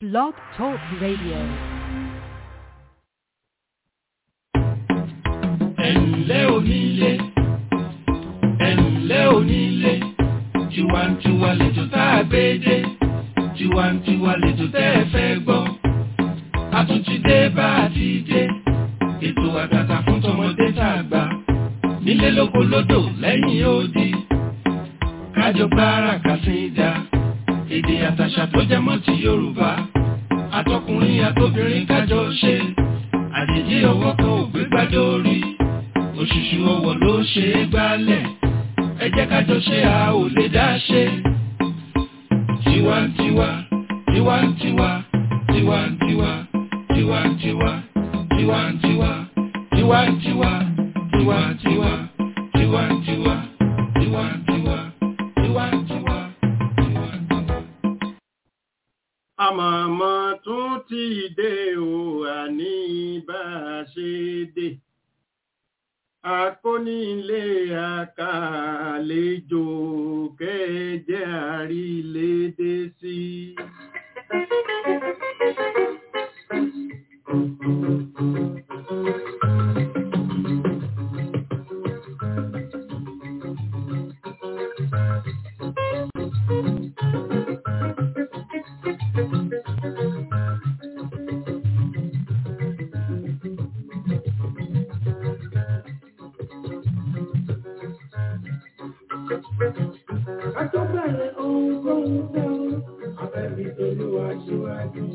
Blog Talk Radio. Ẹ̀ǹlẹ́ onílé, ẹ̀ǹlẹ́ onílé, tiwantiwa lètò tá a gbé dé, tiwantiwa lètò tẹ́ ẹ fẹ́ gbọ́. A tún ti dé bá a ti dé, ètò àtàtà fún tọmọdé tàgbà, nílé lóko lódò lẹ́yìn odi. Kájọ gbára kàsídà, èdè àtàṣà tó jẹ mọ́ ti Yorùbá. Àtọkùnrin àtobìnrin kájọ ṣe, àjèjì ọwọ́ kan ò gbé gbádé orí. Òṣùṣù ọwọ́ ló ṣe é gbálẹ̀, ẹ jẹ́ kájọ ṣe a ò lè dá ṣe. Tiwantiwa, tiwantiwa, tiwantiwa, tiwantiwa, tiwantiwa, tiwantiwa, tiwantiwa, tiwantiwa, tiwantiwa, tiwantiwa, tiwantiwa. Àmọ̀mọ́ tún ti dé o, àní bá a ṣe dé. Akónílé àkàlejò kẹ́jẹ́ àrílédé sí. Àtọ́bẹ̀rẹ̀ ohun tó ń tẹ́ ọ, abẹ́bí Olúwa ṣíwájú.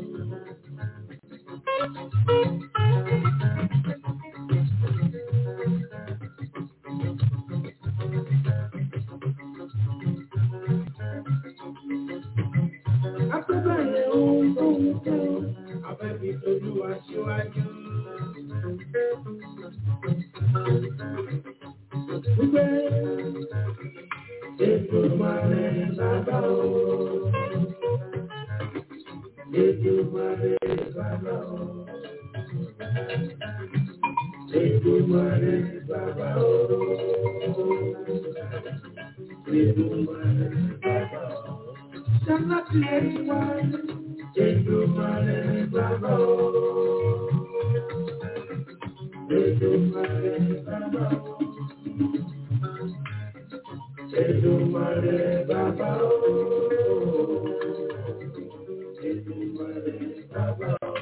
Àtọ́bẹ̀rẹ̀ ohun tó ń tẹ́ ọ, abẹ́bí Olúwa ṣíwájú. Wípé Èdùmàrè bàbá o, Èdùmàrè bàbá o, Èdùmàrè bàbá o, Èdùmàrè bàbá o. Ṣáláṣí ẹ̀yìn wá, Èdùmàrè bàbá o, Èdùmàrè bàbá o. Èdùmàrè bàbá o, Èdùmàrè bàbá o.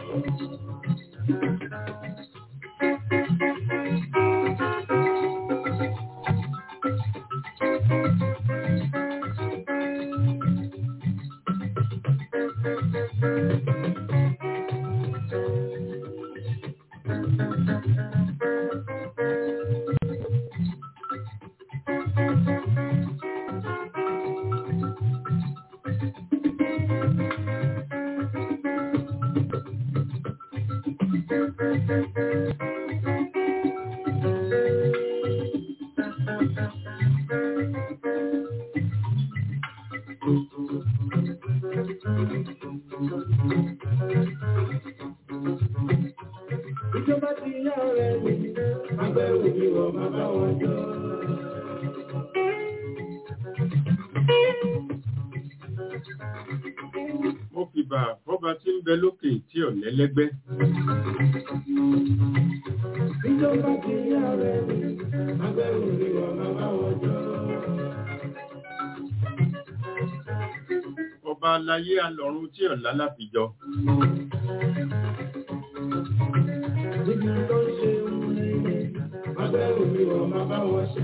Ìjọba ti yá ọ̀rẹ́ mi, àgbẹ̀ òbí wọ̀ bàbá wọn jọ. Mo fìbà fọ́ba tí ń bẹ lókè tí ò lẹ́lẹ́gbẹ́. Ìjọba ti yá ọ̀rẹ́ mi, àgbẹ̀ òbí wọ̀ bàbá wọn jọ. Ọba aláyé alọ́run tí ò lálàfijọ. Níbi tó ń ṣe ohun rere, àgbẹ̀ òbí wọ̀ bàbá wọn ṣe.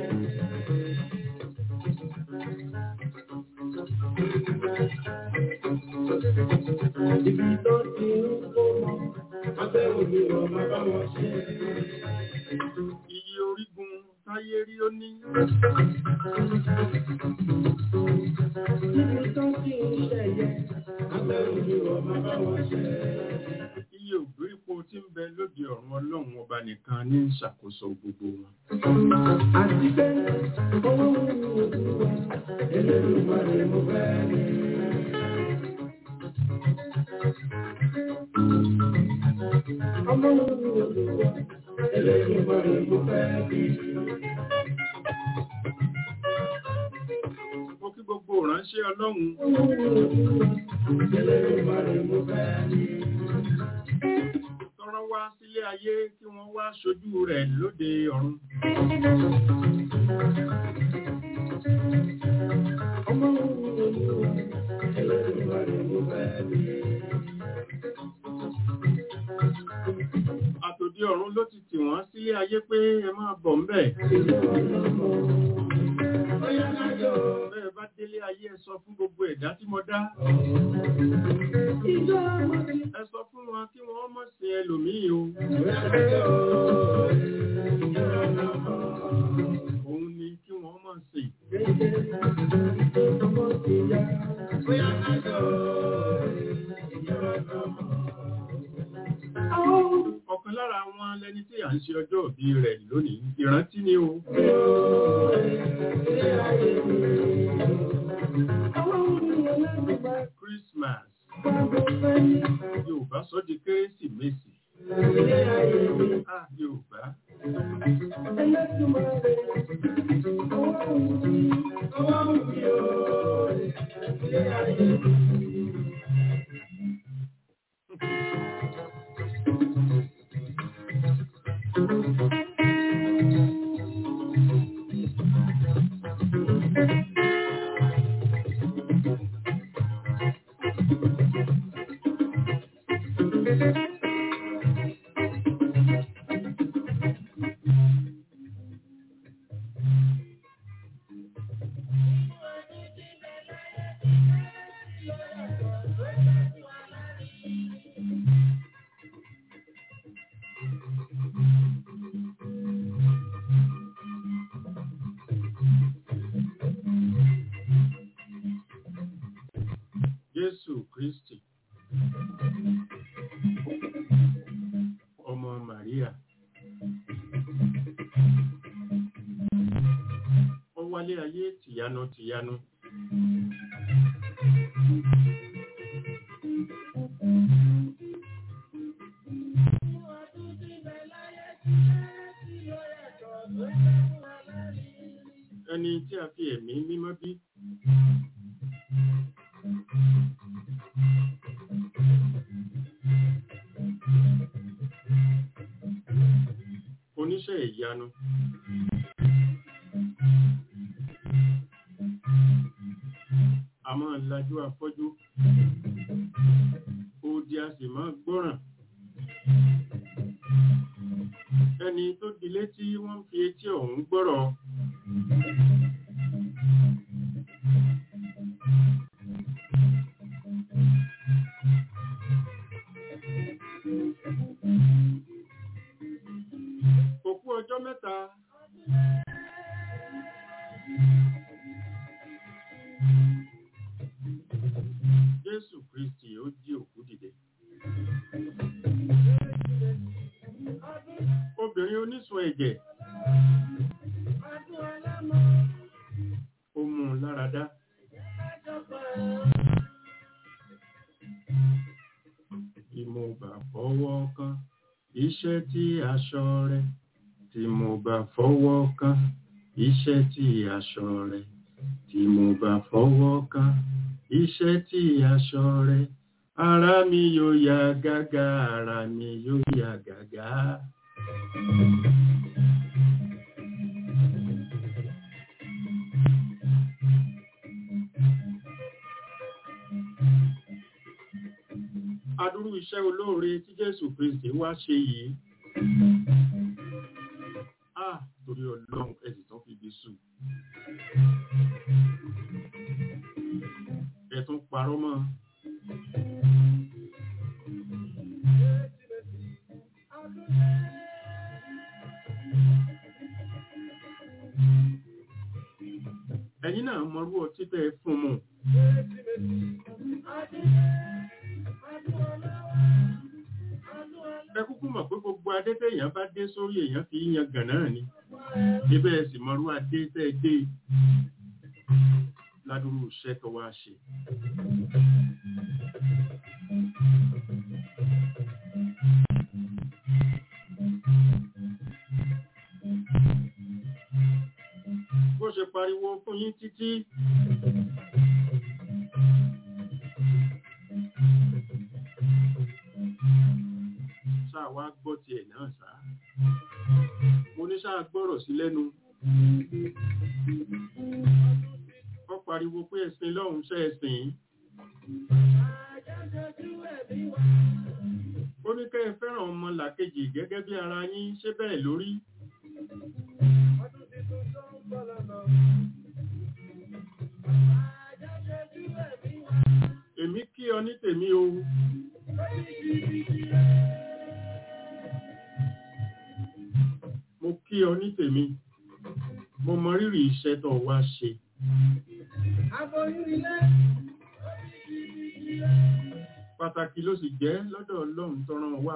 Ibi tó ti ń kó mọ́, àgbẹ̀ òbí wọ̀ bàbá wọn ṣe. Iye orígun táyé rí ó ní. Níbi tó ti ń ṣẹ̀yẹ, àgbẹ̀ òbí wọ̀ bàbá wọn ṣe. Iye ògbérípo tí ń bẹ lóde ọ̀run Ọlọ́run ọba nìkan ní ń ṣàkóso gbogbo wọn. Àti pé owó ń wù Olúwa, Elédùmarè mo fẹ́ rí. Ọmọ ń wù Olúwa, Elédùmarè mo fẹ́ rí. Mo kí gbogbo ìránṣẹ́ Ọlọ́run. Elédùmarè mo fẹ́ sílé ayé kí wọ́n wá ṣojú rẹ̀ lóde ọ̀run. Àtòdí ọ̀run ló ti tì wọ́n sílé ayé pé ẹ máa bọ̀ ńbẹ̀. Bẹ́ẹ̀ bá délé ayé ẹ sọ fún gbogbo ẹ̀dá tí mo dá. Ẹ sọ fún wọn kí wọ́n mọ̀ sí ẹlòmíì o. Òun ni kí wọ́n mọ̀ sí. Ọ̀kan lára wọn lẹni tí à ń ṣe ọjọ́ ìbí rẹ̀ lónìí, ìrántí ni o. Christmas. Yorùbá sọ di Kérésìmesì. Yorùbá. Jésù Kristi, ọmọ Màríà, ó wálé ayé tìyanu. Ẹni tí a fi ẹ̀mí mímọ́ bí. Oníṣẹ́ ìyanu. A máa lajú afọ́jú. Odi a sì máa gbọ́ràn. Ẹni tó di létí wọ́n fi etí ọ̀hún gbọ́rọ̀. Òkú ọjọ́ mẹ́ta. Jésù Kristi ó jí òkú dìde. Obìnrin onísun ẹ̀jẹ̀. Ó mú un lára dá. Tí mo bá fọwọ́ kàn iṣẹ́ tí aṣọ rẹ̀, tí mo bá fọwọ́ kàn iṣẹ́ tí aṣọ rẹ̀, tí mo bá fọwọ́ kàn iṣẹ́ tí aṣọ rẹ̀, ara mi yóò yá gágá, ara mi yóò yá gágá. Adúrú iṣẹ́ olóore tí Jésù Kristi wá ṣe yìí. Torí Ọlọ́run ẹ̀sìn tán fi bí sùn. Ẹ̀tún parọ́ mọ́. Ẹ̀yin náà mọrú ọtí tẹ́ fún mu. Ẹ kúkú mọ̀ pé gbogbo adé tẹ́yàn bá dé sórí èèyàn fi yan gànà ni. Ibẹ̀ sì mọrú adé tẹ́ dé ládùúrú iṣẹ́ tó wá ṣe. Bó ṣe pariwo fún yín títí. sáà wá gbọ́ tiẹ̀ náà sá mo ní sáà gbọ́rọ̀ sí lẹ́nu ó pariwo pé ẹ̀sìn lọ́hùn ṣe ẹ̀sìn ó ní kẹ́ ẹ fẹ́ràn ọmọ làkejì gẹ́gẹ́ bí ara yín ṣé bẹ́ẹ̀ lórí èmi kí ọ ní tèmi o mo kí ọ ní tèmi mo mọ rírì iṣẹ́ tó wá ṣe pàtàkì ló sì jẹ́ lọ́dọ̀ Ọlọ́run tó rán wá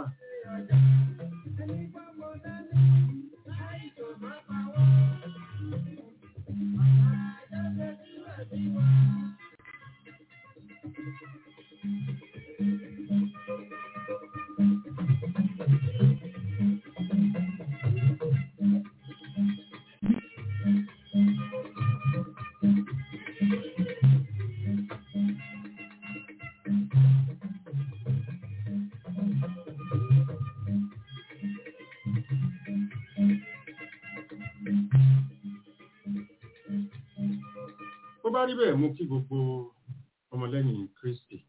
ó bá rí bẹ́ẹ̀ mú kí gbogbo ọmọlẹ́yìn Kristi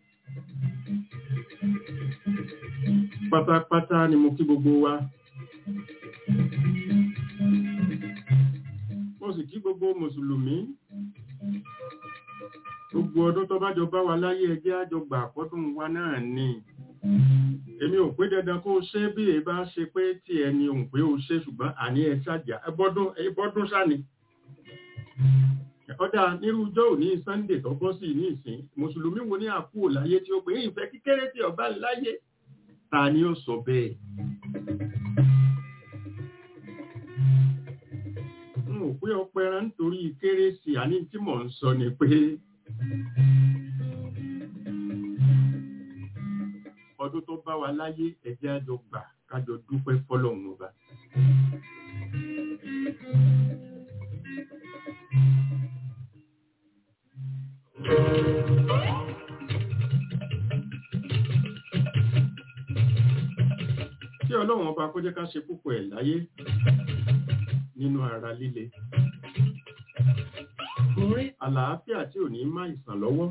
pátápátá ni mo kí gbogbo wa mo sì kí gbogbo mùsùlùmí gbogbo ọdún tó bá jọ bá wa láyé ẹ jẹ́ á jọ gbà àpọ́dún wa náà ni èmi ò pé dandan kó o ṣe bí ẹ bá ṣe pé tí ẹni òun pé o ṣe ṣùgbọ́n àní ẹ ṣàjà ẹbọ́dún sáni ọ̀dà nírújọ́ òní Sunday tó bọ́ sí ní ìsìn mùsùlùmí wo ní àkúò láyé tí ó pé ìfẹ́ kíkéré tí ọba láyé ta ni ó sọ bẹ́ẹ̀ n ò pé ọpẹran nítorí kérésì àní tí mò ń sọ ni pé ọdún tó bá wa láyé ẹ jẹ́ á jọ gbà ká jọ dúpẹ́ fọ́lọ́run ọba tí Ọlọ́run ọba kó jẹ́ ká ṣe púpọ̀ ẹ̀ láyé nínú ara líle àlàáfíà tí ò ní má ìsàn lọ́wọ́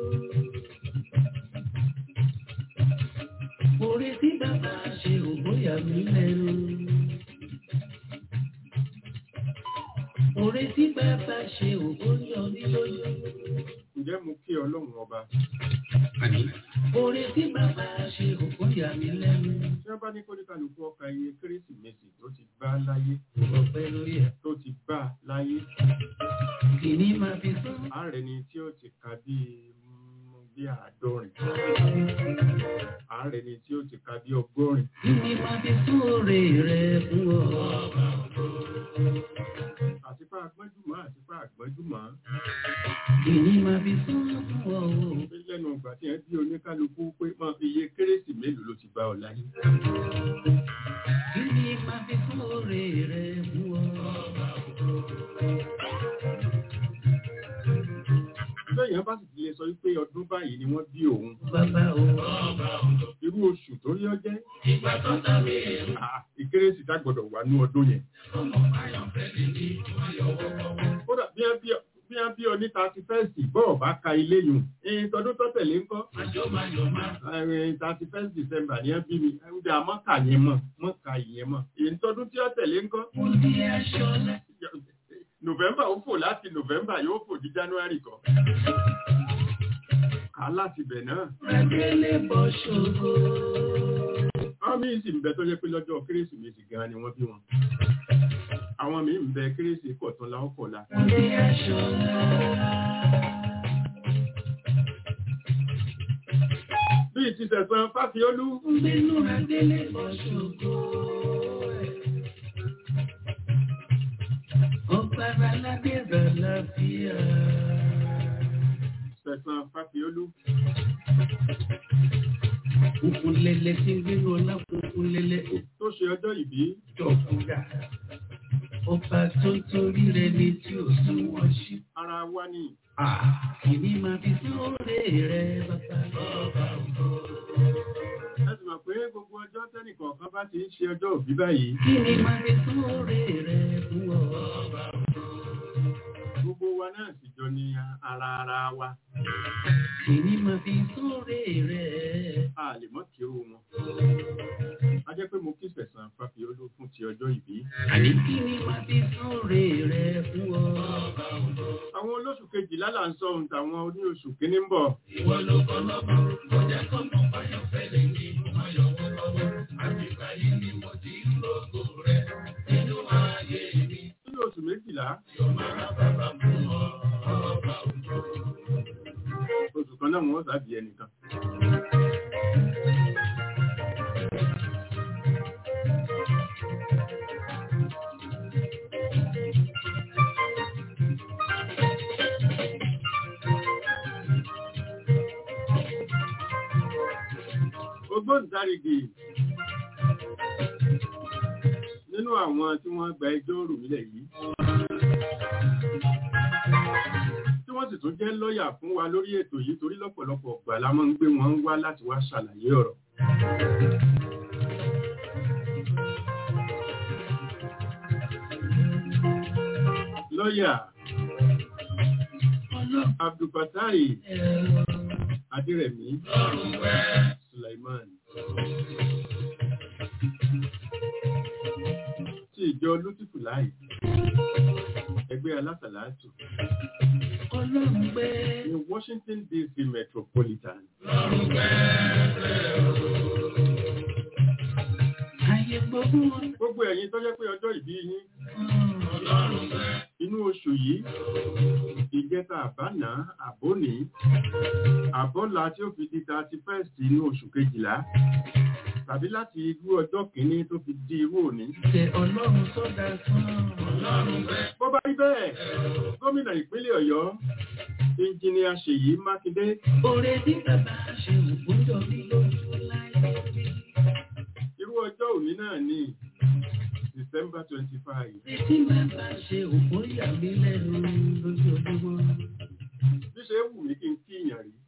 orí tí bàbá ṣe ògbóyà mi lẹ́nu orí tí bàbá ṣe ògbóyà mi lójú ǹjẹ́ mo kí Ọlọ́run ọba orí tí bàbá ṣe ògbóyà mi lẹ́nu tí wọ́n bá ní kó ní kálukú ọkà iye Kérésìmesì tó ti bá láyé ọpẹ́ lórí ẹ̀ tó ti bá láyé kìíní máa fi sún ààrẹ ni tí ó ti ka bí 50 ààrẹ ni tí ó ti ka bí 100 kìíní máa fi sún oore rẹ̀ fún ọ àtipá àgbọ́njúmọ́ kìíní máa fi sún fún ọ lẹ́nu ìgbà tí ẹ bí oníkálukú pé máa fi iye kérésì mélòó ló ti bá ọ láyé kìíní máa fi sún oore rẹ̀ fún ọ lẹ́yìn bá sì ti lè sọ wípé ọdún báyìí ni wọ́n bí òun bàbá o irú oṣù tó rí ọjẹ́ ìgbà tó tàbí ìkérésì tá gbọ́dọ̀ wà ní ọdún yẹn kódà bí wọ́n bí ọ ní 31st bọ́ọ̀ bá ka ilé yùn tọdún tó tẹ̀lé ńkọ́ 31st December ni wọ́n bí mi ẹ̀rùdà mọ́kà yẹn mọ́kà ìyẹn mọ́ èyí tọdún tí ó tẹ̀lé ńkọ́ November ó fò láti November yóò fò di January kan ká láti bẹ̀ náà àwọn míì sì ń bẹ tó jẹ́ pé lọ́jọ́ Kérésìmesì gan ni wọ́n bí wọn àwọn míì ń bẹ Kérésì kọ̀tún láọ́kọ̀ọ́lá bí ti Sẹ̀san Fáfiolú Sẹ̀san Fáfiolú Ukulele tí ń gbínú ọlá ukulele tó ṣe ọjọ́ ìbí jọ̀kúrà. Ọba tó torí rẹ̀ ni tí ò sún wọ́n ṣí. ara wa ni Kìíní máa fi sóòrè rẹ̀ bàbá. ẹ sì mọ̀ pé gbogbo ọjọ́ tẹ́nìkọ̀ọ̀kan bá ti ń ṣe ọjọ́ òbí báyìí. Kí ni máa fi sóore rẹ̀ fún ọ? Gbogbo wa náà sì jọ ní ara wa. Kí ni máa fi sóore rẹ̀? A lè mọ́ kí ó wọn. A jẹ́ pé mo kí Sẹ̀san Fáfiolú fún ti ọjọ́ ìbí. Àní kí ni máa fi sóore rẹ̀ fún ọ? Àwọn olóṣù kejìlá là ń sọ ohun tàwọn oní oṣù kìíní ń bọ̀. Ìwọ ló kọ́ lọ́mọ, ọjà kan mọ̀ báyọ̀ fẹ́lẹ̀ ní ìmọ̀ yọ̀wọ́ lọ́wọ́. Àti báyìí ni mo ti ń lógo rẹ̀ nínú ayé mi. Nínú oṣù méjìlá. Oṣù kan náà wọ́n sábì ẹnìkan. Ògbóǹtarìgì nínú àwọn tí wọ́n gba ẹjọ́ rò nílẹ̀ yìí tí wọ́n sì tún jẹ́ lọ́yà fún wa lórí ètò yìí torí lọ́pọ̀lọpọ̀ ọ̀gbà la máa ń gbé wọn wá láti wá ṣàlàyé ọ̀rọ̀. Lọ́yà Abdulfatai Adérẹ̀mí Sulaiman ti ìjọ Lútífùláì ẹgbẹ́ alásàlátù ní Washington DC Metropolitan. Gbogbo ẹ̀yin tó jẹ́ pé ọjọ́ ìbí yín inú oṣù yìí ìjẹta àbáná àbóní àbọ́là tí ó fi di 31st inú oṣù kejìlá tàbí láti irú ọjọ́ kìíní tó fi di irú òní. Bó bá rí bẹ́ẹ̀, gómìnà ìpínlẹ̀ Ọ̀yọ́ Ẹnjìníà Ṣèyí Mákindé. Oore bí bàbá ṣe ògbójọ bí lójú láyé. Irú ọjọ́ òní náà ni December 25. Tí bàbá ṣe ògbóyà mi lẹ́nu lójoojúmọ́. Bí ṣe wù mí kí n kí ìyàn rí.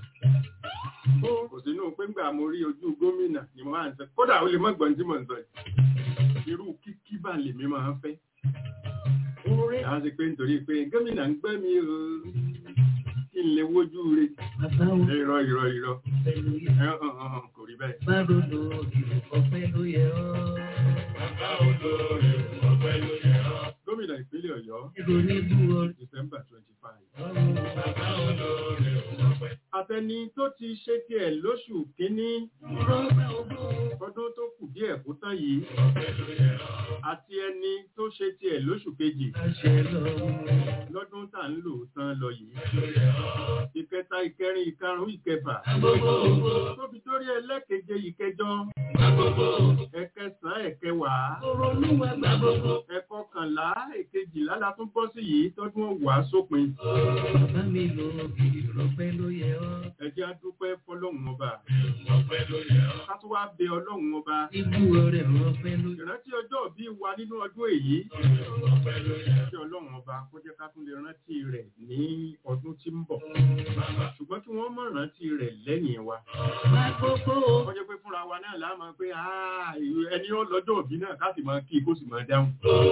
Kò sínú pé ńgbà mo rí ojú gómìnà ni mo máa ń sọ. Kódà ó lè mọ́ gbọ́n tí mo ń sọ yìí. Irú kíkí bá lèmi máa ń fẹ́. Àwọn ṣe pé nítorí pé gómìnà ń gbẹ́ mi o kí n lè wojú rẹ̀. Irọ́. Kò rí bẹ́ẹ̀. Báròdò ọpẹ́ ló yẹ ọ́. Bàbá olóore ọpẹ́ ló yẹ ọ́. Gómìnà ìpínlẹ̀ Ọ̀yọ́ December 25. Bàbá olóore ọpẹ́. Àtẹni tó ti ṣe tiẹ̀ lóṣù kínní ọdún tó kù díẹ̀ kó tán yìí àti ẹni tó ṣe tiẹ̀ lóṣù kejì lọ́dún tá ń lò tán lọ yìí. Ìkẹta, ìkẹrin, ìkarùn-ún, ìkẹfà tó fi dórí ẹlẹ́keje, ìkẹjọ, ẹ̀kẹsàn-án, ẹ̀kẹwàá, ẹ̀kọkànlá, ẹ̀kejìlá la tún bọ́ sí yìí tọ́dún wà sópin. Bàbá mi lò ìrọ̀pẹ́ ló yẹ ọ́. Ẹ jẹ́ a dúpẹ́ fọ́lọ́run ọba. Ìrọ̀pẹ́ ló yẹ ọ́. Ká tó wá bẹ Ọlọ́run ọba. Ibú ọrẹ ìrọ̀pẹ́ ló yẹ ọ́. Ìrántí ọjọ́ bí wa nínú ọdún èyí. Ìrọ̀pẹ́ ló yẹ ọ́. Kí Ọlọ́run ọba kó jẹ́ ká tún lè rántí rẹ̀ ní ọdún tí ń bọ̀. Ṣùgbọ́n kí wọ́n mọ̀ rántí rẹ̀ lẹ́yìn wa. Wọ́n jẹ́ pé fúnra wa náà lá máa pé ẹni ó lọ́jọ́ òbí náà ká sì máa kí kó sì máa dáhùn.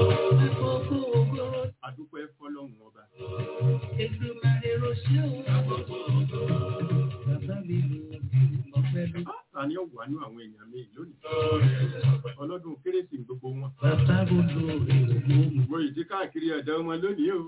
Àdúpẹ́ fọ́lọ́run ọba. Ta ni ó wà ní àwọn èèyàn mi lónìí? Ọlọ́dún kérésì gbogbo wọn. Mo ìdí káàkiri ọ̀dọ̀ wọn lónìí o.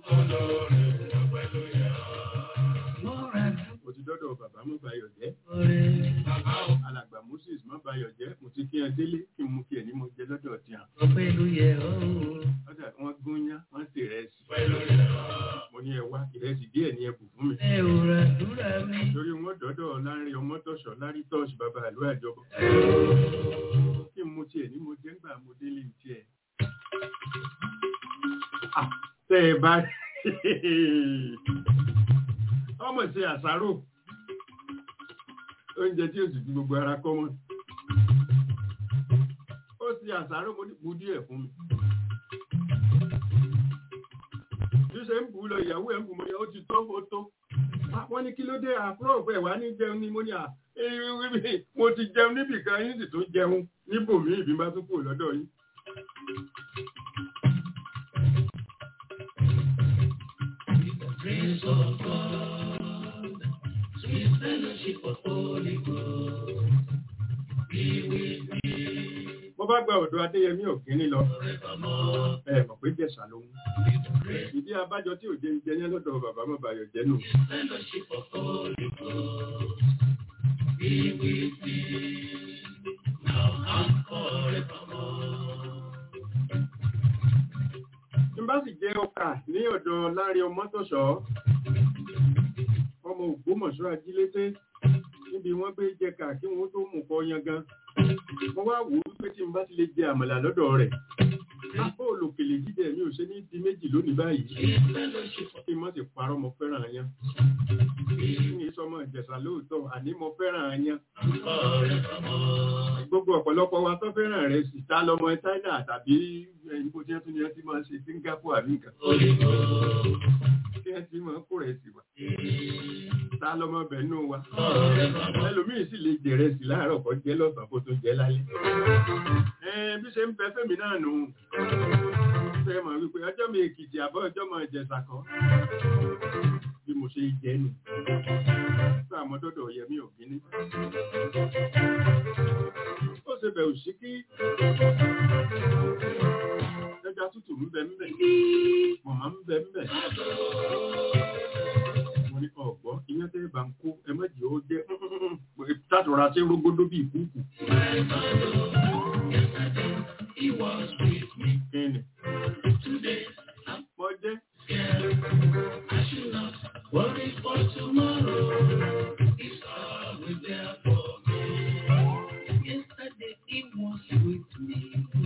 Mo ti dọ́dọ̀ bàbá mú bayọ̀ jẹ́. Alàgbà Moses má bayọ̀ jẹ́. Mo ti kí ẹ délé kí n mú kí ẹ ní mo jẹ lọ́dọ̀ tí a. Ọpẹ́ ló yẹ ọ́. Ọjà wọ́n gúnyán, wọ́n sì rẹsì. Mo ní ẹ wá ìrẹsì díẹ̀ ní ẹbù fún mi. Ẹ ò rà dúrà mi. Torí wọ́n dọ́dọ̀ láàrin ọmọtọ̀ṣọ́ lárí tọ́ọ̀ṣì bàbá àlú àjọbọ̀. Kí n mú tiẹ̀ ní mo jẹ́ ńgbà mo délé tiẹ̀. Tẹ́ ẹ bá ọmọ sí àsáró oúnjẹ tí ó sì fi gbogbo ara kọ́ mọ́. Ó sì àsáró mo ní bù díẹ̀ fún mi. Bí ṣe ń bù lọ ìyàwó ẹ̀ ń bù mọ́ ó ti tó ó tó. Wọ́n ní kí ló dé àkúrò ọ̀pẹ wà ní jẹun ni mo ní mo ti jẹun níbì kan yín sì tún jẹun níbòmí ìbí bá tún kù lọ́dọ̀ yín. Praise of God, sweet fellowship of Holy Ghost, be with me. Mo bá gba ọ̀dọ̀ Adéyẹmí Ògínní lọ. Mọ̀ pé Jẹ̀ṣà lòun. Ìdí abájọ tí ò jẹ́ ń jẹyán lọ́dọ̀ bàbá mọ̀ bàyọ̀ jẹ́ nù. Fellowship of Holy Ghost, be with me, now and forevermore. N bá sì jẹ́ ọkà ní ọ̀dọ̀ Lárí Ọmọ́tọ̀ṣọ́, ọmọ Ògbómọ̀ṣọ́ Ajílété, níbi wọ́n gbé jẹ̀ka kí wọ́n tó mú kọ yangan. Mo wá wò ó pé tí n bá ti lè jẹ àmàlà lọ́dọ̀ rẹ̀. Àpò olùkèlè jíjẹ mi ò ṣe ní di méjì lónìí báyìí. Kí n má sì parọ́ mo fẹ́ràn ayán. Ní sọmọ Ìjẹ̀ṣà lóòótọ́, àní mo fẹ́ràn ayán. Gbogbo ọ̀pọ̀lọpọ̀ wa tó fẹ́ràn rẹ̀ sì ta lọ́mọ China tàbí ìbò tí wọ́n tún ní ẹ ti máa ṣe Singapore àbí nǹkan. Kí ẹ ti máa kó rẹ̀ sí wa. Ta lọ́mọ bẹ̀ nù wa. Ẹlòmíì sì lè jẹ̀rẹ̀ sí láàárọ̀ kó jẹ́ lọ́sàn-án kó tó jẹ́ lálẹ́. Bí ṣe ń bẹ fẹ́mi náà nù. Ṣé mọ̀ wípé ọjọ́ mi Èkìtì àbọ̀ ọjọ́ mọ̀ Ìjẹ̀ṣà kan. Bí mo ṣe jẹ́ nù. Nígbà mọ́dọ́dọ̀ Yẹmí Ògínní. Ó ṣe bẹ̀ òṣìkí. Ẹja tútù ń bẹ ń bẹ. Mọ̀mọ́ ń bẹ ń bẹ. Mo ní ọ̀gbọ́, ìyẹn tẹ́ bá ń kó ẹ méjì ó jẹ́ tàtọ̀rà tí rógbódó bí ìkúùkù. He was with me. Kíni? Today, Mo jẹ́. I should not worry for tomorrow. He's always there for me. Yesterday, he was with me.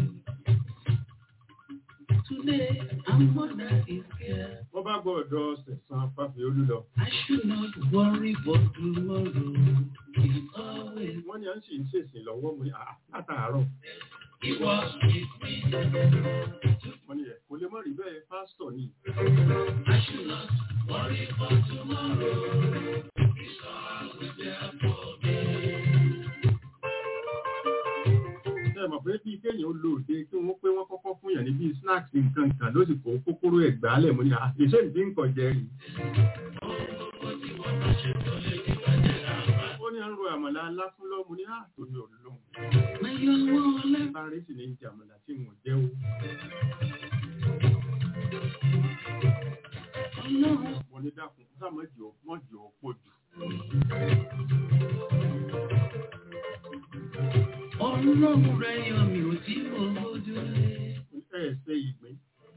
Today, I'm more than his care. Mo bá gbọ́ ọ̀dọ̀ Sẹ̀san Fáfiolú lọ. I should not worry for tomorrow. He's always. Wọ́n ní à ń sì ń ṣèṣìn lọ́wọ́ mo ní látàárọ̀. He was with me. Mo ní ẹ̀ kò lè mọ̀ rí bẹ́ẹ̀ pásítọ̀ ni. I should not worry for tomorrow. He's always there for me. Ṣé mọ̀ pé bí kéèyàn ó lo òde kí wọ́n pé wọ́n kọ́kọ́ fún yàn ní bíi snacks nǹkan kan ló sì kó kókóró ẹ̀ gbálẹ̀ mo ní àṣìṣe ìdí nǹkan jẹ rí. Ó ní à ń ro àmàlà ńlá fún lọ́mù ní àtòní ọ̀lọ́mù. Sáré sì ní ìjà àmàlà tí wọ́n jẹ́ o. Mo ní dákun sáàmọ́jì ọ̀pọ̀ jù. Ọlọ́run rẹ̀ yọ mi ò tí mo bójú lé. Ẹ ṣe ìgbín.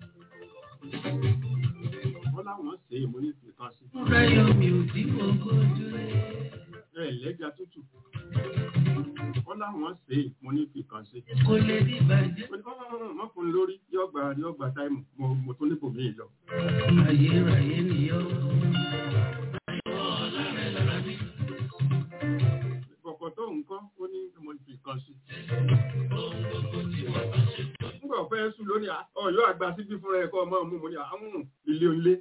Wọ́n láwọn ṣe é mo ní fi kan sí. Rẹ̀ yọ mi ò tí mo bójú lé. Ẹ lẹ́jà tútù. Wọ́n láwọn ṣe é mo ní fi kan sí. Kò lè rí ìbàjẹ́. Wọ́n fún un lórí yọ́gbà táìmù mo tún ní bòmí lọ. Ayérayé nìyọ́. Kọ̀kọ̀ tó nǹkan ó ní mo fi kan sí. Nígbà ọ̀fẹ́ sùn lónìí ọ̀yọ́ àgbà síbí fúnra ẹ̀kọ́ ọmọ mú mo ní àwọn ilé onílé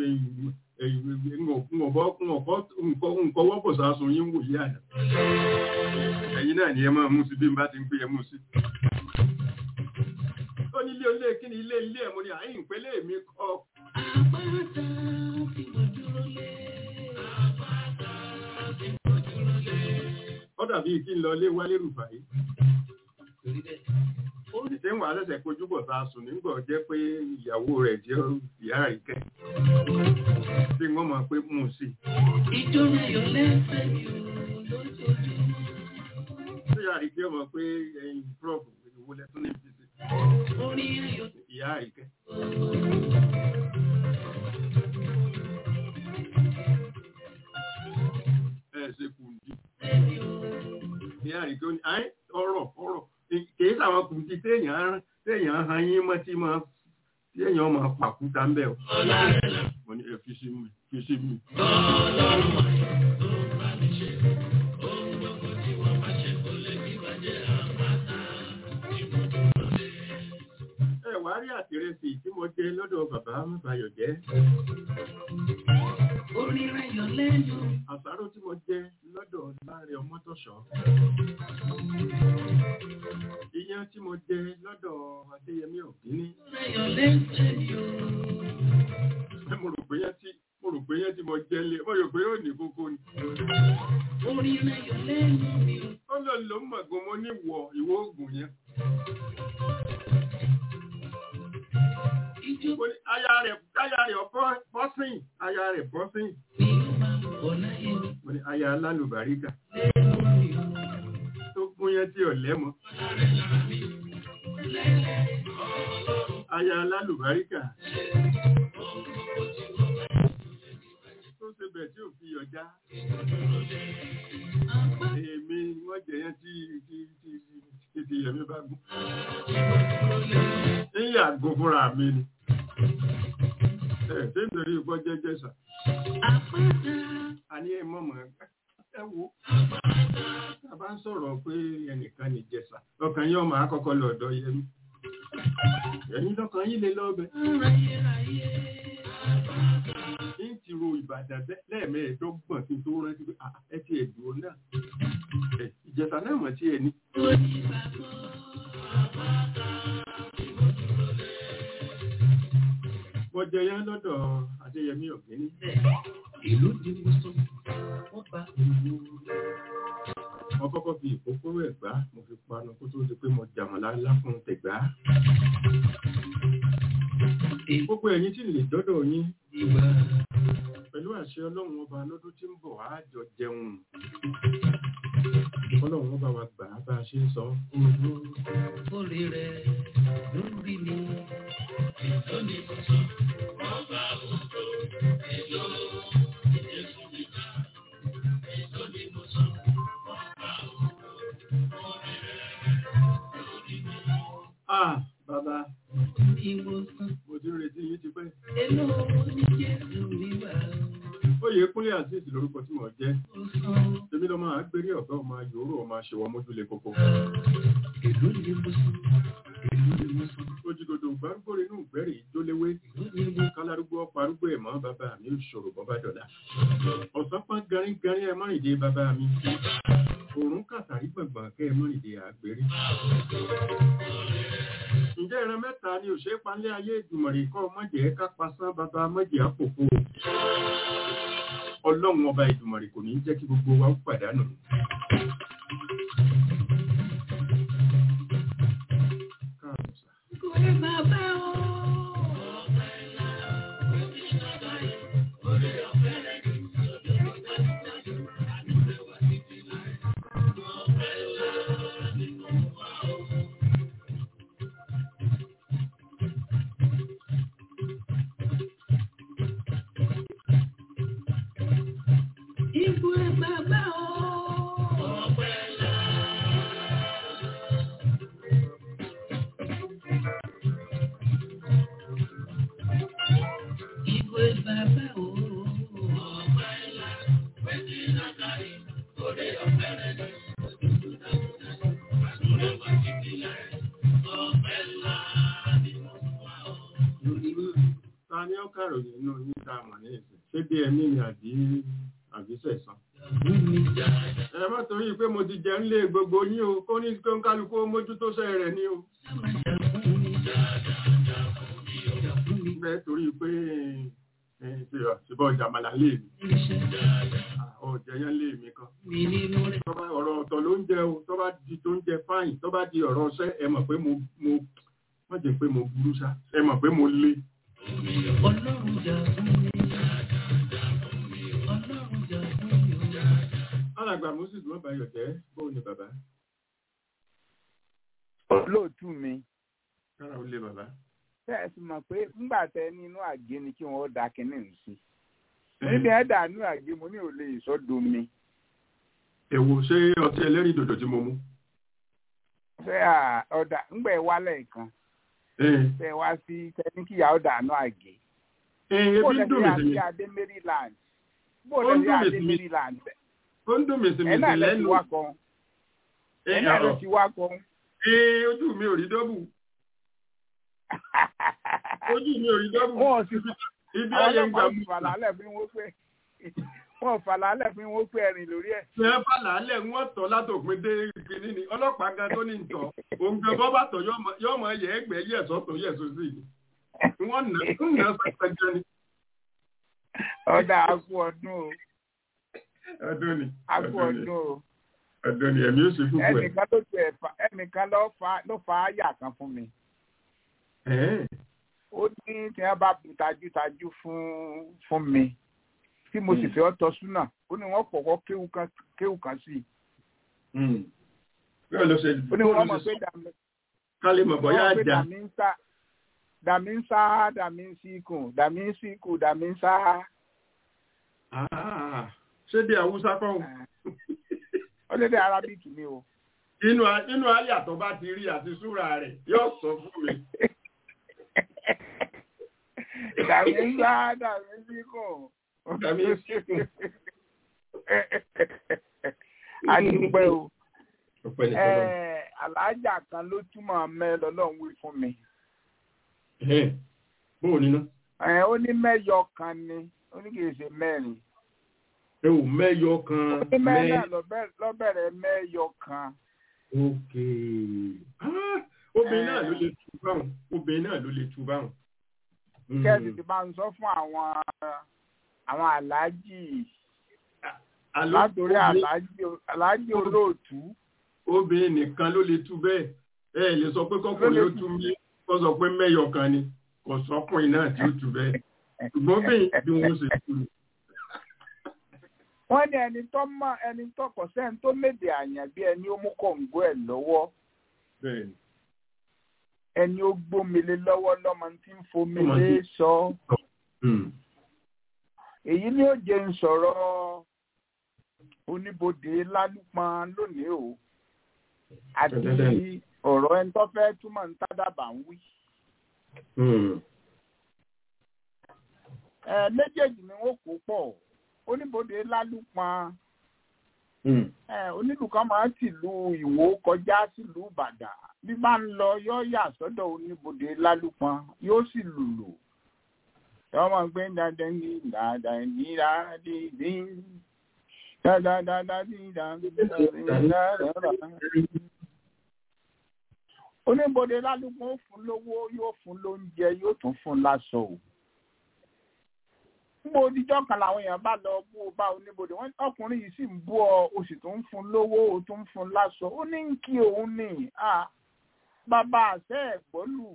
nǹkan wọ́pọ̀ sásun yín wò yí àná. Ẹ̀yin náà ni ẹ máa mú sí bí n bá ti ń pè é mú sí. Ó ní ilé onílé kí ni ilé ẹ̀ mo ní àyìn ìpínlẹ̀ mi kọ́. Àpáta tí mo dúró lé. Ó dàbí kí n lọ lé Wálé Rùfàí. Ó sì ṣe ń wà lẹ́sẹ̀ kojúbọ̀ sásun nígbà jẹ́ pé ìyàwó rẹ̀ jẹ́ ìyá Àríkẹ́. Bí wọ́n mọ̀ pé mú sí. Ìjọ rẹ̀ yọ lẹ́sẹ̀ mi ò lójoojúmọ́. Ṣé Àríkẹ́ mọ̀ pé ẹyin prof ìwò lẹ́tún ní ìfisí? Orí ayọ̀. Ìyá Àríkẹ́. Ẹ ṣe kùndí. Ìyá Àríkẹ́ ó ní ọ̀rọ̀ kìí sàwọn kùndí téèyàn han yín mọ́ tí èèyàn máa pàkúta ń bẹ̀ ọ́. Mo ní ẹ fi sí mi. Ẹ wá rí àtìrẹsì tí mo jẹ lọ́dọ̀ bàbá Mábáyọ̀ jẹ́. Orí rẹ̀ yọ lẹ́nu. Àsáró tí mo jẹ lọ́dọ̀ lọ́dọ̀ Láńrè Ọmọ́tọ̀ṣọ́. Iyán tí mo jẹ lọ́dọ̀ Adéyẹmí Ògínní. Mo rò pé yẹn tí mo jẹ lé, mo rò pé yóò ní kókó ni. Ó lọ lò mọ̀gùn mo ní ìwọ ògùn yẹn. Aya rẹ̀ bọ́sìn. Mo ní aya alálùbáríkà. Tó gún yẹn tí ò lẹ́mọ. Aya alálùbáríkà. Tó ṣe bẹ̀ tí ò fi yọjá. Èmi wọ́n jẹ yẹn tí yẹmí bá gún. Ìyà gún fúnra mi ni. Tí nítorí ikọ́ jẹ́jẹ́ sà. A ní ẹmọ́mọ̀ ẹ wo. A bá ń sọ̀rọ̀ pé ẹnìkan ní jẹ́sà. Ọkàn yóò máa kọ́kọ́ lọ́dọ̀ yẹmí. Ẹ̀yin lọ́kàn yín lè lọ́bẹ̀. Ní ti ro Ìbàdàn lẹ́ẹ̀mẹ́ẹ̀dọ́gbọ̀n kí n tó rántí pé ẹ ti ẹ̀dùn náà. Ìjẹ̀sà náà mọ̀ sí ẹni. Mo jẹ yán lọ́dọ̀ Adéyẹmí Ògínní. Ìlú ti mú sọ, wọ́n bá ìlú. Wọ́n kọ́kọ́ fi ìkókóró Ẹ̀gbá, mo fi panu kó tó di pé mo jàmọ̀lá láfún Tẹ̀gbá. Gbogbo ẹ̀yin tí lè dọ́dọ̀ yín. Pẹ̀lú àṣẹ Ọlọ́run ọba lọ́dún tí ń bọ̀ á jọ jẹun. Ọlọ́run ọba wa gbà á bá a ṣe ń sọ. Orí rẹ̀ ló ń bí mi. Èso ni mo sọ, ọba òjò, èso Jésù nígbà. Èso ni mo sọ, ọba òjò, orí rẹ̀ lórí mi. Bàbá. Mo ti ń retí yín ti pẹ́. Èlò ní Jésù nígbà. Oyèkúnlé Azeez lórúkọ tí mo jẹ́. Èmi lọ máa gbérí ọ̀gá ọmọ yòóró ọmọ aṣèwọ́ mójúlé kókó. Èlò ní mo sọ. Ojúgodò gbárùgbò inú ìgbẹ́rì ìjóléwé. Kálárúgbó ọ̀pọ̀ arúgbó ẹ̀mọ́ bàbá mi ò ṣòro bọ́bá dọ̀là. Ọ̀sán pọ́n garígarí ẹ mọ́rìndé bàbá mi. Òrùn kàtàrí gbọ̀ngbọ̀n kẹ́ ẹ mọ́rìndé àgbérí. Ǹjẹ́ ìran mẹ́ta ni òṣè panlé ayé ìdùmọ̀rì kọ́ mọ́jẹ̀ ká pasán bàbá mọ́jẹ̀ àpòpò. Ọlọ́run ọba ìdùmọ̀rì kò ní jẹ́ kí gbogbo wa ó pàdánù. Ilé gbogbo yín o, kó ní kí ó ń kálukú mójútó sẹ́ rẹ̀ ní o. Bẹ́ẹ̀ torí pé ṣùgbọ́n ìjàmàlà lè mi. Ọ̀jẹ̀yàn lè mi kan. Ọ̀rọ̀ ọ̀tọ̀ ló ń jẹ o, tó bá di tó ń jẹ fáyìn, tó bá di ọ̀rọ̀ ọ̀sẹ́, ẹ mọ̀ pé mo jẹ́ pé mo burú ṣá, ẹ mọ̀ pé mo lé. Ọlọ́run jà fún mi. Alàgbà Moses wọ́n bá yọ̀ jẹ́ bóun ni bàbá. Olóòtú mi. Kára ó lé bàbá. Bẹ́ẹ̀ sì mọ̀ pé ńgbà tẹ nínú àgé ni kí wọ́n da kínní ń sí. Níbi ẹ̀dà nínú àgé mo ní ò lè sọ́dọ̀ mi. Èwo ṣé ọtí ẹlẹ́rìndòdò tí mo mú? Ṣé ọ̀dà ńgbà ẹ̀ wálẹ̀ kan. Ṣé wá sí tẹnikíyà ọ̀dà nínú àgé. Ebi ń dùn mí sí mi. Bó lè Adé Maryland. Bó lè Adé Maryland. Ó ń dùn mí sí mi sí lẹ́nu. Ẹ̀nà ló ti wá kan. Ojú mi ò rí dọ́bù. Ojú mi ò rí dọ́bù. Wọ́n sì ibi ayé ń gbà mú. Wọ́n wọ́n fà lálẹ́ fún wọn pé ẹ̀rìn lórí ẹ̀. ṣé ẹ fà lálẹ́ wọ́n tọ́ látòpin dé ìpínlẹ̀ ni ọlọ́pàá gan tó ní ìtọ́ òun gan bọ́ bá tọ̀ yóò mọ yẹ ẹgbẹ́ yẹ̀ sọ́tọ̀ yẹ̀ sósì wọ́n nà sọ́tọ̀ jẹ́ ni. ọ̀dà àkú ọdún o. ọdún ni àkú ọdún o. ọdún ni ẹ̀mí ó ṣe fún pẹ̀. ẹnìkan ló fa àyà kan fún mi. ó ní tí wọ́n bá bu tajútajú fún mi tí mo sì fẹ́ ọ̀tọ̀ súnà ó ní wọ́n pọ̀pọ̀ kéwù kan sí i. bí wọ́n lọ ṣe ó ní wọ́n mọ̀ pé kálí mọ̀ bọ́yá àjà. dàmí ń sá dàmí ń síkùn dàmí ń síkùn dàmí ń sá. ṣé bí Haúsá kọ́ ó lédè Arabic ni o. inú àyà tó bá ti rí àti súra rẹ̀ yóò sọ fún mi. dàmí ń sá dàmí ń síkùn. Adúpẹ́ o. Alájà kan ló túmọ̀ mẹ́lọ lọ́hùn wí fún mi. Bóò nínú? Ó ní mẹ́yọ kan ni, ó ní kìí ṣe mẹ́rin. Ẹ ò mẹ́yọ kan. Ó ní mẹ́rin lọ́bẹ̀rẹ̀ mẹ́yọ kan. Ok. Obìnrin náà ló lè tú báwọn. Obìnrin náà ló lè tú báwọn. Kẹ́sì ti bá ń sọ fún àwọn aláàjì látòrí aláàjì olóòtú. Obìnrin nìkan ló lè tú bẹ́ẹ̀. Ẹ lè sọ pé kọ́kùnrin ló tú mí kó sọ pé mẹ́yọ kan ni kò sọ́kùnrin náà tí ó tú bẹ́ẹ̀. Ṣùgbọ́n bẹ́ẹ̀ bí wọ́n ṣe tú. Wọ́n ní ẹni tó kọ̀ sẹ́ni tó méde àyàn bí ẹni ó mú kọ̀ǹgó ẹ̀ lọ́wọ́. Bẹ́ẹ̀ni. Ẹni ó gbómìlé lọ́wọ́ lọ́mọ tí ń fomilé sọ. Èyí ni ó jẹ́ ń sọ̀rọ̀ oníbodè lálùpọ̀n lónìí o àti ọ̀rọ̀ ẹni tó fẹ́ túmọ̀ ń tádàbà ń wí. Méjèèjì ni wọ́n kó pọ̀ oníbodè lálùpọ̀n onílù kan máa ń tìlú Ìwó kọjá sílùú Ìbàdàn bí bá ń lọ yóò yà sọ́dọ̀ oníbodè lálùpọ̀n yóò sì lùlù. Ọmọ gbé dáadáa ní dáadáa ní oníbodè lálùpọ̀n ó fún lówó yóò fún lóúnjẹ yóò tún fún láṣọ o. Níbo odijọ́ kan làwọn èèyàn bá lọ bú o bá oníbodè wọn ọkùnrin yìí sì ń bú ọ o sì tún ń fún lówó o tún ń fún láṣọ ó ní kí òun ní bàbá àṣẹ ẹ̀gbọ́lù.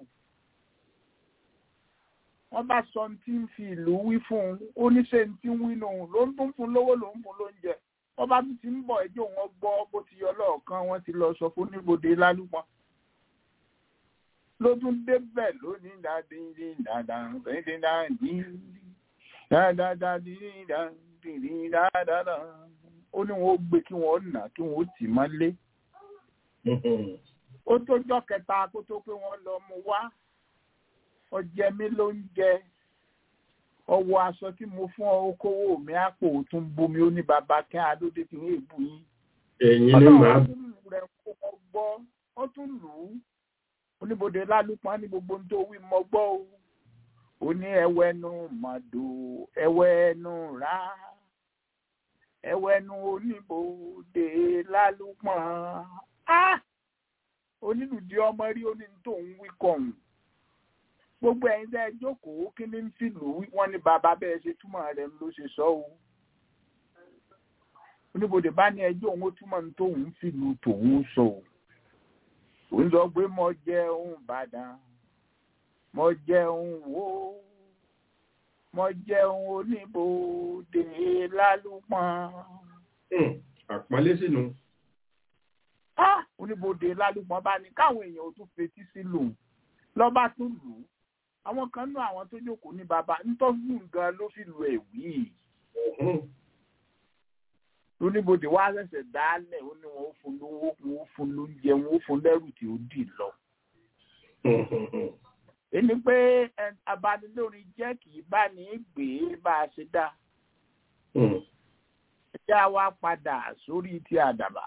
Wọ́n bá sọ tí ń fi ìlú wí fún un ó ní ṣe tí ń wí nù ló ń tún fún lówó ló ń fún lóúnjẹ wọ́n bá tún ti ń bọ̀ ẹjọ́ wọn gbọ́ bó ti yọ lọ́ọ̀kan wọ́n ti lọ sọ fún oníbodè lálùpọ̀n ló tún débẹ̀ lónìí ó ní wọn ó gbé kí wọn ó nà kí wọn ó tì mọ́lé ó tójọ́ kẹta kó tó pé wọ́n lọ mú wá ọjẹ mi ló ń jẹ ọwọ́ aṣọ tí mo fún ọ okòwò mi àpò tún bomi ó ní bàbá kí adóde fi hàn èbú yín. ẹ̀yin ni màá. ọlọ́run tún lù rẹ̀ kó mọ gbọ́ ó tún lù ú oníbodè lálùpọ̀n ní gbogbo ohun tó wí mọ gbọ́ o ó ní ẹwẹ́nu mọ̀dò ẹwẹ́nu rà ẹwẹ́nu oníbodè lálùpọ̀n onílùdí ọmọ rí ó ní tóun wí kọ̀ọ̀hún. Gbogbo ẹ̀yin tẹ́ ẹ jókòó kí ní fìlú wọ́n ní bàbá bẹ́ẹ̀ ṣe túmọ̀ rẹ̀ ló ṣe sọ o. Oníbodè bá ní ẹjọ́ òun ó túmọ̀ ní tóun fìlú tòun sọ o. Òun sọ pé mo jẹun Ìbàdàn, mo jẹun Wó, mo jẹun oníbodè lálùpọ̀n. Àpọ́nlé sínú. Oníbodè lálùpọ̀n bá ní káwọn èèyàn ò tún fetí sí lòun lọ́ba tún lù ú. Àwọn kan nú àwọn tó jókòó ní bàbá nítọ́jú nǹkan ló fi lu ẹ̀wí. Oníbodè wá ṣẹ̀ṣẹ̀ dálẹ̀ ó ní wọn ó fún lówó wọn ó fún lóúnjẹ wọn ó fún lẹ́rù tí ó dì lọ. Èmi pé abanilórin jẹ́ kì í bá ní gbé bá a ṣe dá. Ẹjẹ́ wa padà sórí ti àdàbà.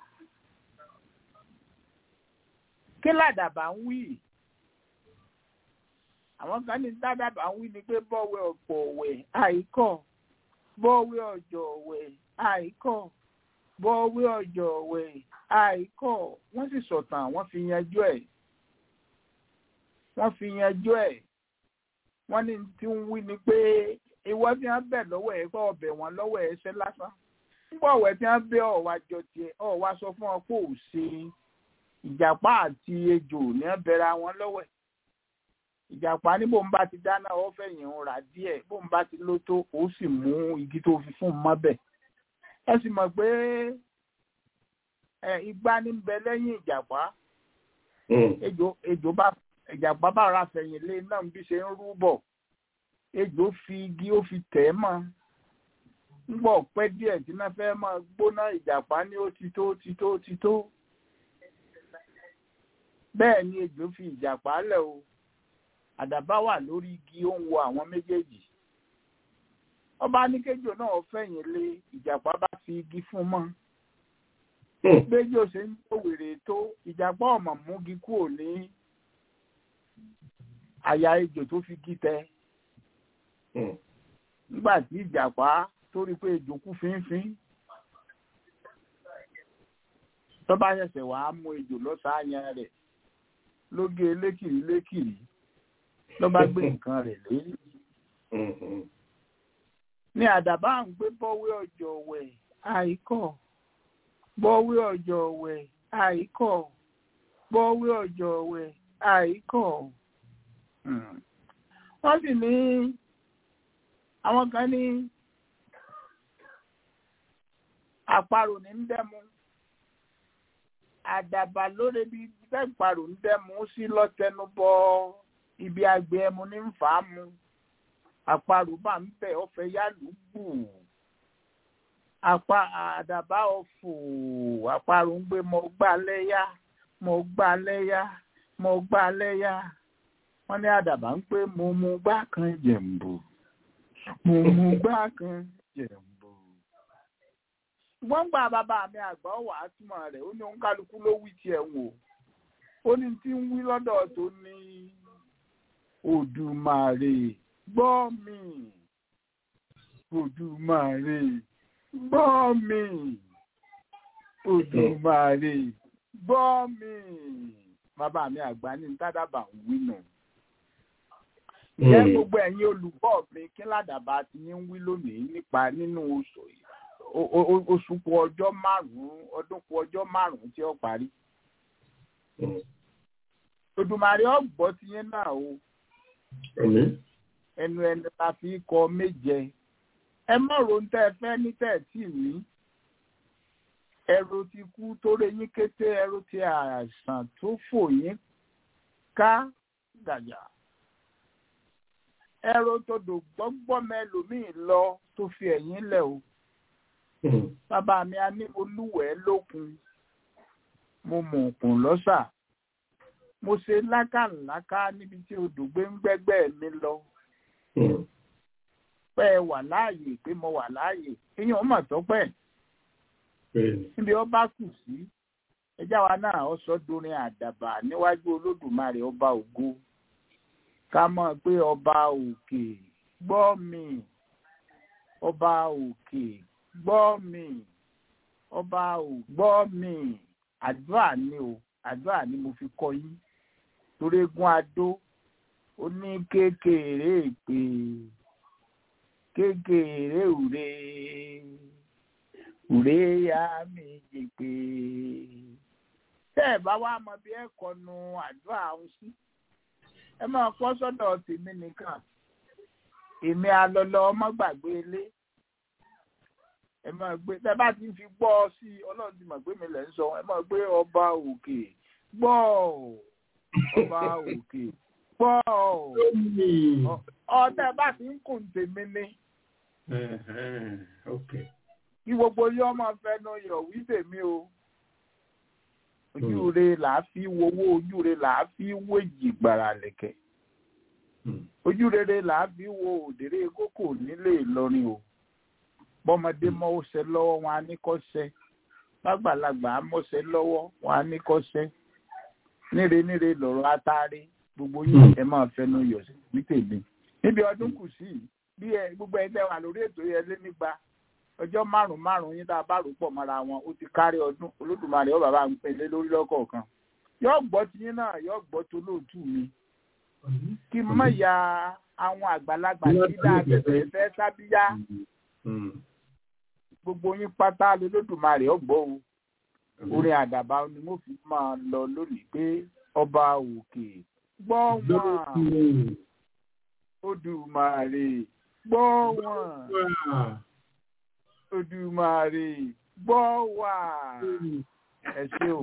Kí làdàbà ń wí? Àwọn kan ní dádàbà ń wí ni pé bọ́wẹ̀ ọ̀pọ̀ ọ̀wẹ̀ àìkọ́ bọ́wé ọjọ́ wẹ̀ àìkọ́ bọ́wé ọjọ́ wẹ̀ àìkọ́ wọ́n sì sọ̀tàn wọ́n fi yanjú ẹ̀ wọ́n ní tí ń wí ni pé ìwọ tí wọ́n bẹ̀ lọ́wọ́ ẹ̀ kọ́ ọbẹ̀ wọn lọ́wọ́ ẹ̀ ṣẹ́ lásán nígbà ọ̀wẹ́ tí wọ́n bẹ̀ ọ̀wá jọ tiẹ̀ ọ̀wá sọ fún ọ pé ò ṣe ìjàpá àti ejò ní wọ́n bẹ̀rẹ̀ wọn lọ́wọ́ ẹ̀ ìjàpá ní bóun bá ti dáná ọ fẹ̀yìn ń rà díẹ̀ bóun bá ti ló tó ó sì mú igi tó fi fún un mọ́bẹ̀ ẹ sì mọ̀ pé igbá ní bẹ lẹ́yìn ìjàpá ìjàpá bá ra fẹ̀yìn lé náà bí ṣe ń rú bọ̀ ejò fi igi ó fi tẹ̀ mọ́ ń bọ̀ pẹ́ díẹ̀ tí náà fẹ́ máa gbóná ìjàpá ní ó ti tó bẹ́ẹ̀ ni ejò fi ìjàpá lẹ̀ o àdàbá wà lórí igi ó ń wo àwọn méjèèjì ọba níkejò náà fẹ̀yìn lé ìjàpá bá fi igi fún mọ́ gbẹ́jọ́ ṣe ń wèrè tó ìjàpá ọ̀mọ̀ múgi kúrò ní àyà ejò tó fi igi tẹ nígbà tí ìjàpá tó rí pé ejò kú fínfín tó bá ṣẹ̀ṣẹ̀ wàá mú ejò lọ́sàáyàn rẹ̀ lóge lékìrí ló bá gbé nǹkan rẹ̀ lérí. ní àdàbà ń gbé bọ́wé ọjọ́ wẹ̀ àìkọ́ bọ́wé ọjọ́ wẹ̀ àìkọ́ bọ́wé ọjọ́ wẹ̀ àìkọ́. wọ́n sì ní àwọn kan ní àparò ní ń dẹ́mu àdàbà lórí bí àparò ń dẹ́mu sí lọ́tẹnubọ́ ibi àgbẹ̀ ẹmu ní ń fà á mu àparò bá ń bẹ̀ ọ̀fẹ́ yálùúgbù àdàbà ọ̀fọ̀ àparò ń gbé mo gbá lẹ́yà wọ́n ní àdàbà ń pé mo mú gbá kan jẹ̀mbù wọ́n gba bàbá mi àgbà ọ̀wà àtúmọ̀ rẹ̀ ó ní òǹkálukú ló wí tiẹ̀ wò ó ní tí ń wí lọ́dọ̀ tó ní Òdùmarè gbọ́ mi Òdùmarè gbọ́ mi Òdùmarè gbọ́ mi bàbá mi àgbà ní tádàbà ń wí nù. Jẹ́ gbogbo ẹ̀yin olùgbọ́ mi kí ládàbà ti ń wí lónìí nípa nínú oṣù kù ọjọ́ márùn-ún ọdún kù ọjọ́ márùn-ún tí ó parí. Òdùmarè ọgbọ́ ti yẹn náà o. Ẹnu la fi kọ méje. Ẹ mọ̀rọ̀ ń tẹ́ fẹ́ ní tẹ̀tí mi. Ẹ̀rọ ti kú tó rẹ yín kété ẹ̀rọ ti àìsàn tó fò yín ká gàjà. Ẹ̀rọ tó dògbọ́gbọ́ mẹ́lòmíì lọ tó fi ẹ̀yìn lẹ̀ o. Bàbá mi a ní olúwẹ̀ẹ́ lókun. Mo mọ̀ òkun lọ́sà. Mo ṣe lákàlákà níbi tí odò gbé ń gbẹ́gbẹ́ mi lọ. Pé ẹ wà láàyè pé mo wà láàyè. Èèyàn mà tọ́pẹ́. Níbi ọba kù sí. Ẹjá wa náà ọ sọ dorin àdàbà níwájú Olódùmarè ọba ògo. Ká mọ̀ pé ọba òkè gbọ́ mi. Ọba òkè gbọ́ mi. Ọba òkè gbọ́ mi. Àdúrà ni o. Àdúrà ni mo fi kọ́ yín. Torégún adó ó ní kékeré pé kékeré ùré ya méje pé. Tẹ́ ẹ̀ bá wá mọ bí ẹ kọnu àdúrà ọ̀hún sí. Ẹ máa kọ́ sọ́dọ̀ tèmi nìkan. Èmi alọ́lọ́ ọmọ gbàgbé ilé. Ẹ máa gbé tẹ́ bá ti fi gbọ́ ọ sí Ọlọ́run ti mọ̀ pé mi lẹ̀ ń sọ ẹ máa gbé ọba òkè gbọ́ ọba òkè gbọ́ ọ̀tẹ̀ bá ti ń kùn tèmi ní. Kí gbogbo yọ ọmọ fẹnu yọ̀ wí tèmi o. Ojú re là á fi wowó ojú re là á fi wéjì gbàrà lẹ̀kẹ̀. Ojú rere là á fi wo òdèrè kókò nílé Ìlọrin o. Bọ́mọdé mọ́wọ́sẹ̀ lọ́wọ́ wọn á ní kọ́sẹ́. Lágbàlagbà á mọ́sẹ̀ lọ́wọ́ wọn á ní kọ́sẹ́. Níre lọ̀rọ̀ atare gbogbo yìí ẹ máa fẹnu yọ̀ sí tèmi. Níbi ọdún kù sí bí gbogbo ẹgbẹ́ wà lórí ètò yẹn lé nígbà ọjọ́ márùn-ún yín tá a bá rò pọ̀ mọ́ra wọn ó ti kárí ọdún Olódùmarè ó bàbá ń pèlè lórí lọ́kọ̀ọ̀kan yóò gbọ́ tiyín náà yóò gbọ́ tó lóòtú mi kí má ya àwọn àgbàlagbà tí dáadẹ́fẹ́ fẹ́ sábíyá gbogbo yín pátá lÓlódùmarè ó gbọ́ o orin àdàbà ni mo fi máa lọ lónìí pé ọba òkè gbọ́ wọn Olódùmarè gbọ́ wọn Olódùmarè gbọ́ wà ẹ ṣé o.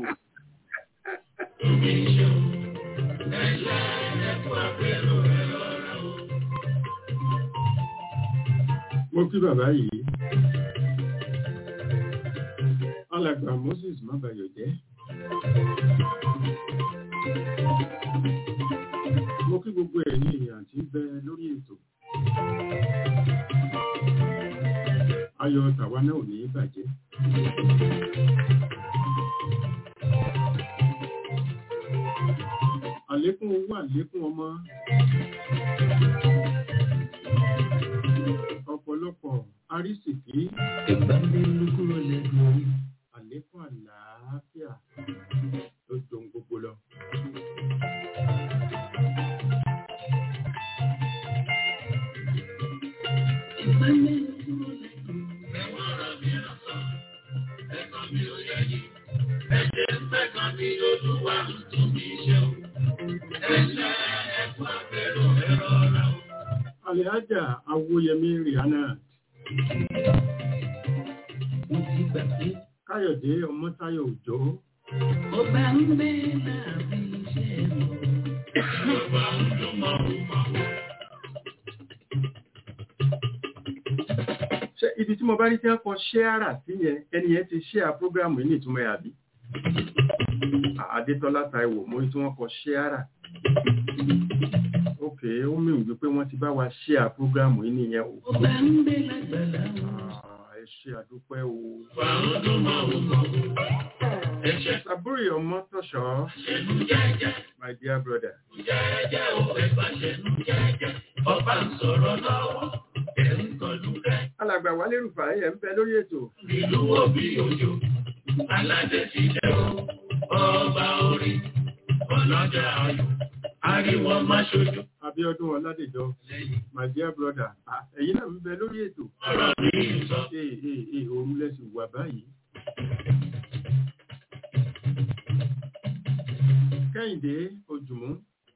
Mo kí bàbá yìí alàgbà Moses Mábayọ̀jẹ́. Mo kí gbogbo ẹ̀yin èèyàn tí ń bẹ lórí ètò. Ayọ̀ tàwa náà ò ní bàjẹ́. Àlékún owó àlékún ọmọ. Ọ̀pọ̀lọpọ̀ arísìkí. Ìgbàlélúkúrò lẹ́gbọ̀n. Àlékún àlàáfíà tó jọ gbogbo lọ. Alhaja Awóyẹmí Rihanna. Káyọ̀dé Ọmọ́táyọ̀ Òjó. Ọba ń bẹ láàrin iṣẹ́ mọ́. Ọba ń dún mọ́rùn-ún. Ṣé ibi tí mo bá rí tí wọ́n kọ ṣẹ́ara sí yẹn, ẹni yẹn ti ṣẹ́à prógrámù yìí ní ìtumọ̀ ẹ̀ àbí? Adétọ́lá Táíwò mo rí tí wọ́n kọ ṣẹ́ara. Ok, ó mìíràn wípé wọ́n ti bá wa ṣẹ́à prógrámù yìí nìyẹn o. Ọba ń bẹ lágbàlá wọn. Ẹ ṣé àdúpẹ́ o. Sàbúrì ọmọ tọ̀ṣọ́. My dear brother. Ọba ń sọ̀rọ̀ lọ́wọ́. Alàgbà Wálé Rúfàì ẹ̀ ń bẹ lórí ètò. Ìlú wo bí òjò, aládé ti dé o, ọba orí, ọlọ́jà ayò, ariwo má ṣojú. Abíọ́dún Ọládèjọ, my dear brother, ẹ̀yin náà ń bẹ lórí ètò. Ọ̀rọ̀ mi sọ. Òru lẹ́sìn wà báyìí. Kẹ́hìndé Òjùmú.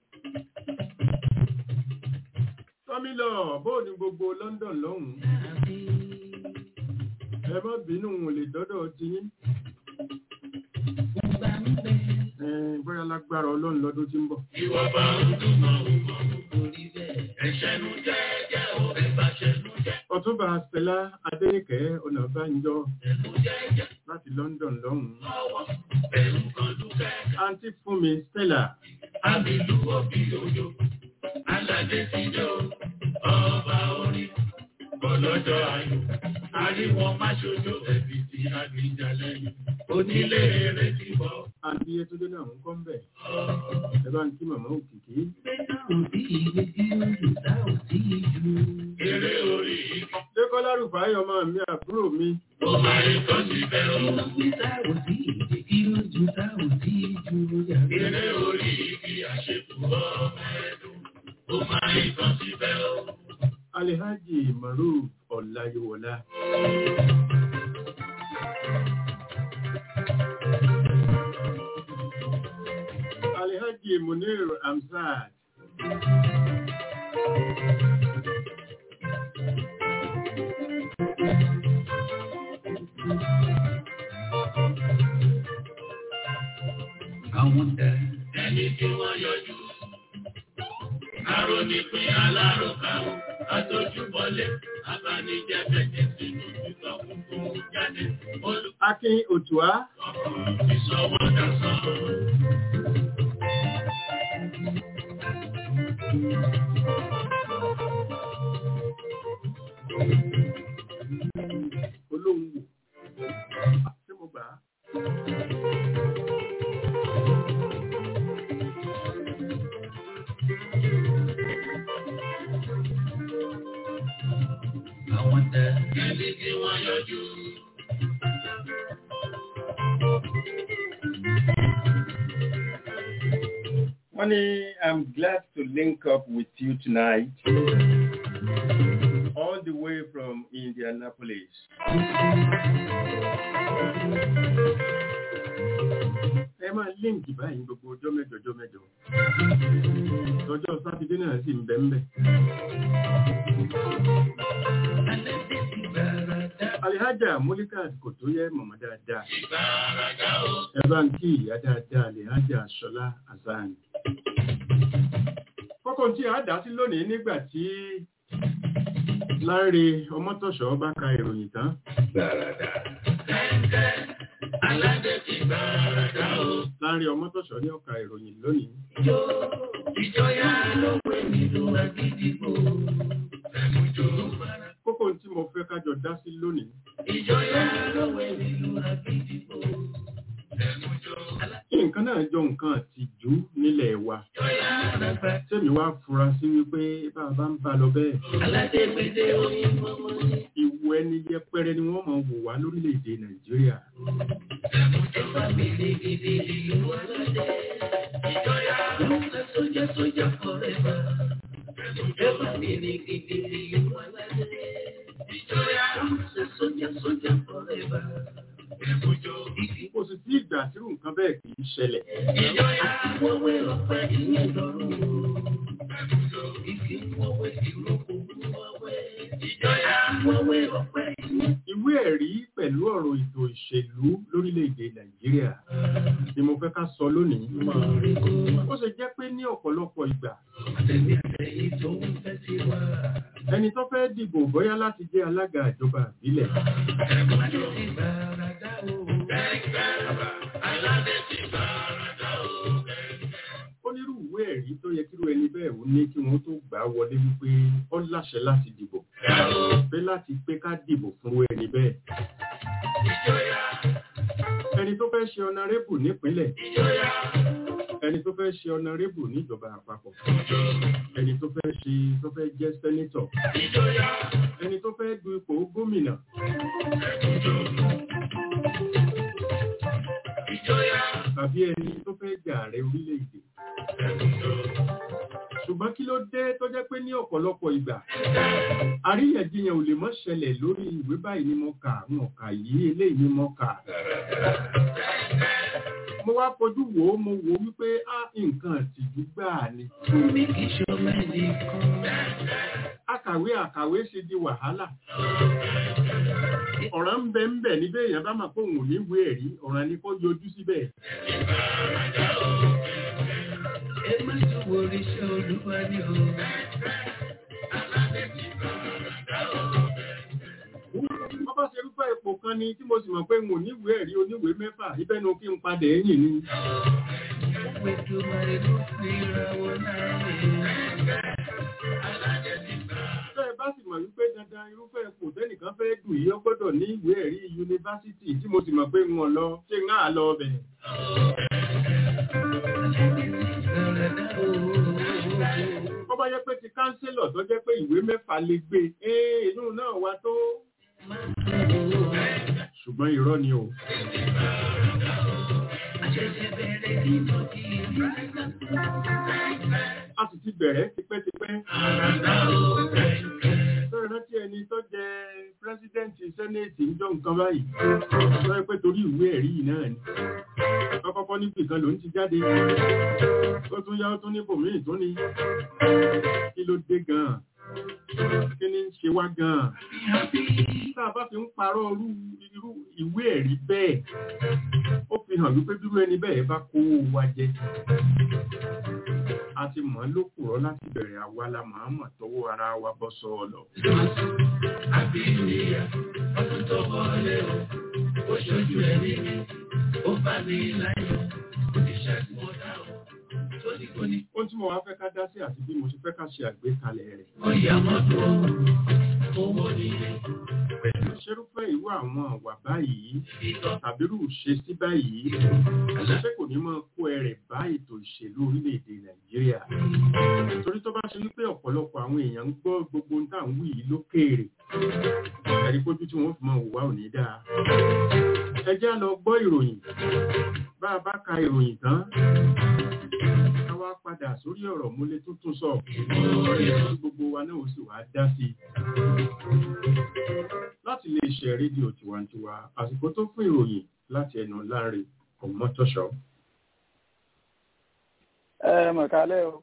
Tọ́mílọ̀ bóò ní gbogbo London lọ́hùn. Ẹ má bínú òun lè dọ́dọ̀ ti yín. Bóyá lágbára Ọlọ́run lọ́dún tí ń bọ̀. Ìwọ bá ń dùn mọ́ orí bẹ́ẹ̀. Ẹ̀ṣẹ̀nu jẹ́jẹ́ o, ẹ̀bàṣẹ̀nu jẹ́. Ọ̀túnba Stella Adéníkẹ́ Ọ̀nàbánjọ láti London lọ́hùn. Àǹtí Fúnmi Stella. Àbílú òbí òjò. Aládé ti jọ ọba orí ọlọ́jọ́ ayò ariwo má ṣojú ẹbí tí agbèjà lẹ́yìn onílé eré ti bọ̀. Àbí Yétúndé náà ń kọ́ ń bẹ̀. Ẹ bá ń kí màmá Òkìkí. Eré orí igi. Dékọ́lá Rúfàì ọmọ mi àbúrò mi. Ó máa ń kọ́ sí bẹ́ẹ̀ o. Eré orí igi àṣepọ̀ ọmọ ẹ̀dùn. Ó máa ń kàn síbẹ̀ o. Alhaji Maruf Ọláyíwọlá. Alhaji Munir Hamzat. Àwọn ẹni tí wọ́n yọjú. Arónípin alárọ̀káwò, atójúbọlé, abánijẹ́ bẹ̀jẹ̀ sínú ìtọ́ kúkú jáde. Akin Òtùá. Ìṣọwọ́ dasán. Olóhùn wò. Ṣé mo gbà á? pọ̀jù. Honey, I'm glad to link up with you tonight, all the way from Indianapolis. Ẹ máa líǹkì báyìí gbogbo ọjọ́ mẹ́jọ. Ọjọ́ Sátidé náà sì ń bẹ́ẹ̀. Alihaja Molikat kò tó yẹ mọ̀mọ́ dáadáa. Ẹ bá ń kí ìyá dáadáa Alihaja Ṣọlá Hasan. Kókó tí a dá sí lónìí nígbà tí Láńre Ọmọ́tọ̀ṣọ́ bá ka ìròyìn tán. Láńre Ọmọ́tọ̀ṣọ́ ní ó ka ìròyìn lónìí. Ìjọyà ló pè nínú àgídìgbò. Kókó tí mo fẹ́ kájọ dá sí lónìí. Ìjọyà ló pè nínú àgídìgbò. Nǹkan náà jọ nǹkan àtijú nílẹ̀ wa. Tẹ́mi wá fura sí wípé bàbá ń bá lọ bẹ́ẹ̀. Aládégbèdé òyìnbó wọlé. Ìwọ ẹni yẹpẹrẹ ni wọ́n máa wò wá lórílẹ̀-èdè Nàìjíríà. Ẹ̀fọ́ mi ní gidi ìlú aládé. Ìjọyà ló ń fẹ́ sójà forever. Ẹ̀fọ́ mi ní gidi ìlú aládé. Ìjọyà ló ń fẹ́ sójà forever. Kò sì sí ìgbà tí nǹkan bẹ́ẹ̀ kì í ṣẹlẹ̀. Ìjọyà wọ́wé ọ̀pẹ ìyẹn lọ́rùn. Ìfi wọ́wé ìrókò wọ́wé. Ìjọyà wọ́wé ọ̀pẹ ìyẹn. Ìwé ẹ̀rí pẹ̀lú ọ̀rọ̀ ètò ìṣèlú lórílẹ̀-èdè Nàìjíríà ni mo fẹ́ ká sọ lónìí. Ó ṣe jẹ́ pé ní ọ̀pọ̀lọpọ̀ ìgbà. Ẹni tó fẹ́ dìbò bóyá láti jẹ́ alága ìjọba ìbílẹ̀. Onírú ìwé ẹ̀rí tó yẹ kírú ẹni bẹ́ẹ̀ ó ní kí wọ́n tó gbà wọlé wípé ó láṣẹ láti dìbò. Pé láti pé ká dìbò fún ẹni bẹ́ẹ̀. Ẹni tó fẹ́ ṣe ọ̀nàrẹ́bù nípínlẹ̀. Ẹni tó fẹ́ ṣe ọ̀nàrẹ́bù níjọba àpapọ̀. Ẹni tó fẹ́ jẹ́ sẹ́nítọ̀. Ẹni tó fẹ́ du ipò gómìnà. Tàbí ẹni tó fẹ́ jẹ ààrẹ orílẹ̀-èdè. Ṣùgbọ́n kí ló dé tó jẹ́ pé ní ọ̀pọ̀lọpọ̀ ìgbà àríyànjiyàn ò lè mọ́ ṣẹlẹ̀ lórí ìwé báyìí ni mo kà wọn kà yìí eléyìí ni mo kà. Mo wá fojú wò ó mo wò wípé nǹkan àtìjú gbáà ni. Mi kì í ṣọmọ ẹnìkan. Àkàwé ṣe di wàhálà. Ọ̀ràn ń bẹ níbẹ̀ èèyàn bá máa pé òun ò ní ìwé ẹ̀rí ọ̀ràn ni kó yọjú síbẹ̀. Ẹ má tún wo oríṣẹ́ Olúwa ní o. Wọ́n bá ṣe rúfẹ́ ipò kan ni tí mo sì mọ̀ pé n ò ní ìwé ẹ̀rí oníwèé 6 ibẹ̀ ni kí n padà ẹ̀yìn ni. Bẹ́ẹ̀ bá sì mọ̀ wípé dandan irúfẹ́ ipò tẹ́nìkan fẹ́ dù yí ó gbọ́dọ̀ ní ìwé ẹ̀rí yunifásítì tí mo sì mọ̀ pé n ò lọ ṣé ń á lọ ọbẹ̀. Bọ́ bá jẹ́ pé ti káńsílọ̀ tó jẹ́ pé ìwé 6 lè gbé inú náà wá tó. Ṣùgbọ́n irọ́ ni o. A sì ti bẹ̀rẹ̀ tipẹ́tipẹ́. Sọ́rọ̀ rántí ẹni tó jẹ́ pírẹ́sídẹ́ǹtì sẹ́nẹ̀tì ń jọ nǹkan báyìí. Sọ́rọ̀ pé torí ìwé ẹ̀rí yìí náà ni. Kọ́kọ́kọ́ níbi kan ló ń ti jáde. Ó tún yá ó tún ní bòmíì tó ní. Kí ló dé gan-an? Kí ni ń ṣe wá gan-an? Tá a bá fi ń parọ́ irú ìwé ẹ̀rí bẹ́ẹ̀, ó fi hàn wípé dúró ẹni bẹ́ẹ̀ bá kó wa jẹ. A ti mọ̀ ló kùrọ̀ láti bẹ̀rẹ̀ àwa la máa mọ̀ tọwọ́ ara wa bọ́ sọ́ọ̀lọ̀. Àbí ìyá ọdún tó wọlé o, ó ṣojú ẹ̀rí mi, ó bá mi láyọ̀, iṣẹ́ tí mo dá o. Ohun tí mo wá fẹ́ ká dá sí àti bí mo ṣe fẹ́ ká ṣe àgbékalẹ̀ rẹ̀. Ó yà mọ́tò owó nílé, pẹ̀lú ṣerúfẹ́ irú àwọn àwà báyìí tàbí irú ṣe sí báyìí ṣe kò ní máa kó ẹrẹ̀ bá ètò ìṣèlú orílẹ̀-èdè Nàìjíríà torí tó bá ṣe wípé ọ̀pọ̀lọpọ̀ àwọn èèyàn ń gbọ́ gbogbo ń tà ń wí yìí lókèèrè ẹ̀rí pójú tí wọ́n fi máa hùwà ò ní dáa ẹ jẹ́ lọ gbọ́ ìròyìn bá a bá ka ìròyìn tán ká wá padà sórí ọ̀rọ̀ múlẹ̀ tuntun sọ gbogbo wa náà ó sì wá dá sí i láti lè ṣe rédíò tiwantiwa àsìkò tó fún ìròyìn láti ẹnu Láńrè Ọmọ́tọ́ṣọ́. Mọ̀kálẹ́ o.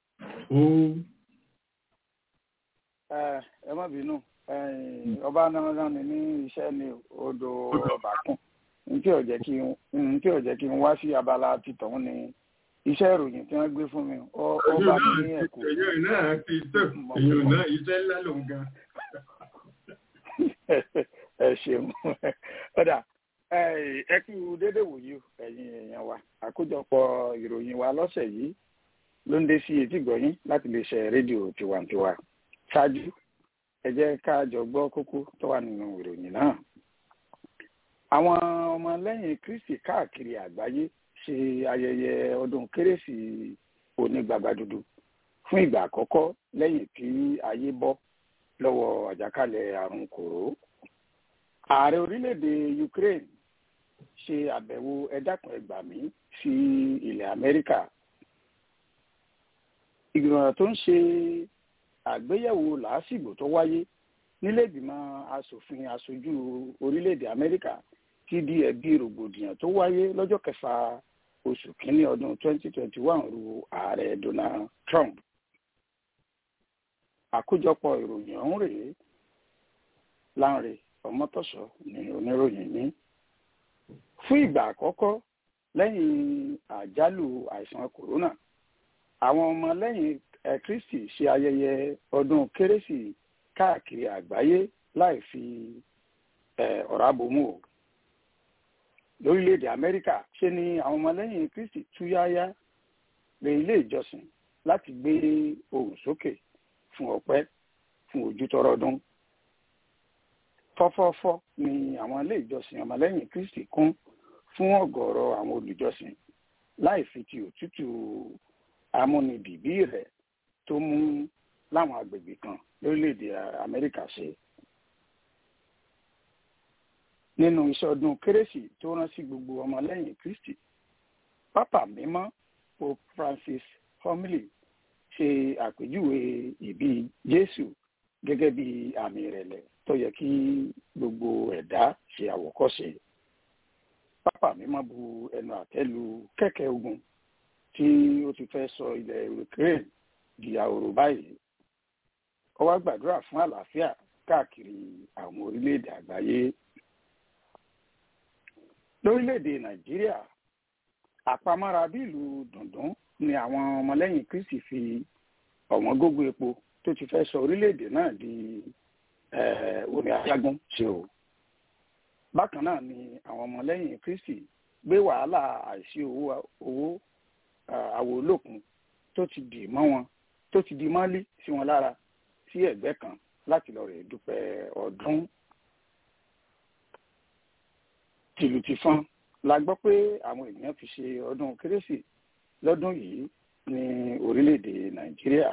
Ẹ má bínú ọba náà ní iṣẹ́ ní odò ọ̀bàkùn tí ò jẹ́ kí n wá sí abala títọ̀hún ni iṣẹ́ ìròyìn tí wọ́n gbé fún mi ọba mi ní ẹ̀kọ́. èyí náà ti tó èyí náà iṣẹ́ ńlá ló ń ga. Ẹ ṣeun ọ̀dà ẹ kú dédé wòye ẹ̀yin èèyàn wa àkójọpọ̀ ìròyìn wa lọ́sẹ̀ yìí ló ń dé sí etí gbọ̀yìn láti lè ṣe rédíò tiwantiwa ṣáájú ẹ jẹ́ ká jọ gbọ́ kókó tó wà nínú ìròyìn náà. Àwọn ọmọlẹ́yìn Kristi káàkiri àgbáyé ṣe ayẹyẹ ọdún kérésì onígbàgbàdúdú fún ìgbà àkọ́kọ́ lẹ́yìn tí ayé bọ́ lọ́wọ́ àjàkálẹ̀ àrùn kòró. Ààrẹ orílẹ̀-èdè Ukraine ṣe àbẹ̀wò ẹ̀dákun ẹgbàmí sí ilẹ̀ Amẹ́ríkà. Ìgbìmọ̀ tó ń ṣe àgbéyẹ̀wò làásìgbò tó wáyé nílé ìgbìmọ̀ asòfin aṣojú orílẹ̀-èdè Amẹ́ríkà ti di ẹ̀bi rògbòdìyàn tó wáyé lọ́jọ́ kẹfà oṣù kínní ọdún 2021 ru ààrẹ Donald Trump. Àkójọpọ̀ ìròyìn ọ̀hún rèé Láńrè Ọmọ́tọ́ṣọ́ ní oníròyìn ní. Fún ìgbà àkọ́kọ́ lẹ́yìn àjálù àìsàn kòrónà àwọn ọmọlẹ́yìn Kristi ṣe ayẹyẹ ọdún kérésì káàkiri àgbáyé láì fi ọ̀rá bomú o. Lórílẹ̀-èdè Amẹ́ríkà ṣe ni àwọn ọmọlẹ́yìn Kristi túyáyá lé ilé ìjọsìn láti gbé ohùn sókè fún ọpẹ́ fún ojútọrọdún. Fọ́fọ́fọ́ ni àwọn ilé ìjọsìn ọmọlẹ́yìn Kristi kún fún ọ̀gọ̀ọ̀rọ̀ àwọn olùjọsìn láì fi ti òtútù amúnibìbí rẹ̀ tó mú láwọn agbègbè kan lórílẹ̀-èdè Amẹ́ríkà ṣe. Nínú iṣẹ́ ọdún kérésì tó rán sí gbogbo ọmọlẹ́yìn Kristi, Pápá Mímọ́ Pope Francis Homily ṣe àpèjúwe ìbí Jésù gẹ́gẹ́ bí àmì ìrẹ̀lẹ̀ tó yẹ kí gbogbo ẹ̀dá ṣe àwòkọ́ṣe. Pápá Mímọ́ bu ẹnu àtẹ́ lu kẹ̀kẹ́ ogun tí ó ti fẹ́ sọ ilẹ̀ Ukraine di ahoro báyìí. Ó wá gbàdúrà fún àlàáfíà káàkiri àwọn orílẹ̀-èdè àgbáyé. Lórílẹ̀-èdè Nàìjíríà, àpamọ́ra bí ìlú dùndún ni àwọn ọmọlẹ́yìn Kristi fi ọ̀wọ́n gógó epo tó ti fẹ́ sọ orílẹ̀-èdè náà di omi adágún ṣe o. Bákan náà ni àwọn ọmọlẹ́yìn Kristi gbé wàhálà àìsí owó àwò olókun tó ti dì mọ́ wọn tó ti di mọ́lí sí wọn lára sí ẹ̀gbẹ́ kan láti lọ rè dúpẹ́ ọdún. Tìlù tìfọn la gbọ́ pé àwọn ènìyàn fi ṣe ọdún kérésì lọ́dún yìí ní orílẹ̀-èdè Nàìjíríà.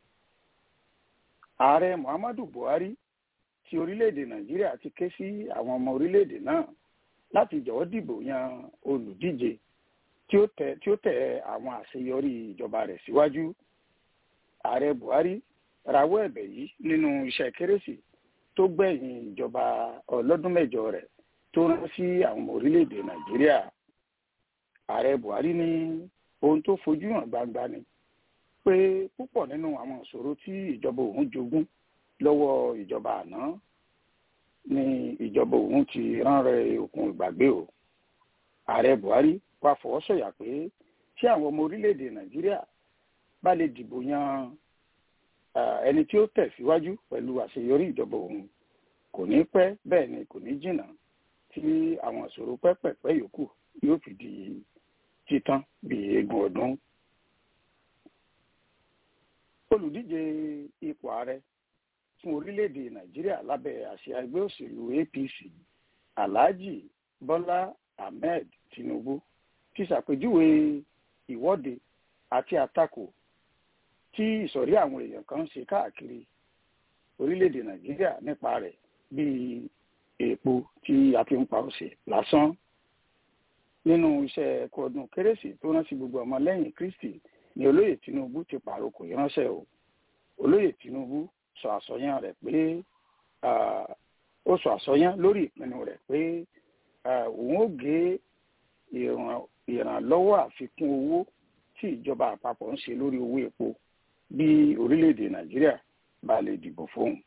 Ààrẹ Muhammadu Buhari ti orílẹ̀-èdè Nàìjíríà ti ké sí àwọn ọmọ orílẹ̀-èdè náà láti jọ̀wọ́ dìbò yan olùdíje tí ó tẹ àwọn àṣeyọrí ìjọba rẹ̀ síwájú. Ààrẹ Buhari rawọ́ ẹ̀bẹ̀ yìí nínú iṣẹ́ kérésì tó gbẹ̀yìn ìjọba ọlọ́dún mẹ́jọ rẹ̀ tó rán sí àwọn ọmọ orílẹ̀-èdè Nàìjíríà. Ààrẹ Buhari ní ohun tó fojú hàn gbangba ni pé púpọ̀ nínú àwọn ìṣòro tí ìjọba òun jogún lọ́wọ́ ìjọba àná ni ìjọba òun ti ránrẹ́ òkun ìgbàgbé o. Ààrẹ Buhari wá fọwọ́ sọ̀yà pé tí àwọn ọmọ orílẹ̀-èdè Nàìjíríà bá lè dìbò yan ẹni tí ó tẹ̀síwájú pẹ̀lú àṣeyọrí ìjọba òun kò ní pẹ́ bẹ́ẹ̀ ni kò ní jìnnà tí àwọn ìṣòro pẹ́pẹ̀pẹ́ yòókù yóò fi di títán bí eégún ọdún. Olùdíje ipò ààrẹ fún orílẹ̀-èdè Nàìjíríà lábẹ́ àsíá ẹgbẹ́ òṣèlú APC Alhaji Bọ́lá Ahmed Tinubu ti ṣàpèjúwe ìwọ́de àti àtakò tí ìsọ̀rí àwọn èèyàn kan ṣe káàkiri orílẹ̀-èdè Nàìjíríà nípa rẹ̀ bíi èèpo tí a fi ń pa òṣè lásán. Nínú iṣẹ́ ẹ̀kọ́ ọdún kérésì tó rán sí gbogbo ọmọlẹ́yìn Kristi ni olóyè Tinubu ti pàrokò ìránṣẹ́ o. Olóyè Tinubu sọ àsọyán rẹ̀ pé ó sọ àsọyán lórí ìpinnu rẹ̀ pé òun ó gé ìrànlọ́wọ́ àfikún owó tí ìjọba àpapọ̀ ń ṣe lórí owó epo bí orílẹ̀-èdè Nàìjíríà bá lè dìbò fóun.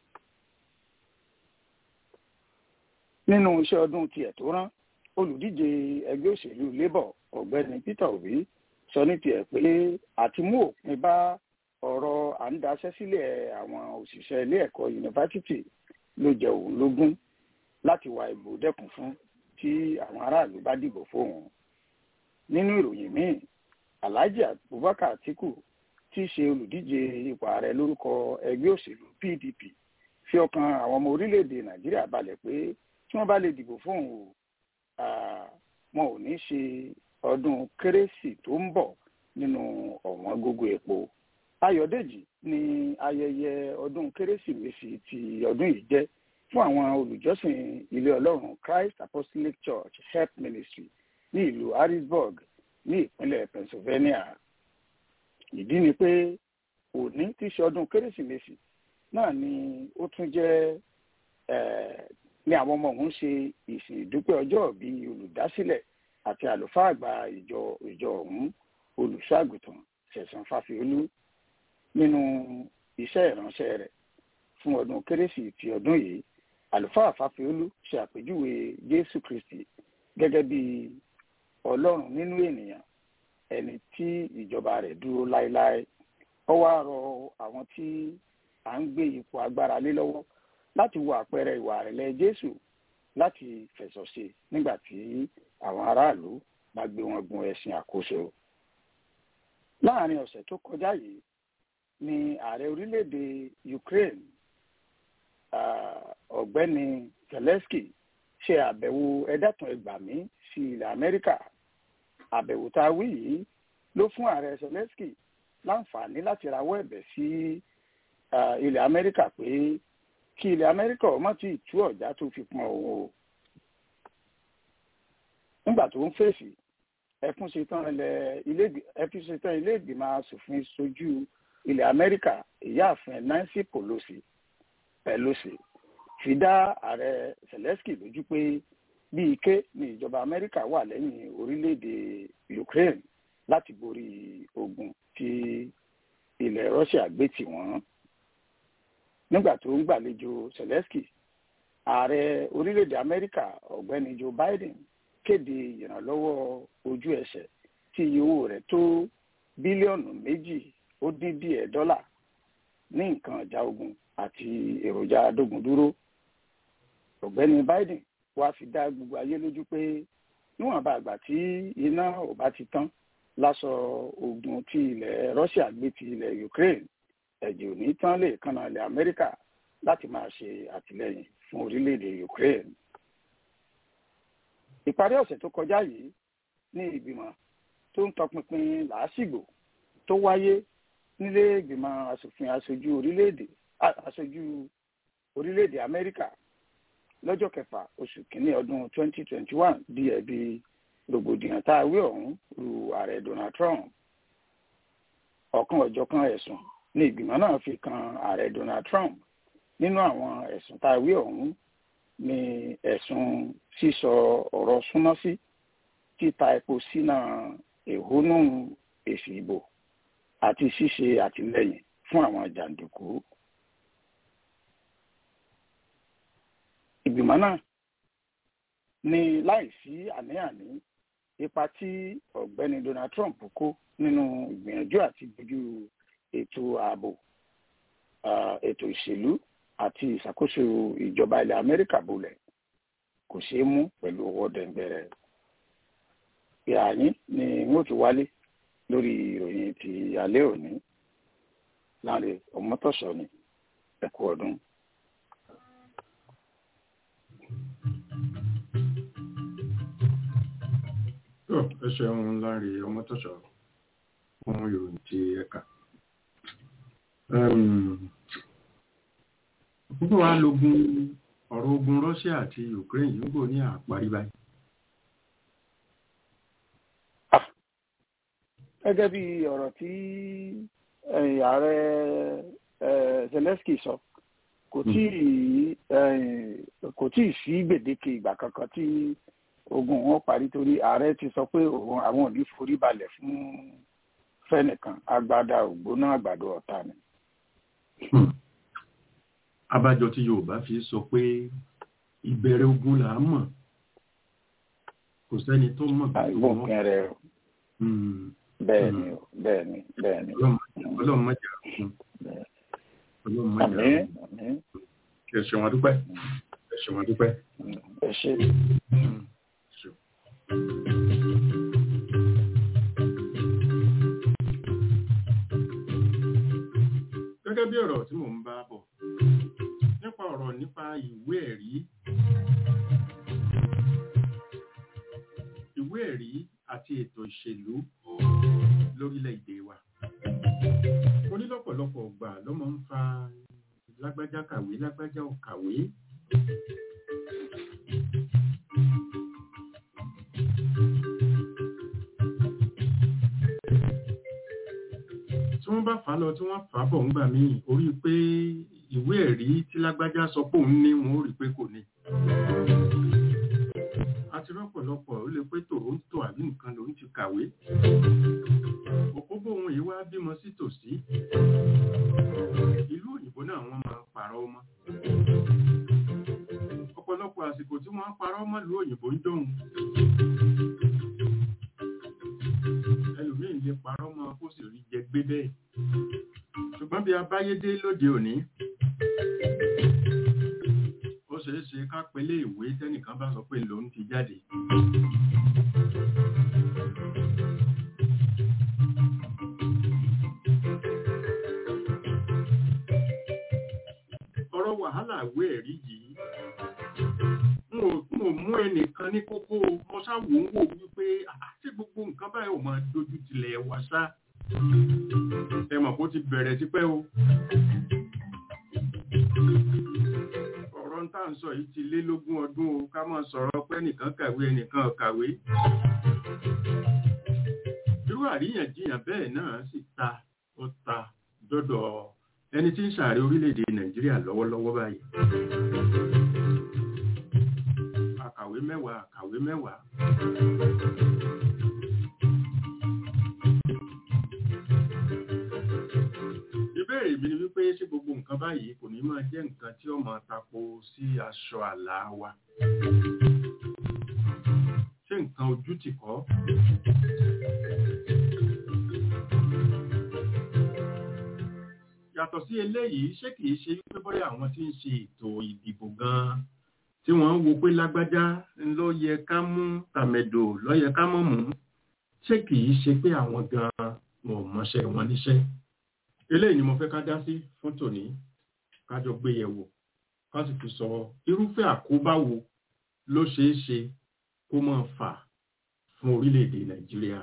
Nínú iṣẹ́ ọdún tiẹ̀ tó rán, olùdíje ẹgbẹ́ òṣèlú Labour ọ̀gbẹ́ni Peter Obi sọ ní tiẹ̀ pé àti mú òpin bá ọ̀rọ̀ à ń daṣẹ́ sílẹ̀ àwọn òṣìṣẹ́ ilé ẹ̀kọ́ yunifásitì ló jẹ òun lógún láti wá ìbò dẹ́kun fún tí àwọn aráàlú bá dìbò fóun. Nínú ìròyìn míì, Alhaji Abubakar Atiku tí í ṣe olùdíje ipò ààrẹ lórúkọ ẹgbẹ́ òṣèlú PDP fi ọkàn àwọn ọmọ orílẹ̀-èdè Nàìjíríà balẹ̀ pé tí wọ́n bá lè dìbò fóun wọn ò ní ṣe ọdún kérésì tó ń bọ̀ nínú ọ̀wọ́n gógó epo. Ayọ̀dèjì ni ayẹyẹ ọdún kérésìmesì ti ọdún yìí jẹ́ fún àwọn olùjọ́sìn ilé Ọlọ́run Christ Apostolic Church Help Ministry ní ìlú Harrisburg ní ìpínlẹ̀ Pennsylvania. Ìdí ni pé òní tí ṣe ọdún kérésìmesì náà ni ó tún jẹ́ ní àwọn ọmọ òun ṣe ìsìn ìdúpẹ́ ọjọ́ ìbí olùdásílẹ̀ àti àlùfáà àgbà ìjọ ọ̀hún olùṣọ́àgùtàn Sẹ̀san Fáfiolú. Nínú iṣẹ́ ìránṣẹ́ rẹ̀ fún ọdún kérésì ti ọdún yìí, àlùfáà Fáfiolú ṣe àpèjúwe Jésù Kristi gẹ́gẹ́ bí Ọlọ́run nínú ènìyàn, ẹni tí ìjọba rẹ̀ dúró láéláé. Ó wá rọ àwọn tí à ń gbé ipò agbára lé lọ́wọ́ láti wo àpẹẹrẹ ìwà ìrẹ̀lẹ̀ Jésù láti fẹ̀sọ̀ ṣe nígbà tí àwọn aráàlú bá gbé wọn gun ẹṣin àkóso. Láàárín ọ̀sẹ̀ tó kọjá yìí ni ààrẹ orílẹ̀-èdè Ukraine ọ̀gbẹ́ni Zelensky ṣe àbẹ̀wò ẹ̀dẹ́tàn ẹgbàmí sí ilẹ̀ Amẹ́ríkà. Àbẹ̀wò tá a wí yìí ló fún ààrẹ Zelensky láǹfààní láti rawọ́ ẹ̀bẹ̀ sí ilẹ̀ Amẹ́ríkà pé kí ilẹ̀ Amẹ́ríkà ọmọ tí ì tú ọ̀já tó fi pọn òun o. Nígbà tó ń fèsì, ẹkún ṣetán ilé ìgbìmọ̀ aṣòfin ṣojú ilẹ̀ Amẹ́ríkà ìyáàfin Nancy Pelosi fi dá ààrẹ Zelensky lójú pé bí ike ni ìjọba Amẹ́ríkà wà lẹ́yìn orílẹ̀-èdè Ukraine láti borí ogun tí ilẹ̀ Russia gbé tì wọ́n. Nígbà tó ń gbàlejò Zelensky, ààrẹ orílẹ̀-èdè Amẹ́ríkà ọ̀gbẹ́ni Joe Biden kéde ìrànlọ́wọ́ ojú ẹsẹ̀ tí iye owó rẹ̀ tó bílíọ̀nù $2.díẹ̀ ní nǹkan ìjà ogun àti èròjà adógun dúró. Ọ̀gbẹ́ni Biden wá fi dá gbogbo ayé lójú pé níwọ̀nba àgbà tí iná ò bá ti tán láṣọ ogun tí ilẹ̀ Russia gbé ti ilẹ̀ Ukraine, ẹ̀jẹ̀ ò ní tán lè kánná ilẹ̀ Amẹ́ríkà láti máa ṣe àtìlẹ́yìn fún orílẹ̀-èdè Ukraine. Ìparí ọ̀sẹ̀ tó kọjá yìí ní ìgbìmọ̀ tó ń tọpinpin làásìgbò tó wáyé nílé ìgbìmọ̀ aṣòfin aṣojú orílẹ̀-èdè Amẹ́ríkà lọ́jọ́ 6 oṣù kìíní ọdún 2021 di ẹ̀bi rògbòdìyàn tá a wí ọ̀hún ru ààrẹ Donald Trump. Ọ̀kan ọ̀jọ̀kan ẹ̀sùn ní ìgbìmọ̀ náà fi kan ààrẹ Donald Trump. Nínú àwọn ẹ̀sùn tá a wí ọ̀hún ni ẹ̀sùn sísọ ọ̀rọ̀ súná sí, títa epo sínà ẹ̀hónú èsì ìbò àti ṣíṣe àtìlẹ́yìn fún àwọn jàǹdùkú. Ìgbìmọ̀ náà ní láìsí àní-àní ipa tí ọ̀gbẹ́ni Donald Trump kó nínú ìgbìyànjú àti gbójú ètò ààbò, ètò ìṣèlú àti ìṣàkóso ìjọba ilẹ̀ Amẹ́ríkà bolẹ̀ kò ṣeé mú pẹ̀lú ọwọ́ dẹ̀ngbẹ̀rẹ̀. Ìhàyín ni wọ́n ti wálé lórí ìròyìn ti alẹ́ òní. Láńrè Ọmọ́tọ̀sọ́ ni ẹ kú ọdún. tó ẹ ṣeun Láre Ọmọ́tọ́ṣọ́ fún ìròyìn tí ẹ kà. Púpọ̀ wá lógun ọ̀rọ̀ ogun Russia àti Ukraine yìí ń bò ní àparí báyìí. Gẹ́gẹ́ bí ọ̀rọ̀ tí ààrẹ Zelensky sọ kò tí ì sí gbèdéke ìgbà kankan tí ogun wọn parí torí ààrẹ ti sọ pé àwọn ò ní forí balẹ̀ fún fẹ́nìkan agbada ògbóná àgbàdo ọ̀tá ni. Abájọ tí Yorùbá fi sọ pé ìbẹ̀rẹ̀ ogun là á mọ̀ kò sẹ́ni tó mọ̀ bí ogun kẹrẹ o. Bẹ́ẹ̀ni Ọlọ́run má jà fún Ọlọ́run má jà fún ẹ ṣé wọn dúpẹ́ ẹ ṣé. Gẹ́gẹ́ bí ọ̀rọ̀ tí mò ń bá bọ̀ nípa ìwé ẹ̀rí àti ètò ìṣèlú lórílẹ̀-èdè wa. Onílọ́pọ̀lọpọ̀ ọgbà ló máa ń fa lágbájá kàwé lágbájá ò kàwé. Tí wọ́n bá fà á lọ tí wọ́n fà á bọ̀ ńgbà míì orí pé ìwé ẹ̀rí tí lágbájá sọ pé òun ní wọn ó rí pé kò ní. Àti rọ́pọ̀lọpọ̀ ó lè pé Toronto àbí nǹkan lòun ti kàwé. Òpópó ohun yìí wá bímọ sí tòsí. Ìlú òyìnbó náà wọ́n máa pààrọ̀ ọmọ. Ọ̀pọ̀lọpọ̀ àsìkò tí wọ́n pààrọ̀ ọmọ ìlú òyìnbó ń dọ̀hún. Ẹlòmíì lè pààrọ̀ ọmọ kó sì rí jẹ gbé bẹ́ẹ̀. Ṣùgbọ́n bí abáyédé lóde òní, ó ṣeé ṣe ká pélé ìwé tẹ́nìkan bá sọ pé lòun ti jáde. Ọ̀rọ̀ wàhálà ìwé ẹ̀rí yìí, mo mú ẹnìkan ní kókó mo ṣáwò ń wò wípé àti gbogbo nǹkan báyìí ò máa dojú tilẹ̀ wá ṣá. Ẹ mọ̀ kó ti bẹ̀rẹ̀ tipẹ́ o. Ọ̀rọ̀ tá ń sọ yìí ti lé lógún ọdún o, ká máa sọ̀rọ̀ pé ẹnìkan kàwé ẹnìkan ò kàwé. Irú àríyànjiyàn bẹ́ẹ̀ náà sì ta dọ́dọ̀ ẹni tí ń ṣààrẹ orílẹ̀-èdè Nàìjíríà lọ́wọ́lọ́wọ́ báyìí. Àkàwé mẹ́wàá. Ìbéèrè mi ni wípé ṣé gbogbo nǹkan báyìí kò ní máa jẹ́ nǹkan tí ó máa tako sí aṣọ àlà wa? Ṣé nǹkan ojú tì kọ́? Yàtọ̀ sí eléyìí, ṣé kìí ṣe wípé bóyá àwọn tí ń ṣe ètò ìdìbò gan-an tí wọ́n ń wo pé lágbájá ló yẹ ká mú tàmẹ̀dò ló yẹ ká mọ̀ mú, ṣé kìí ṣe pé àwọn gan-an wọn ò mọṣẹ́ wọn níṣẹ́? Eléyìí ni mo fẹ́ ká dá sí fún tòní, ká jọ gbé yẹ̀wò, ká sì fi sọ irúfẹ́ àkóbá wo ló ṣeé ṣe kó máa fà fún orílẹ̀-èdè Nàìjíríà.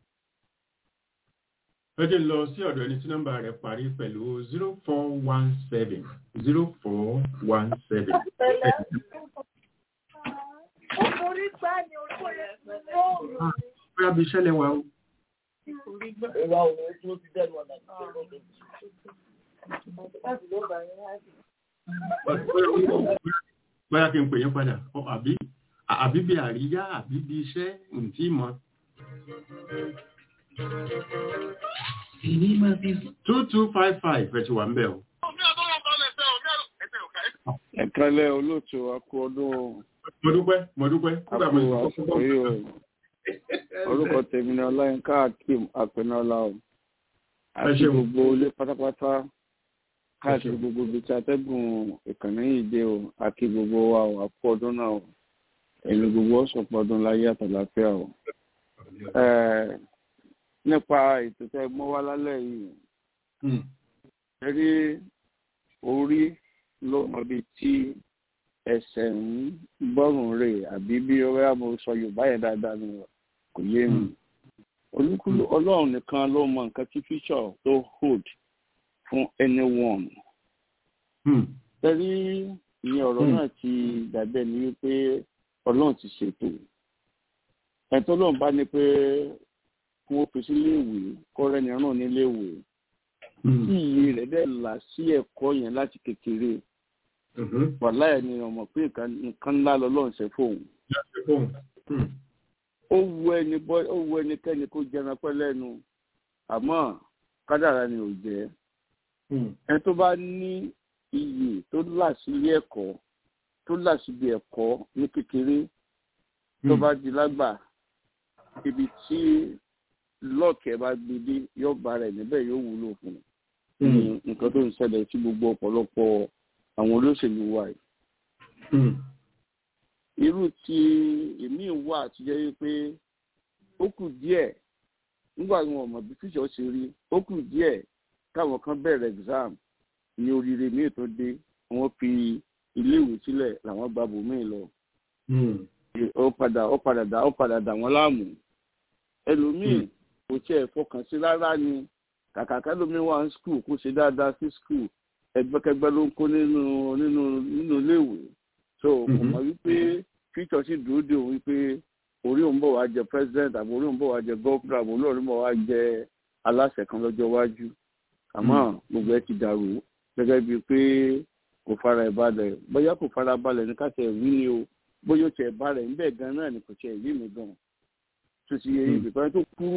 Ẹ jẹ́ lọ sí ọ̀dọ̀ ẹni tí nọ́mbà rẹ̀ parí pẹ̀lú 0417. Bóyá bí iṣẹ́ lẹ́wà o. Bóyá kí n pè yín padà, àbí bí àríyá, àbí bí iṣẹ́ ǹtí mọ́. 2255 ẹ ti wà ń bẹ̀ o. Ẹ̀kálẹ̀ olóòtú akú ọdún. Mo dúpẹ́. Orúkọ tèmi ni Ọláyínká Akeem Apẹ̀nọ́lá o. Àti gbogbo ilé pátápátá káàkiri gbogbo ibi tí atẹ́gùn ìkànnì yìí dé o. Àti gbogbo wa o, akú ọdún náà o. Èmi gbogbo ọ̀sọ̀pọ̀ ọdún láyé àtàlàfíà o. Nípa ètò tẹ́ gbọ́ wá lálẹ́ yìí, rí orí ló mọ bí tí ẹsẹ̀ ń gbọ́rùn rè àbí bí ọ̀rẹ́ àmọ́ sọ Yorùbá yẹn dáadáa ni kò yé mi olúkúlù ọlọ́run nìkan ló mọ nǹkan tí future tó hold fún anyone. Tẹ́lí ìyẹn ọ̀rọ̀ náà ti dàbẹ̀ ní wípé ọlọ́run ti ṣètò ẹ̀tọ́ ọlọ́run bá ní pé kí wọ́n fi sílé ìwé kọ́rẹ́ ni ràn nílé ìwé tí iye rẹ̀ dẹ̀ là sí ẹ̀kọ́ yẹn láti kékeré wàhálà ẹ̀ ni ọmọ pé nǹkan ńlá lọ́lọ́run ṣe fóun. Ó wu ẹnikẹ́ni kó jẹran pẹ́ lẹ́nu àmọ́ kádàrá ni ò jẹ́. Ẹni tó bá ní iyì tó là sílé ẹ̀kọ́ tó là síbi ẹ̀kọ́ ní kékeré tó bá di lágbà ibi tí lọ́ọ̀kẹ́ bá gbé dé yóò bá rẹ̀ níbẹ̀ yóò wúlò fún un. Nǹkan tó ń ṣẹlẹ̀ sí gbogbo ọ̀pọ̀lọpọ̀ àwọn olóṣèlú wa yìí. Irú tí èmi wà tó jẹ́ wípé ó kù díẹ̀ nígbà tí wọn mọ̀ bí fíṣọ̀ ṣe rí ó kù díẹ̀ káwọn kan bẹ̀rẹ̀ exam ní oríire míì tó dé wọ́n fi iléèwé sílẹ̀ làwọn gba bòmíì lọ. Ó padà dà wọ́n láàmú. Ẹlòmíì kò tiẹ̀ fọkàn sí rárá ni kàkà kẹ́lòmíì wà ní skul kó ṣe dáadáa sí skul ẹgbẹ́kẹgbẹ́ ló ń kó nínú iléèwé. So kò mọ̀ wípé future sì dúró dé òun wípé orí òun bọ̀ wá jẹ president àbí orí òun bọ̀ wá jẹ governor àbí orí òun bọ̀ wá jẹ aláṣẹ kan lọ́jọ́ iwájú. Àmọ́ gbogbo ẹ ti dàrú gẹ́gẹ́ bíi pé kò fara ẹ̀ balẹ̀ bóyá kò fara balẹ̀ ní káṣẹ̀ rí ni o bóyá ó tiẹ̀ bá rẹ̀ níbẹ̀ gan náà ni kò tiẹ̀ rí mi gan. Tó ti yẹ ibi kan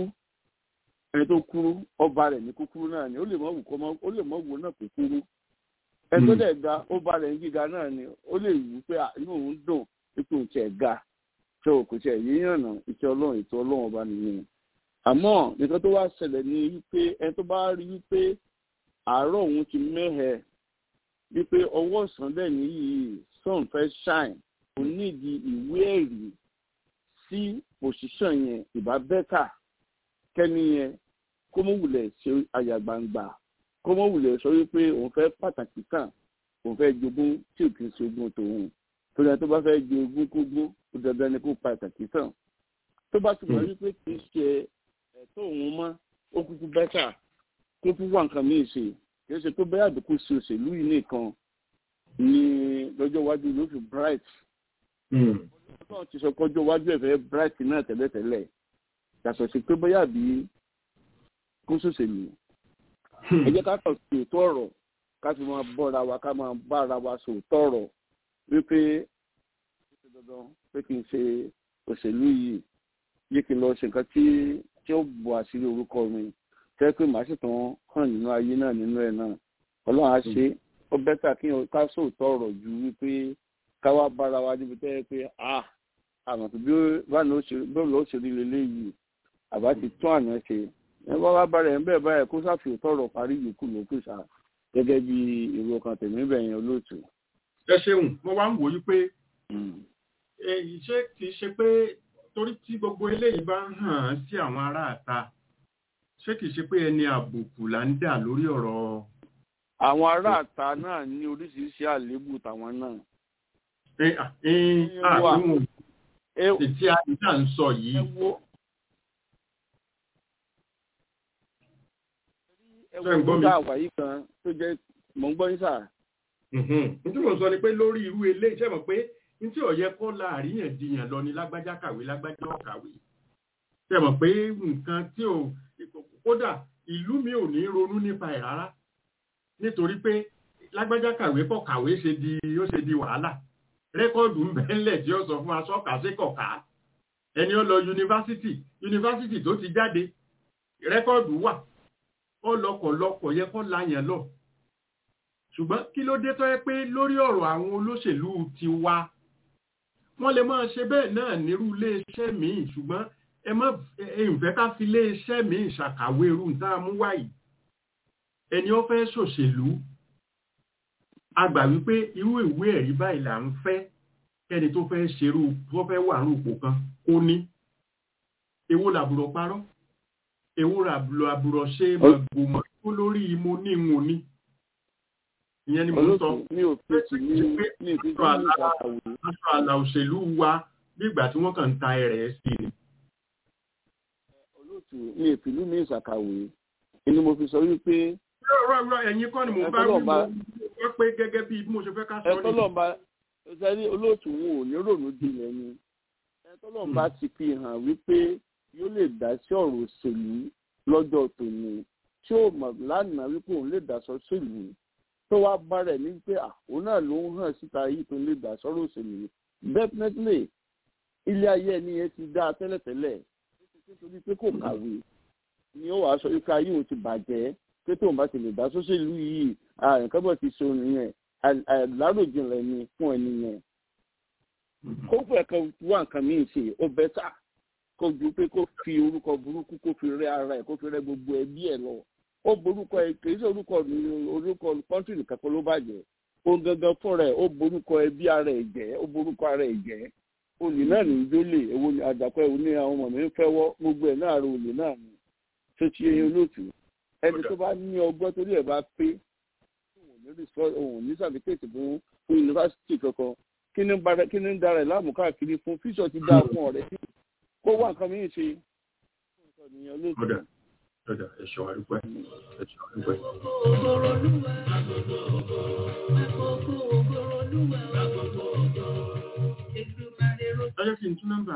ẹni tó kúrú ọba rẹ̀ ní kúkúrú náà ni ó lè mọ̀ wò náà kò kúrú. Ẹni tó dẹ̀ ga ó bá rẹ̀ ní gíga náà ni ó lè wù pé inú òun dùn ipò tiẹ̀ ga tó kò tiẹ̀ yíyàn náà ìtẹ́ ọlọ́run ètò ọlọ́run ọba nìyẹn. Àmọ́ nǹkan tó wá ṣẹlẹ̀ ni wípé ẹni tó bá rí wípé àárọ̀ òun ti mẹ́hẹ̀ wípé ọwọ́ ọ̀sán dẹ̀ níyì sun fẹ́ shine kò nídìí ìwé ẹ̀rí sí òṣìṣẹ́ yẹn ìbá bẹ́tà kẹ́ni yẹn kó mọ̀ wulẹ̀ ṣe àyàgbàǹgbà kó mọ̀ wulẹ̀ sọ wípé òun fẹ́ pàtàkì kàn òun fẹ́ jogún tí ò kì í ṣe ogún tòun torí ẹni tó bá fẹ́ jogún kógún ó dandan ni kó pàtàkì kàn tó bá ti mọ̀ wípé kì í ṣe ẹ̀tọ́ òun mọ́ ó kúkú bẹ́tà kó fún wà nǹkan míì ṣe kì í ṣe tó bẹ́ẹ̀ àdúgbò ṣe òṣèlú yìí nìkan ní lọ́jọ́ iwájú ló fi bright. Ọlọ́run ti sọ pé ọjọ́ iwájú ẹ̀fẹ́ bright náà tẹ́lẹ̀tẹ́lẹ̀ yàtọ̀ sí pé bóyá bí kó ṣòṣèlú. Ẹ jẹ́ ká kàn sí ètò ọ̀rọ̀ ká fi máa bọ́ra wa ká máa bára wa sòótọ́ ọ̀rọ̀ wípé ó ṣe dandan pé kí n ṣe òṣèlú yìí yí kí n lọ ṣe nǹkan tí ó bọ̀ àṣírí orúkọ mi tẹ́ pé màá sì tán hàn nínú ayé náà nínú ẹ̀ náà Ọlọ́run á ṣe ó bẹ́tà kí ká sòótọ́ ọ̀rọ̀ ju wípé ká wá bára wa níbi tẹ́ pé àmọ̀ tó bí ó ṣe rí lélẹ́yìí àbá ti tún àná ṣe ẹ bá wá bára ẹ̀ ń bẹ́ẹ̀ báyìí kó sáfì tọrọ parí yòókù lókù sá gẹ́gẹ́ bí èrò kan tèmi bẹ̀yẹn olóòtú. Ẹ ṣeun mo wá ń wòye pé ṣé kìí ṣe pé torí tí gbogbo eléyìí bá ń hàn sí àwọn aráàta ṣé kìí ṣe pé ẹni àbùkù là ń dà lórí ọ̀rọ̀. Àwọn aráàta náà ní oríṣiríṣi àléébù tàwọn náà. Àbúrò tí a ní náà ń sọ yìí. Ẹ̀wọ̀n tó dá àwáyé kan tó jẹ́ mọ̀ ń gbọ́ yín sáà. Nítorí mo sọ ni pé lórí irú eléyìí ṣe mọ̀ pé ní tí ọ̀yẹ́ kọ́ la àríyànjiyàn lọ ni lágbájá kàwé lágbájá ọ̀kàwé. Ṣe mọ̀ pé nǹkan tí ò kódà ìlú mi ò ní ronú nípa ẹ̀ rárá nítorí pé lágbájá kàwé kọ̀ kàwé ó ṣe di wàhálà. Rẹ́kọ̀dù ń bẹ́ńlẹ̀ tí ó sọ fún aṣọ́kà sí kọ̀ọ̀ká. Ẹni ó lọ yunifásitì tó ti jáde rẹ́kọ̀dù wà. Ó lọ́kọ̀lọ́kọ̀ yẹ kó láyàn lọ. Ṣùgbọ́n kí ló dé tó yẹ pé lórí ọ̀rọ̀ àwọn olóṣèlú ti wá wọ́n lè máa ṣe bẹ́ẹ̀ náà nírú iléeṣẹ́ míì ṣùgbọ́n ìfẹ́ ká fi iléeṣẹ́ míì ṣàkàwé irú ń tá a mú wáyìí ẹni ó fẹ́ ṣòṣèlú a gbà wípé irú ìwé ẹ̀rí báyìí là ń fẹ́ kẹ́ni tó fẹ́ ṣerú tó fẹ́ wà ní ipò kan kó ní èwo làbùrọ̀ parọ́ èwo làbùrọ̀ ṣe mọ̀gbòmọ̀ tó lórí mo ní mo ní. Ìyẹn ni mo sọ pé aṣọ àlà òṣèlú wa nígbà tí wọ́n kàn ń ta ẹ̀rẹ̀ sí ni. olóòtú ní ìpínlẹ̀ mi ìṣàkàwé ni mo fi sọ wípé. rọ ẹ̀yin kọ́ ni mo bá wí mo pé gẹ́gẹ́ bí mo ṣe fẹ́ ká sọ ní. ẹ̀tọ́lọ́mba ṣẹ́ni olóòtú wọn ò ní rònú jinlẹ̀ ni ẹ̀tọ́lọ́mba ti fi hàn wípé yóò lè dá sí ọ̀rọ̀ òṣèlú lọ́jọ́ tòní tí ó mọ̀ lánàá wípé òun lè dá sọ òṣèlú tó wá bá rẹ̀ ní pé òun náà ló ń hàn síta yìí tó lè dá sọ́rọ̀ òṣèlú definitely ilé ayé ẹni yẹn ti dá tẹ́lẹ̀tẹ́lẹ̀ nítorí pé kò kàwé ni ó wàá sọ wípé ayé òun ti bàjẹ́ pé tóun bá ti lè dá sóṣèlú yìí nǹkan bọ̀ ti so nìyẹn àláròjinlẹ̀ ni fún ẹni yẹn kó fẹ́ kan wá nǹkan míì ṣe ó bẹ́tà kó ju pé kó fi orúkọ burúkú kó fi rẹ́ ara ẹ̀ kó fi rẹ́ gbogbo ẹbí ẹ̀ lọ ó borúkọ ẹ̀ kì í ṣe orúkọ kọ́ńtì nìkan kó ló bàjẹ́ ó gangan fún rẹ̀ ó borúkọ ẹbí ara ẹ̀ jẹ́ ó borúkọ ara ẹ̀ jẹ́ olè náà ní ìjólè èwo ni àdàpọ̀ èwo ni àwọn ọmọ mi ń fẹ́ wọ́ gbogbo ẹ̀ náà rẹ olè náà ni tó ti yẹ olóòtú ẹni tó bá ní ọgbọ́n torí ẹ̀ bá pé òun ní sàbíkẹ́tì fún yunifásitì kankan kí ni ń dára ẹ̀ láàmú káàkiri fún fíṣọ̀ ti dá fún ọ̀rẹ́ tí kó wá nǹkan mìíràn ṣe. Ọ̀dà ẹ̀ṣọ́ àdúgbò ẹ̀ṣọ́ lọ́jọ́ kí n tún nọ́mbà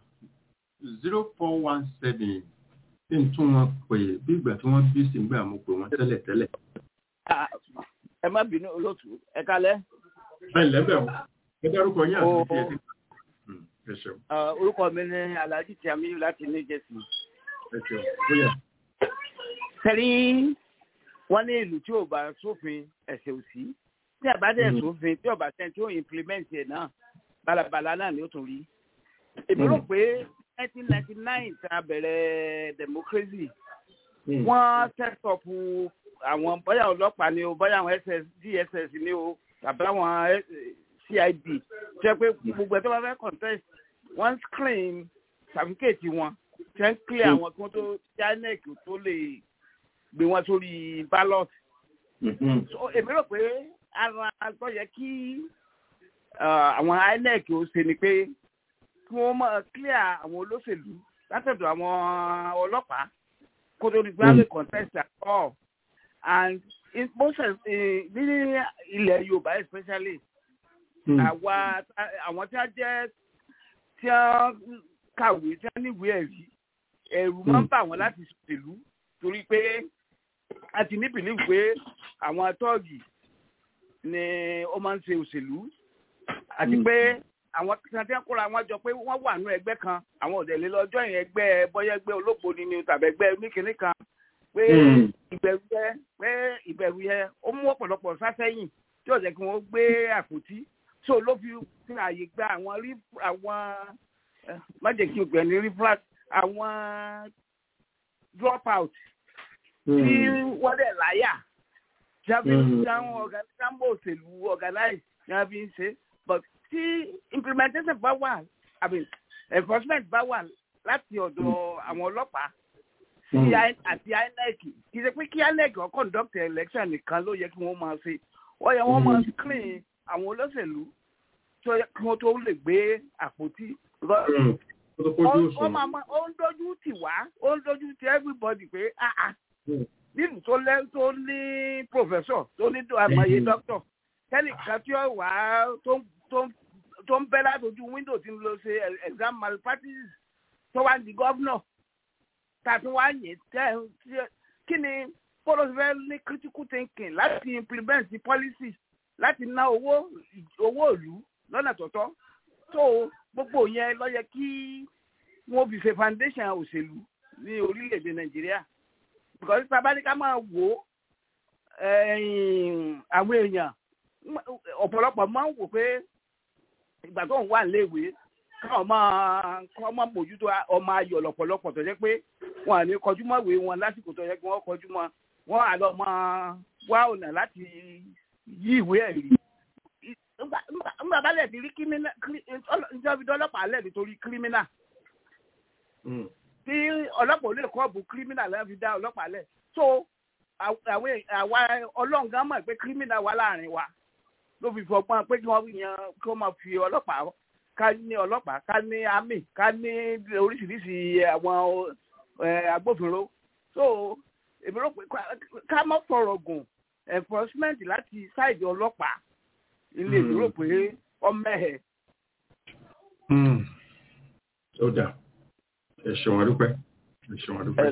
0417 kí n tún wọn pè bí ìgbà tí wọ́n bí sí ìgbà mo pè wọ́n tẹ́lẹ̀. ẹ má bínú olóòtú ẹ kálẹ́. bẹ́ẹ̀ lẹ́bẹ̀ o ẹ dárúkọ yín àti ìdí ẹ̀sìn. ẹ ṣeun. orúkọ mi ni Alhaji Tiamiyu láti New Jersey. ẹ ṣeun bóyá. sẹ́rí wọ́n ní ìlú tí ò bá sófin ẹ̀sẹ̀ òsì tí àbádẹ́ sófin tí ọba tẹ́ tí ó implement ẹ̀ náà balabala náà ni ó tún rí. èmi rò pé 1999 tá a bẹ̀rẹ̀ democracy wọ́n set up àwọn bóyá ọlọ́pàá ni o bóyá àwọn DSS ni o tàbí àwọn CID ṣe pé gbogbo ẹ̀ tó bá fẹ́ contest wọ́n screen certificate wọn ṣe ń clear àwọn kí wọ́n tó INEC tó lè gbé wọn sórí ballot. so èmi rò pé ara tó yẹ kí àwọn INEC ó ṣe ni pé kí wọ́n máa clear àwọn olóṣèlú látọ̀dọ̀ àwọn ọlọ́pàá kó tó di gbáàlè contest at all and in process ní ilẹ̀ Yorùbá especially àwọn tí wọ́n jẹ́ tí wọ́n kàwé tí wọ́n níwèé ẹ̀rí ẹ̀rù máa ń bà wọ́n láti ṣèlú torí pé a ti ní believe pé àwọn tọ́ọ̀gì ni ó máa ń ṣe òṣèlú àti pé àwọn kan tí wọ́n kóra wọn jọ pé wọ́n wà nínú ẹgbẹ́ kan àwọn òdẹ̀ lé lọ́jọ́ yẹn ẹgbẹ́ bọ́yá ẹgbẹ́ olóògbóni ni tàbí ẹgbẹ́ oníkìní kan pé ìbẹ̀rù yẹn ó mú ọ̀pọ̀lọpọ̀ sásẹ́yìn tí ó jẹ́ kí wọ́n gbé àpótí so ló fi àyè gba àwọn májèkí ògbẹ́ni reflux àwọn drop out tí wọ́n dẹ̀ láyà tí a fi ń sáwọn ọ̀gánísàmbò òṣèlú organize ní a fi ń ṣe but tí implementation bá wà enforcement bá wà láti ọ̀dọ̀ àwọn ọlọ́pàá àti INEC kì í ṣe pé kí INEC ó conduct election nìkan ló yẹ kí wọ́n máa ṣe wọ́n yẹ wọ́n máa screen àwọn olóṣèlú kí wọ́n tó lè gbé àpótí. ó ń dojú tì wá ó ń dojú tì everybody pé nínú tó ní professor tó ní àmọye doctor tẹ́nìkan tí ó wà tó ń bẹ́ látọjú window tí ń lọ ṣe exam malpractice tó wá di governor tàbí wá yẹn kí ni policy fẹ́ ní critical thinking láti implement policy láti ná owó ìlú lọ́nà tọ̀tọ̀ tó gbogbo yẹn ló yẹ kí wọ́n fi ṣe foundation òṣèlú ní orílẹ̀-èdè Nàìjíríà because tabaníkà máa wò àwọn èèyàn ọ̀pọ̀lọpọ̀ máa ń wò pé ìgbà tó ń wà léèwé káwọn máa mójútó ọmọ ayọ̀ lọ́pọ̀lọpọ̀ tó jẹ́ pé wọn à ní kọjú mọ́ ìwé wọn lásìkò tó yẹ kí wọ́n kọjú mọ́ wọn à lọ máa wá ọ̀nà láti yí ìwé ẹ̀rí. Nígbà bá lẹ̀ ti rí kírímínà ìjọba ọlọ́pàá lẹ̀ nítorí kírímínà tí ọlọ́pàá ò lè kọ́ọ̀bù kírímínà lẹ́yìn fi dá ọlọ́pàá lẹ̀ so àwa ọlọ́ǹgá mọ̀ pé kírímínà wà láàrin wa ló fi fọgbọ́n pé kí wọ́n máa fi ọlọ́pàá ká ní àmì ká ní oríṣiríṣi àwọn agbófinró so èmi rò pé ká má fọ̀rọ̀ gùn enforcement láti ṣáìdì ọlọ́pàá ilé èmi rò pé ọmọ ẹ̀. ó dà ẹ ṣeun adúpẹ́ ẹ ṣeun adúpẹ́.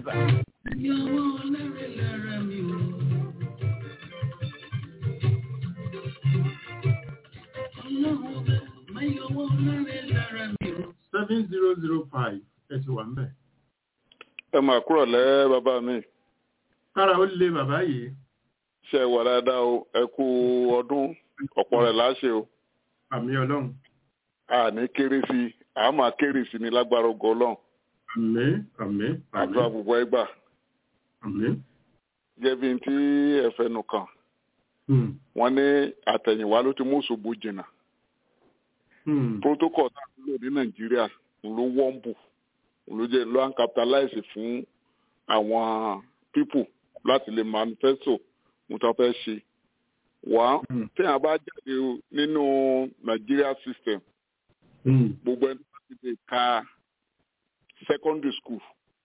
Seven 7-0-0-5 ẹ ti wà ń bẹ̀. Ẹ máa kúrò lẹ́ bàbá mi. Kára ó lé bàbá yìí. Ṣé wà dáadáa o, ẹ kú ọdún ọ̀pọ̀ rẹ̀ láṣẹ o. Àmì Ọlọ́run. A ní kéré sí, a máa kéré sí ní lágbára ògo Ọlọ́run. Àmín. Àdúrà gbogbo ẹgbà. Àmín. Jẹ́bi tí ẹ fẹnu kàn. Wọ́n ní àtẹ̀yìnwá ló ti mú ṣubú jìnnà. Protocol náà lò ní Nàìjíríà ló wọ́n bù ló jẹ́ ló ń capitalize fún àwọn people láti lè manifesto mo ta fẹ́ ṣe. Wọ́n téèyàn bá jáde nínú Nigeria system gbogbo ẹni tó ti lè ka secondary school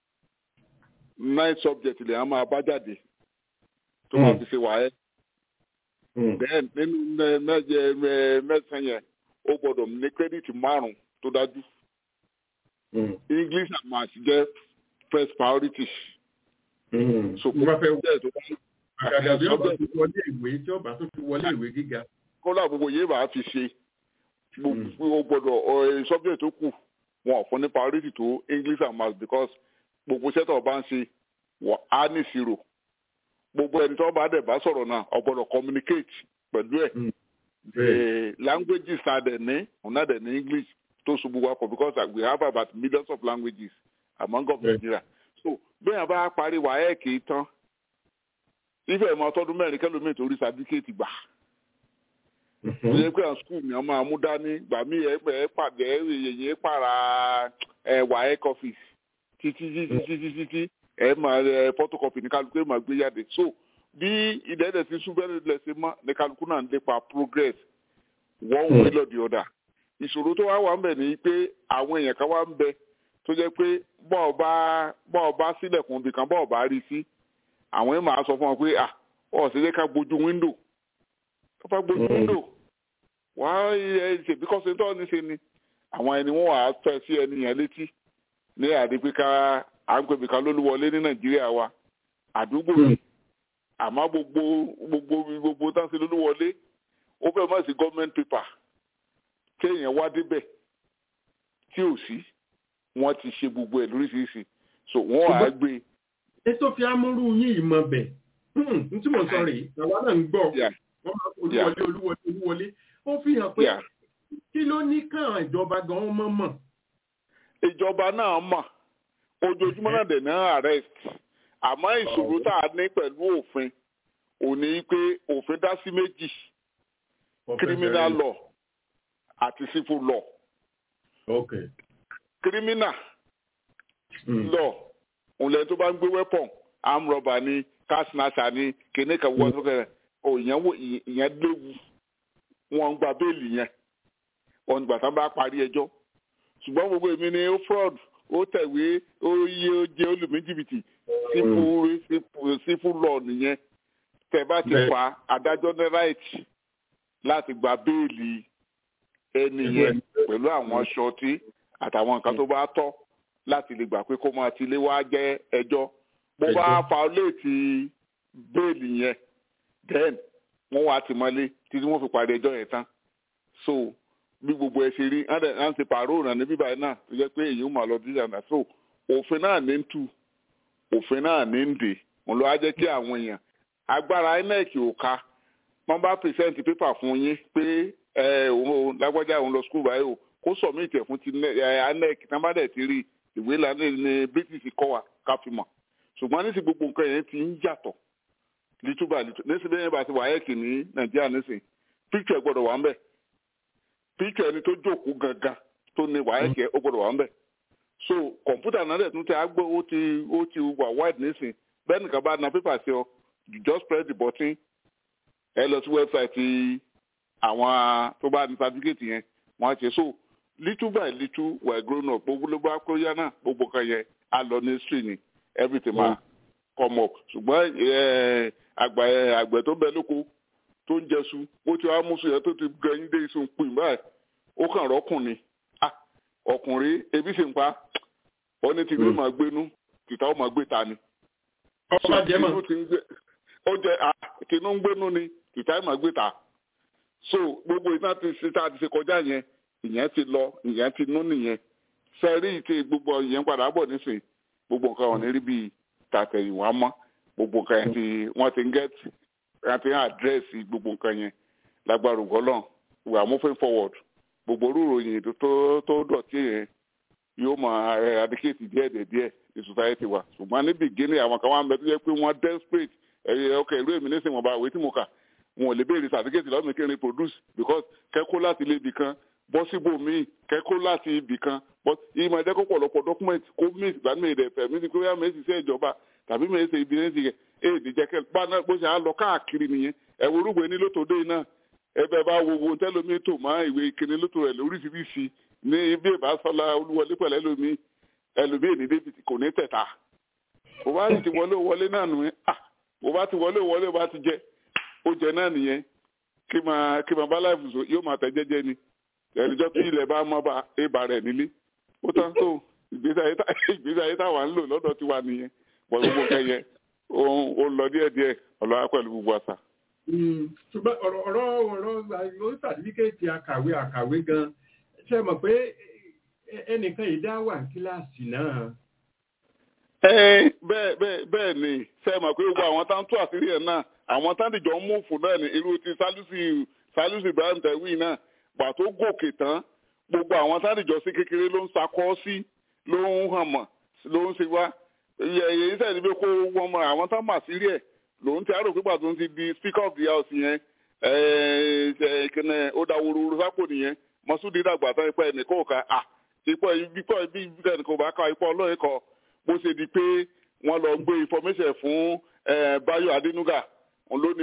9 subject lè máa bá jáde tó máa fi ṣe wáyé. Then nínú mẹ́sàn-án yẹn ó gbọ́dọ̀ ní credit 5 tó dájú. English and Maths jẹ́ first priority. So kò bá fẹ́ wọlé tó bá àgàgà bí ọba tó wọlé ìwé tí ọba tó fi wọlé ìwé gíga. Kọ́lá gbogbo yìí bá fi ṣe gbogbo gbọ́dọ̀ subject tó kù wọn ò fún ní priority tó English and Maths because gbogbo iṣẹ́ tó bá ń ṣe wọ́n á ní ìṣirò. Gbogbo ẹni tó bá dẹ̀ bá sọ̀rọ̀ náà ó gbọ́dọ̀ communicate pẹ̀lú ẹ̀. Languages are there ní ọ̀nà dẹ̀ ní English tó ṣubú wa pọ̀ because we have about millions of languages among of Nigeria. So bẹ́ẹ̀ bá parí WAEC tán ibẹ̀ mọ ọtọ́dún mẹ́rin kẹ́lómítì torí certificate gbà. Ó yẹ pé àwọn school mi ọmọ àmúdání gbà mí ẹ pàdé èyí para WAEC office títí ẹ máa photocopy ní kálukú ẹ máa gbé jáde. So bí ìdẹ́ẹ̀dẹ̀ ti sún bẹ́ẹ̀ lẹ́sẹ̀ mọ́ ní kálukú náà ń lépa progress one way or the other. Ìṣòro tó wá wà ń bẹ̀ ni pé àwọn èèyàn kan wá ń bẹ tó jẹ́ pé bọ́ọ̀ bá sílẹ̀kùn ibì kan bọ́ọ̀ bá rí sí àwọn èèyàn máa sọ fún wọn pé ọ̀sẹ̀ ká gbójú wíńdò tó bá gbójú wíńdò wàá ṣe bí kọ́sẹ̀ tó ní ṣe ni àwọn ẹni wọ́n wàá fẹ́ sí ẹni yẹn létí ní àdìpé ká à ń pè bìkan lólúwọlé ní Nàìjíríà wa àdúgbò yìí àmọ́ gbogbo táǹsì lólúwọlé ó fẹ́ mọ̀ sí government paper kéèyàn wá débẹ̀ tí ò sí wọ́n ti ṣe gbogbo ẹ̀ lóríṣiríṣi so wọ́n á gbé. ètò fi amúrú yín ìmọ̀ bẹ̀ n tí mo sọ rèé àwa náà ń gbọ́ wọ́n máa olúwọlé ó fi hàn pé kí ló ní káwọn ìjọba gan-an mọ̀. ìjọba náà mọ̀ ojoojúmọ́ náà dẹ̀ náà arrest àmọ́ ìṣòro tá a ní pẹ̀lú òfin ò ní pé òfin dá sí méjì criminal law àti civil law. Okay. Criminal law òun lẹ́yìn tó bá ń gbé weapon arm robber ni car snatcher ni kìnìún kan wọ́n tó kẹrẹ̀ ìyẹn léwu wọn ń gba béèlì yẹn wọn gbà tán bá parí ẹjọ́ ṣùgbọ́n gbogbo èmi ni ó fraud ó tẹ̀wé ó yé ó jẹ́ olùmíjìbìtì civil law nìyẹn tẹ̀ bá ti fa adájọ́ ní right láti gba béèlì ẹni yẹn pẹ̀lú àwọn ṣọtí àtàwọn nǹkan tó bá tọ́ láti lè gbà pé kó máa ti lé wá jẹ́ ẹjọ́ bó bá fa léètì béèlì yẹn then wọ́n wá ti mọ́lé títí wọ́n fi parí ẹjọ́ yẹn tán so bí gbogbo ẹ ṣe rí à ń ṣe pàrọ̀ ọ̀nà níbí báyìí náà tó jẹ́ pé èyí ó máa lọ díjà náà so òfin náà ní ń tù òfin náà ní ń dè òun ló wá jẹ́ kí àwọn èèyàn agbára INEC ò ká wọ́n bá present paper fún yín pé òun lágbájá òun lọ school báyìí o kó submit ẹ̀ fún ti INEC tí wọ́n bá dẹ̀ ti rí ìwé lánàá ní British kọ́ wa ká fi mọ̀ ṣùgbọ́n ní ti gbogbo nǹkan yẹn ti ń yàtọ̀ lítúbà nísìnyí bẹ́ẹ̀ bá ti WAEC ní Nàìjíríà nísìnyí picture gbọ́dọ̀ wà ń bẹ̀ picture ẹni tó jókòó gangan tó ní WAEC ó gbọ́dọ̀ wà ń bẹ̀ so kọ̀ǹpútà náà dẹ̀ tún ti àgbọ̀ ó ti wà wide nísìnyí bẹ́ẹ̀ nìkan bá na paper sí ọ you just press the button ẹ lọ sí website àwọn tó bá ní certificate yẹn wọ́n á ṣe so little by little we are grown up gbogbo ló bá kó yá náà gbogbo kan yẹn á lọ ní street ni everything máa come up ṣùgbọ́n àgbẹ̀ tó bẹ lóko tó ń jẹṣu ó ti wá mú sùn yẹn tó ti gẹyìn dé iṣu pin báyìí ó kàn rọ́kùnrin ọkùnrin ebi sì ń pa ọ ní tìlú máa gbénú tìta ó máa gbé ta ni. ọba jẹ́ mọ̀. ó jẹ tinú ń gbénú ni tìta ó máa gbé ta. so gbogbo ìtàn ti ṣe tá a ti ṣe kọjá yẹn ìyẹn ti lọ ìyẹn ti nú nìyẹn sẹ́rí ti gbogbo ìyẹn padà bọ̀ nísìnyí gbogbo nǹkan wọn ní rí bíi tàtẹ̀yìnwá mọ́ gbogbo nǹkan yẹn tí wọ́n ti ń gẹ́tì wọ́n ti ń àdírẹ́sì gbogbo nǹkan yẹn lágbára ògbọ́lọ́n we are moving forward gbogbo orúuròyìn tó dọ̀tí yẹn yóò máa eradicate díẹ̀ ní society wa ṣùgbọ́n ní beginning àwọn kan wá ń bẹ tó yẹ pé wọ́n desperate ọkọ̀ ìlú èmi nísìnyí wọn bá wé tí mo kà wọn ò lè béèrè certificate lọ́dún kí n reproduce because kẹ́kọ̀ọ́ láti ilé ibì kan bọ́ síbò míì kẹ́kọ̀ọ́ láti ibì kan but ìmọ̀ ẹ̀jẹ̀ kó pọ̀lọpọ̀ document kó miss ìgbàanú èdè ẹ̀fẹ̀ mi ti pé wíwá mi sì ṣe ìjọba tàbí mi ṣe ibi ní ti èdè jẹ́kẹ́ báná bó ṣe á lọ káàkiri nìyẹn ẹ̀wọ̀ orúgbó ní lótòdé náà ẹbẹ̀ bá wo wo tẹ́lómi tó máa ìwé ìkíni lótò rẹ̀ lóríṣiríṣi ní ibi ìbásọ́lá olúwọlé pẹ̀lú ẹlòmíì ní david kò ní tẹ̀ta kò bá ti wọlé náà nù ẹ́ kò bá ti wọlé bá ti jẹ ó jẹ náà nìyẹn kí máa bá láìfù so yóò máa tẹ̀ jẹ́jẹ́ ni ẹnìjọ́ tí ilẹ̀ bá mọ́ bá ébà rẹ̀ nílé ó tán tó ìgbésí ayé táwa ń lò lọ́dọ̀ tiwa nìyẹn bọ̀ gbogbo kẹyẹ ó lọ díẹ̀díẹ̀ ọlọ́wà pẹ̀lú gbogbo àṣà. ṣùgbọ́n ọ̀rọ̀ sàtífíkẹ́ẹ̀tì àkàwé gan ṣe mọ̀ pé ẹnìkan yìí dá wà kíláàsì náà. bẹ́ẹ̀ ni ṣe mọ̀ pé gbogbo àwọn táwọn tó àṣírí ẹ̀ náà àwọn táwọn ìjọ ń mú fún náà ní irú ti Salisu Ibrahim Taiwi náà gbà tó gòkè tán gbogbo àwọn táwọn ìjọ sí kékeré ló ń sakọ́ sí ló ń hàn mọ̀ ló ń ṣe wá èyí sẹ́ni pé kó wọ́n mọ àwọn táwọn àṣírí ẹ̀ lòun ti àrò pípa tó ń ti di speaker of the house yẹn kìnnì ó dáwòrò sápò nìyẹn Mọ́súdì dàgbà tán ipò ẹnì kò ká ipò ibi ẹnì kò bá ká ipò ọlọ́yìn kọ bó ṣe di pé wọ́n lọ gbé information fún Báyọ̀ Adénúgà òun ló ní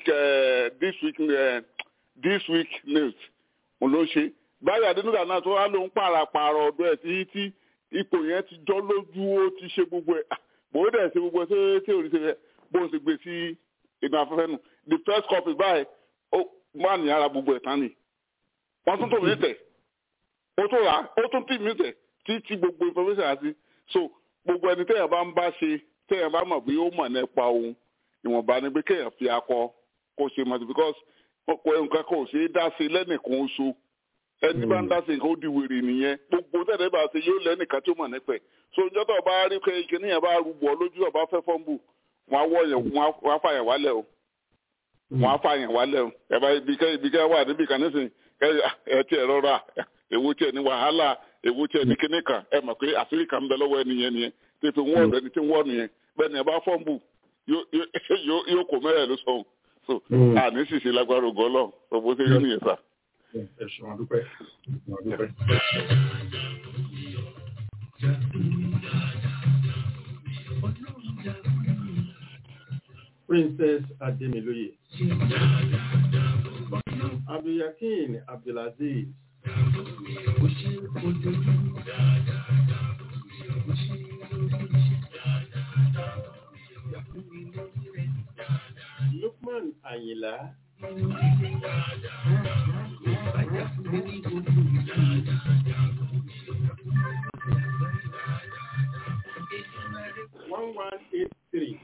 this week news òun ló ṣe Báyọ̀ Adénúgà náà tó wá ló ń pààrọ̀ ọ̀dọ́ ẹ̀ tí ipò yẹn ti jọ́ lójú ó ti ṣe gbogbo ẹ̀ bó dẹ̀ ṣe gbogbo ẹ̀ ṣé òrìṣẹ́ rẹ̀ bó ṣe gbé sí inú afẹ́fẹ́ nù the first copy báyìí ó wà ní ara gbogbo ẹ̀tàn ni wọ́n tún tó mí tẹ̀ ó tó rà ó tún tì mí tẹ̀ tí gbogbo information àti so gbogbo ẹni tẹ́yàn bá ń bá ṣe tẹ́yàn bá mọ̀ pé ó mọ̀ nípa ohun ìwọ̀nba ni pé kéèyàn fi akọ kó ṣe mọ̀ because ọ̀pọ̀ nǹkan kò ṣeé dá sí lẹ́nìkan oṣù ẹni bá ń dá sí nǹkan ó di wèrè nìyẹn gbogbo tẹ́lẹ̀ bá ṣe yóò lẹ́nìkan tí ó mọ̀ nípẹ̀ so ìjọ́ tó bá rí pé ìkíní yẹn bá rúbọ lójú ọba fẹ́ fọ́nbù wọ́n á fàyàn wálẹ̀ o ẹ bá ibi kẹ́ wà níbi kan nísìnyí ẹ tí ẹ rọra èwo tí ẹ ní wàhálà èwo tí ẹ ní kíní kan ẹ mọ̀ pé àṣírí kan ń bẹ lọ́wọ́ ẹni yẹn nìyẹn tí fi wọ́n ọ̀dọ̀ ẹni tí wọ́n nìyẹn bẹ́ẹ̀ ni ẹ bá fọ́nbù yóò kó mẹ́rẹ̀ ló sọ̀hún so àní sì ṣe lágbára ògo Ọlọ́run sọ bó ṣe rí nìyẹn sà. ẹ̀sùn àdúpẹ́. Princess Ademiloye, Abdulyakin Abdulaziz, Lukman Ayinla, one 183.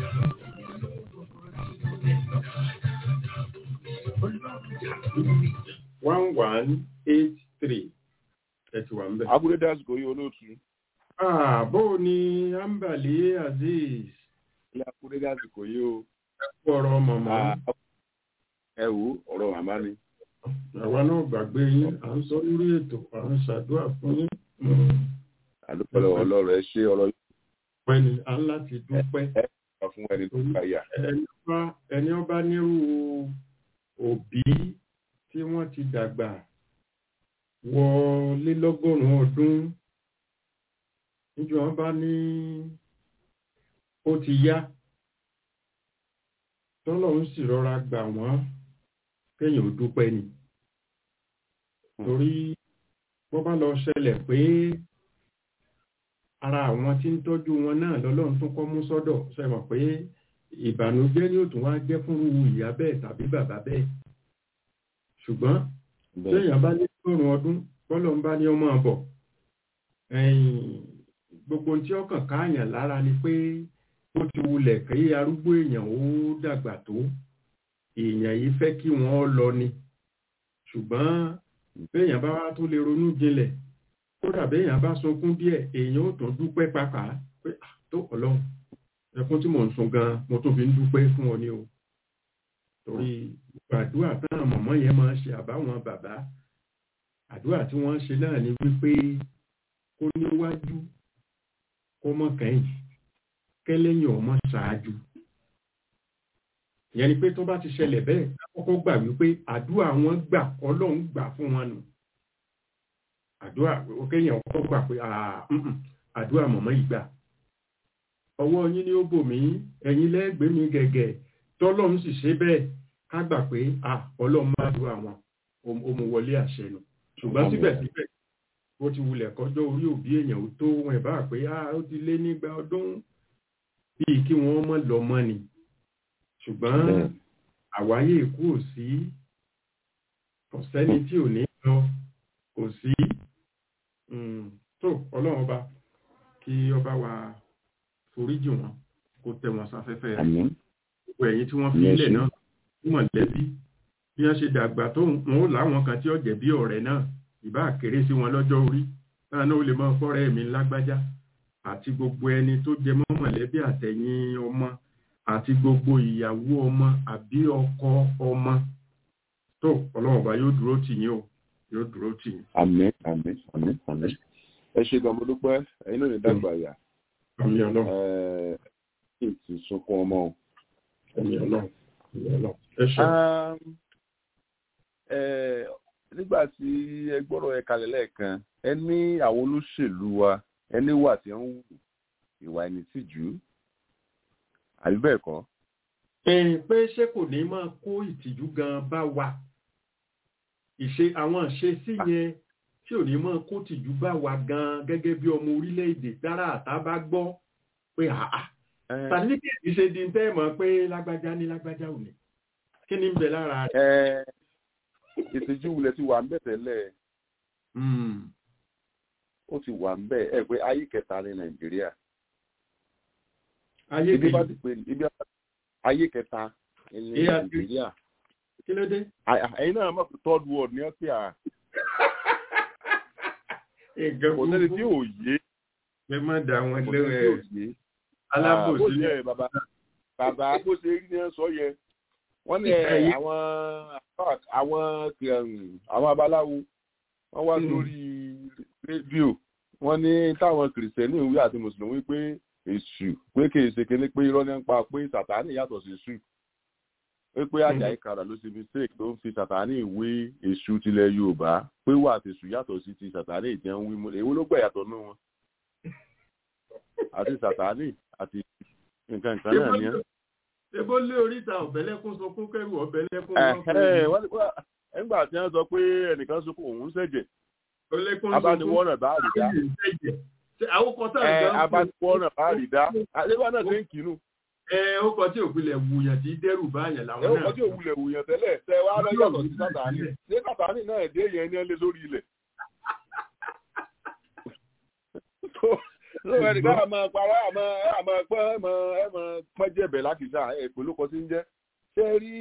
One 183. Ẹ̀tù wà ń bẹ̀. Abúlé dásìkò yìí olóòtú. Bó ni Ambali Aziz? Ilé Abúlé dásìkò yìí o. Ọ̀rọ̀ màmá. Ẹ wò ọ̀rọ̀ màmá ni. Àwa náà gbàgbé yín, à ń sọ lórí ètò, à ń ṣàdúrà fún yín. Àdúpẹ́ ọlọ́rọ̀ ẹ ṣe ọ̀rọ̀ yìí. Pẹ́ni, à ń láti dúpẹ́. Ẹ fún ẹni tó káyà. Ẹni ọba nírú òbí tí wọ́n ti dàgbà wọ lélọ́gọ́rùn-ún ọdún níjọ́ wọn bá ní ó ti yá tọ́lọ́run sì rọra gbà wọ́n kéèyàn ò dúpẹ́ ni torí wọ́n bá lọ ṣẹlẹ̀ pé ara àwọn tí ń tọ́jú wọn náà lọ́lọ́run tún kọ́ mú sọ́dọ̀ ṣe mọ̀ pé ìbànújẹ́ ni ó tún wá jẹ́ fún ìyá bẹ́ẹ̀ tàbí bàbá bẹ́ẹ̀ ṣùgbọ́n téèyàn bá ní lọ́rùn ọdún bọ́lọ̀ ń bá ní ọmọ àbọ̀ gbogbo tí ọkàn káàyàn lára ni pé ó ti wulẹ̀ kí arúgbó èèyàn ó dàgbà tó èèyàn yìí fẹ́ kí wọ́n lọ ni ṣùgbọ́n béèyàn bá wá tó lè ronú jinlẹ̀ kódà béèyàn bá sunkún díẹ̀ èèyàn ó tún dúpẹ́ pàápàá pé tó Ọlọ́run ẹkún tí mò ń sun gan mo tún fi ń dúpẹ́ fún ọ ní o torí àdúrà táwọn mọ̀mọ́ yẹn máa ń ṣe àbáwọn bàbá àdúrà tí wọ́n ń ṣe náà ni wípé kó níwájú kó mọ́ kẹ́yìn kẹ́lẹ́yìn ọmọ ṣáájú ìyẹn ni pé tó bá ti ṣẹlẹ̀ bẹ́ẹ̀ kọ́kọ́ gbà wípé àdúrà wọn gbà Ọlọ́run gbà fún wọn nù àdúrà kéèyàn kọ́kọ́ gbà pé àdúrà mọ̀mọ́ yìí gbà ọwọ́ yín ni ó bò mí ẹ̀yin lẹ́gbẹ̀ẹ́ mi gẹ̀gẹ̀ tọ́lọ́run sì ṣe bẹ́ẹ̀ ká gbà pé Ọlọ́run máa dúrà wọn ó mú wọlé àṣẹ nù ṣùgbọ́n síbẹ̀síbẹ̀ ó ti wulẹ̀ kọjọ́ orí òbí èèyàn ó tó wọn ẹ̀ bá pé ó ti lé nígbà ọdún bíi kí wọ́n mọ̀ lọ mọ́ ni ṣùgbọ́n àwáyé ikú ò sí kò sẹ́ni tí ò ní lọ kò sí tó Ọlọ́run ọba kí ọba wa foríjì wọn kó tẹ́ wọn sáfẹ́fẹ́ rẹ̀ gbogbo ẹ̀yin tí wọ́n fi ilẹ̀ náà mọ̀lẹ́bí bí wọ́n ṣe dàgbà tó wọn ó láwọn kan tí ó jẹ́ bí ọ̀rẹ́ náà ìbá kéré sí wọn lọ́jọ́ orí náà ó lè máa fọ́rẹ́ mi lágbájá àti gbogbo ẹni tó jẹ mọ́ mọ̀lẹ́bí àtẹ̀yìn ọmọ àti gbogbo ìyàwó ọmọ àbí ọkọ ọmọ tó Ọlọ́run bá yóò dúró tì yín o yóò dúró tì yín. Àmín àmín àmín àmín. Ẹ ṣe gan mo dúpẹ́ ẹ̀yin náà ní dàgbà yà. Àmín Ọlọ́run. Kí n ti sunkún ọmọ o. Àmín Ọlọ́run. Àmín Ọlọ́run. Ẹ ṣe. Nígbà tí ẹ gbọ́rọ̀ ẹ kalẹ̀ lẹ́ẹ̀kan ẹ ní àwọn olóṣèlú wa ẹni wà tí ń wù ìwà ẹni tìjú àbí bẹ́ẹ̀ kọ́. Pé ṣé kò ní máa kó ìtìjú gan bá wa àwọn ìṣesí yẹn tí ò ní máa kó ìtìjú bá wa gan gẹ́gẹ́ bí ọmọ orílẹ̀-èdè dára àtà bá gbọ́ pé tàbí kí èyí ṣe di tẹ́ mọ̀ pé lágbájá ní lágbájá ò ní kí ni ń bẹ lára rẹ̀. Ìtìjú wulẹ̀ ti wà ń bẹ̀ tẹ́lẹ̀. Ó ti wà ń bẹ̀ ẹ̀ pé ayé kẹta ní Nàìjíríà. Ayé kẹta ní Nàìjíríà. Kí ló dé? Ẹ̀yin náà mọ̀ pé third world ní ọ́sẹ̀ à. Kò sẹ́ni tí ò yé. Ẹ má dá wọn lóhùn ẹ̀. Alábòsí ẹ̀ bàbá bó ṣe rí ní sọ yẹ. Wọ́n ní àwọn babaláwo wọ́n wá lórí rédíò wọ́n ní táwọn kìrìsìtẹ́nì wí àti mùsùlùmí pé èṣù pé kì í ṣe kéde pé irọ́ ní ń pa pé sàtánì yàtọ̀ sí èṣù pé Àjàyí Crowther ló ṣe mistake tó ń fi sàtánì ìwé èṣù tilẹ̀ Yorùbá pé wà àti èṣù yàtọ̀ sí ti sàtánì ìjẹ́ ń wí mú èwo ló gbà yàtọ̀ nù wọn àti sàtánì àti nǹkan náà ni ẹ́. Ebo lé oríta ọ̀bẹ̀lẹ́kún sọkún kẹrù ọ̀bẹ̀lẹ́kún ẹgbà tí wọ́n sọ pé ẹnìkan sọ pé òun ṣẹ̀jẹ̀ abániwọ́nà bá rí dá abániwọ́nà bá rí dá àlébà náà ṣe ń kínú. Ó kọ tí òpìlẹ̀ wùyàn tí dẹ́rù báyàn làwọn náà. Ó kọ tí òwúlẹ̀ wùyàn tẹ́lẹ̀ tẹ wá lọ́yọ̀tọ̀ sí sàtánì ní sàtánì náà dé yẹn ní ẹ lórí ilẹ̀. ló ẹnì kan àmọ́ parọ́ àmọ́ pọ́njẹ̀bẹ̀ láti sá èpè ló kọ sí ń jẹ́ ṣé rí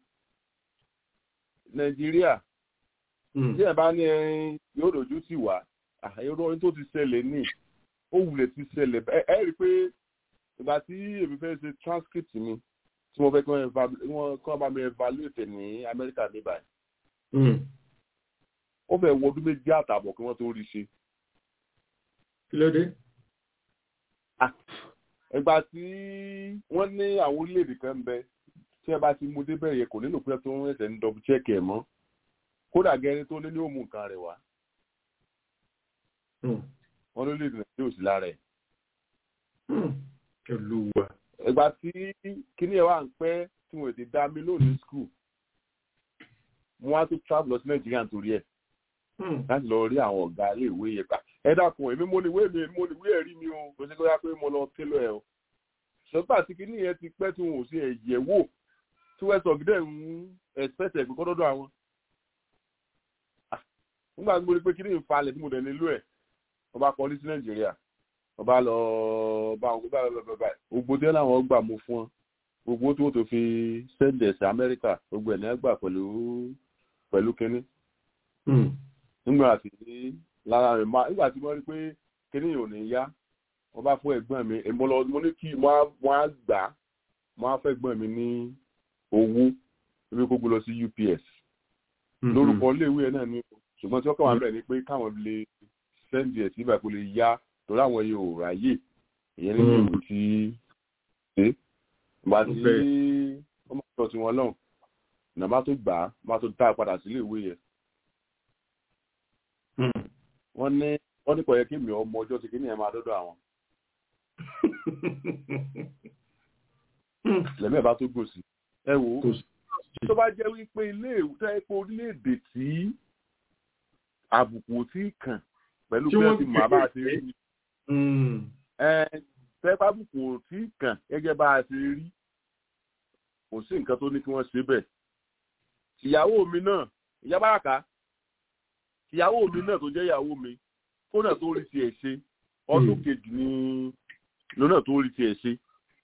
Nàìjíríà tí ẹ̀ bá ní ẹyin yóò dojú sí wá èrò orin tó ti ṣẹlẹ̀ ní ó wulẹ̀ ti ṣẹlẹ̀ ẹ rí i pé ìgbà tí èmi fẹ́ ṣe transcript mi tí mo fẹ́ kí wọ́n bá mi evaluate ní Amẹ́ríkà ní báyìí ó fẹ́ wọ ọdún méjì àtààbọ̀ kí wọ́n tó rí ṣe. Kí ló dé? Ìgbà tí wọ́n ní àwọn orílẹ̀-èdè kan bẹ tí ẹ bá ti mú débẹ̀ yẹ kò nílò pé tó ń ẹsẹ̀ ń double check ẹ̀ mọ́ kódà gẹ́rin tó ní ní òmù nǹkan rẹ̀ wá. Wọ́n lórílẹ̀-èdè Nàìjíríà ò sí lára ẹ̀. Ìgbà tí kíní ẹ̀ wà ń pẹ́ tí mo ti dá mi lónìí school mo wá tó travel lọ sí Nàìjíríà nítorí ẹ̀ láti lọ rí àwọn ọ̀gá ilé ìwé yẹn pa ẹ dákun èmi mo ní ìwé ẹ̀rí mi o kò sí kó yá pé mo lọ télò ẹ̀ o ṣùgbọ́n àti kìíní yẹn ti pẹ́ tí wọn ò sí ẹ̀yẹ̀ wò tí wọ́n sọ gídẹ̀ ń ẹ̀sẹ̀tẹ̀ ẹ̀gbẹ́ kọ́dọ́dọ̀ àwọn nígbà tí mo rí pé kìíní ń falẹ̀ tí mo dẹ̀ nílò ẹ̀ wọ́n bá kọ́ ní sí Nàìjíríà wọ́n bá lọ bá wọn gbogbo tí wọ́n láwọn gbà mú fún wọn gbogbo tí wọ́n tó fi sẹ́ndẹ̀ sí Amẹ́ríkà gbogbo ẹ̀ ní ẹgbà pẹ̀lú kínní nígbà tí lára rẹ̀ máa nígbà tí wọ́n rí pé kínní ò ní yá wọ́n bá fún ẹ̀gbọ́n mi mo ní kí wọ́n á gbà wọ́n á fẹ́ ẹ̀gbọ́n mi ní owó ebi kó gbé lọ sí UPS lórúkọ iléèwé ẹ̀ náà ni ṣùgbọ́n tí wọ́n kàn wá bẹ̀rẹ̀ ni pé káwọn lè sẹ́ndì ẹ̀ síbà kó lè yá torí àwọn yìí ò ráyè ìyẹn ní ìlú tí ṣe ìgbà tí wọ́n máa tọ́ sí wọn lọ́hùn nà má tó gbà á má tó dá padà sílé ìwé yẹn. wọ́n ní kò yẹ kí mi ọmọ ọjọ́ ti kí ni ẹ̀ máa dọ́dọ̀ àwọn. lẹ́mẹ̀ bá tó gbòsì ẹ wò ó tó bá jẹ́ wípé orílẹ̀-èdè tí àbùkù tí kàn pẹ̀lú bí wọ́n ti mọ̀ bá a ti rí ni. Tẹ́fàbùkù tí kàn gẹ́gẹ́ bá a ti rí kò sí nǹkan tó ní kí wọ́n ṣe bẹ́ẹ̀. Ìyàwó mi náà ìyá Báràká ìyàwó mi náà tó jẹ́ ìyàwó mi kó náà tó rí tiẹ̀ ṣe ọdún kejì ni lónà tó rí tiẹ̀ ṣe.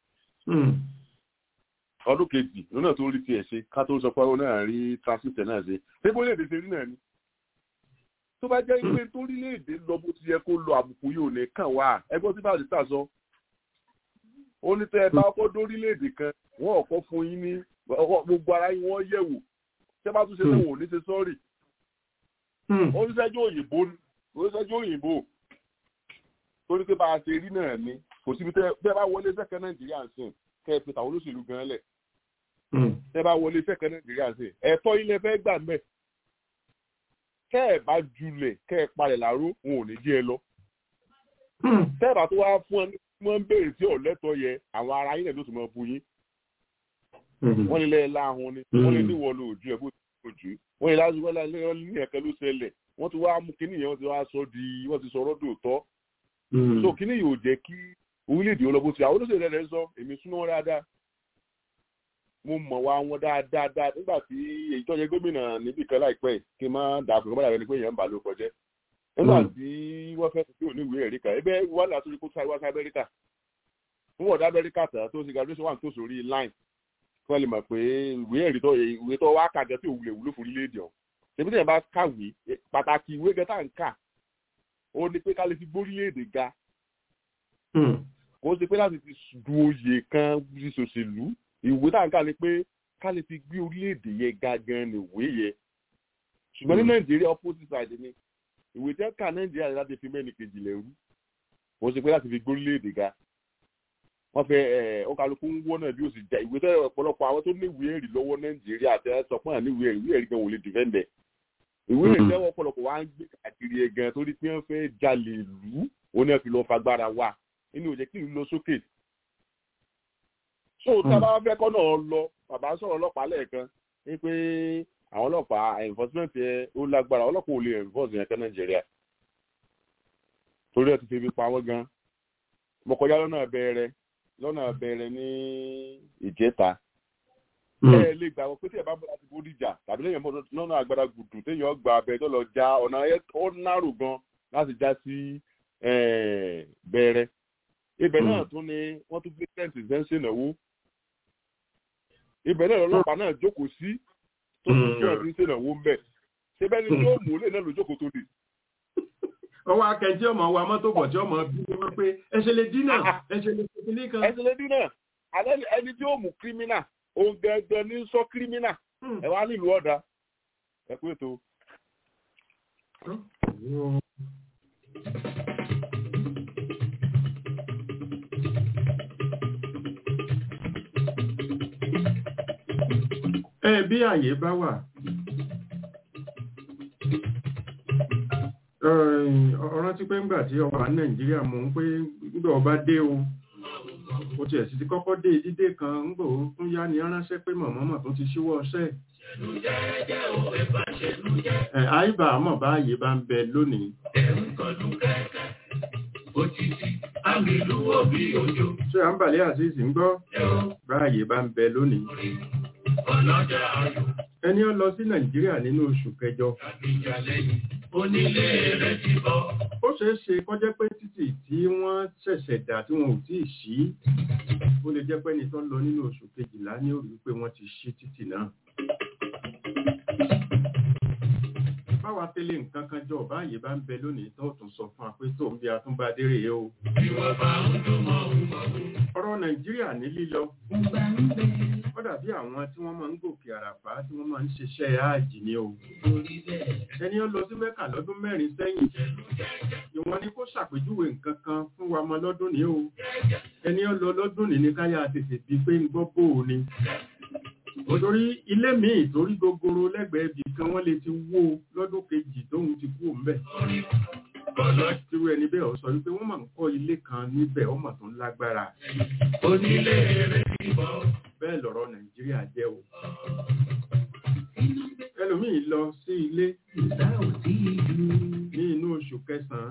Ọdún kejì lónà tó rí tiẹ̀ ṣe ká tó sọ pé ó náà rí transmitter náà ṣe. Ṣé bó lè dé ṣe rí náà ni? Tó bá jẹ́ pé torílẹ̀-èdè lọ bó ti yẹ kó lọ àbùkù yóò ní kàn wá ẹgbọ́n tí báyìí tà sọ ó ní tẹ́ ẹ bá kọ́ dórílẹ̀-èdè kan wọ́n ọ̀kọ́ fún yín ní gbogbo ara yín wọ́n yẹ̀wò tẹ́ bá tún ṣe náà wò ní ṣe sọ́ọ̀rì oníṣẹ́jú òyìnbó torí pé bá a ṣe rí náà ni kò síbi tẹ́ bá wọlé sẹ́kẹ̀ Nàìjíríà ń sìn kẹ́ ẹ fi tàwọn olóṣèlú gan lẹ̀ tẹ́ bá wọlé sẹ́kẹ̀ Nàìjíríà ń sìn ẹ̀tọ́ ilẹ̀ fẹ́ gbà mẹ́ kẹ́ ẹ̀ bá julẹ̀ kẹ́ ẹ̀ palẹ̀ láró wọn ò ní jẹ́ ẹ lọ. Tẹ́ ẹ̀ bá tó wá fún ẹni tí wọ́n ń béèrè tí ọ̀lẹ́tọ̀ yẹ àwọn ará yín lẹ́dọ̀ tó máa bu yín. Wọ́n lè lẹ́ láhùn ni wọ́n lè níwọ̀ lò ojú ẹ̀ bó ti ojú wọ́n lè láti wọ́n lè ní ẹ̀kẹ́ ló ṣẹlẹ̀ wọ́n ti wá mú kínní yẹn wọ́n ti wá sọ di wọ́n ti sọ rọ́dò tọ́. So kínní yóò jẹ́ kí orílẹ̀-èdè ọlọ́bó ti àwọn olóṣèlú rẹ̀ sọ èmi súnmọ́ wọn dáadáa mo mọ̀ wá wọn dáadáa nígbà tí èyí tó yẹ gómìnà níbì kan láìpẹ́ kí n má dàpọ̀ kọ́mọ́dà rẹ ni pé èèyàn ń bà ló kọjẹ́ nígbà tí wọ́n fẹ́ fi òní ìwé ẹ̀rí kan ẹgbẹ́ wà látòrí kó sáré wá sí Amẹ́ríkà fún wọ́n dá Amẹ́ríkà tà tó ṣe graduation wà tó sórí line kí wọ́n lè mọ̀ pé ìwé tó wá kà gẹ́ tí òwúlẹ̀ wúlò fún orílẹ̀-èdè ọ̀hún ṣèbí tẹ̀yìn bá kàwé pàtàkì ìwé gẹ́tà ń kà ó ní pé ká lè fi gbórílẹ̀-èdè ga kó ṣe pé láti fi du oyè kan fi ṣòṣèlú ìwé tá à ń kà ní pé ká lè fi gbé orílẹ̀-èdè yẹn ga gan ni ìwé yẹn ṣùgbọ́n ní Nàìjíríà opposite side ni ìwé tẹ́ ká Nàìjíríà láti fi mẹ́ni kejì lẹ́rú wọ́n ṣe pé láti fi gbé orílẹ̀-èdè ga wọ́n fẹ́ ọkàlùkù ń wọ́n náà bí ó sì já ìwé tẹ́ ọ̀pọ̀lọpọ̀ àwọn tó ní ìwé ẹ̀rí lọ́wọ́ Nàìjíríà tẹ́ sọ fún àní ìwé ẹ̀rí gan wò lè dìfẹ́ǹdẹ̀ ìwé ẹ̀rí tẹ́wọ́ ọ̀pọ̀lọpọ̀ wá ń gbé káàkiri ẹ̀ gan torí pé wọ́n fẹ́ jalè lù ó náà fi lọ fagbára wà nínú òjẹ́ kí ìlú lọ sókè so tá a bá fẹ́ kọ́ náà lọ bàbá sọ̀rọ̀ ọlọ́pàá lẹ́ẹ̀kan ní pé àwọn ọlọ́pàá enforcement yẹn ó lágbára ọlọ́pàá ò lè enforce yẹn kẹ́ Nàìjíríà torí ẹ̀ ti fi ibi pa wọ́n gan mo kọjá lọ́nà bẹ̀rẹ̀ ní ìjẹta ẹ lè gbà wọ́n pé tí ẹ bá bọ́ láti Bódìjà tàbí lẹ́yìn ọmọ lọ́nà àgbàdà gùdù téèyàn gba abẹ tó lọ já ọ̀nà ó nárò gan láti já sí bẹ̀rẹ̀ ibẹ̀ náà tún ni wọ́n tún gbé tẹ́ǹtì sẹ́ńsì náwó ibẹ̀ náà ọlọ́pàá náà jókòó sí tó tún kí ọ̀dún sí náwó ń bẹ̀ ṣé bẹ́ẹ̀ ni tí ó mú lè náà ló jókòó tó lè. ọwọ́ akẹ́jẹ́ ọmọ wa mọ́tò bọ̀ tí ọmọ bí wọ́n pé ẹ̀ṣẹ̀ lè dínà ẹ̀ṣẹ̀ lè ṣe kíní kan. ẹ̀ṣẹ̀ lè dínà alẹ́ ẹni tí ó mú kírímínà òun gẹ́gẹ́ ní sọ kírímínà ẹ̀ wá nílùú ọ̀dà ẹ̀ pé tó. Bí àyè bá wà ọ̀rọ̀ tí pé ńgbà tí ọba Nàìjíríà mọ̀ ń pé nígbà ọba dé o ó tiẹ̀ sì ti kọ́kọ́ dé dídé kan ń gbò ó tún yá ni ránṣẹ́ pé mọ̀mọ́mọ̀ tó ti ṣíwọ́ ọṣẹ́ àìbà àmọ̀ báyìí bá ń bẹ lónìí ṣé à ń bàlẹ́ àṣìṣì ń gbọ́ báyìí bá ń bẹ lónìí ẹni ó lọ sí Nàìjíríà nínú oṣù kẹjọ ó ṣeé ṣe kó jẹ́ pé títì tí wọ́n ṣẹ̀ṣẹ̀ dá tí wọn ò tí ì ṣí ó lè jẹ́ pé ẹni tó lọ nínú oṣù kejìlá ní ó rí pé wọ́n ti ṣí títì náà. báwa tẹ́lẹ̀ nǹkan kan jọ báyìí bá ń bẹ lónìí tó tún sọ fún wa pé tó ń bí atúnbadé rèé o. ọ̀rọ̀ Nàìjíríà ní lílọ ó dàbí àwọn tí wọ́n máa ń gòkè àràfá tí wọ́n máa ń ṣiṣẹ́ áàjì ni o. ẹni ó lọ sí Mẹ́kà lọ́dún 4 sẹ́yìn ìwọ̀n ni kó ṣàpèjúwe nǹkan kan fún wa mọ́ lọ́dún ní o. ẹni ó lọ lọ́dún ní káyà tètè bí pé ń gbọ́ bò ó ni. Nítorí ilé míì torí gogoro lẹ́gbẹ̀ẹ́ ibì kan wọ́n lè ti wó lọ́dún kejì tóun ti kú òun bẹ̀. Tírú ẹni bẹ́ẹ̀ ó sọ wípé wọ́n máa ń kọ́ ilé kan níbẹ̀ ó mà tó ń lágbára. Bẹ́ẹ̀ lọ̀rọ̀ Nàìjíríà jẹ́ o. Ẹlòmíì lọ sí ilé ní inú oṣù kẹsàn-án.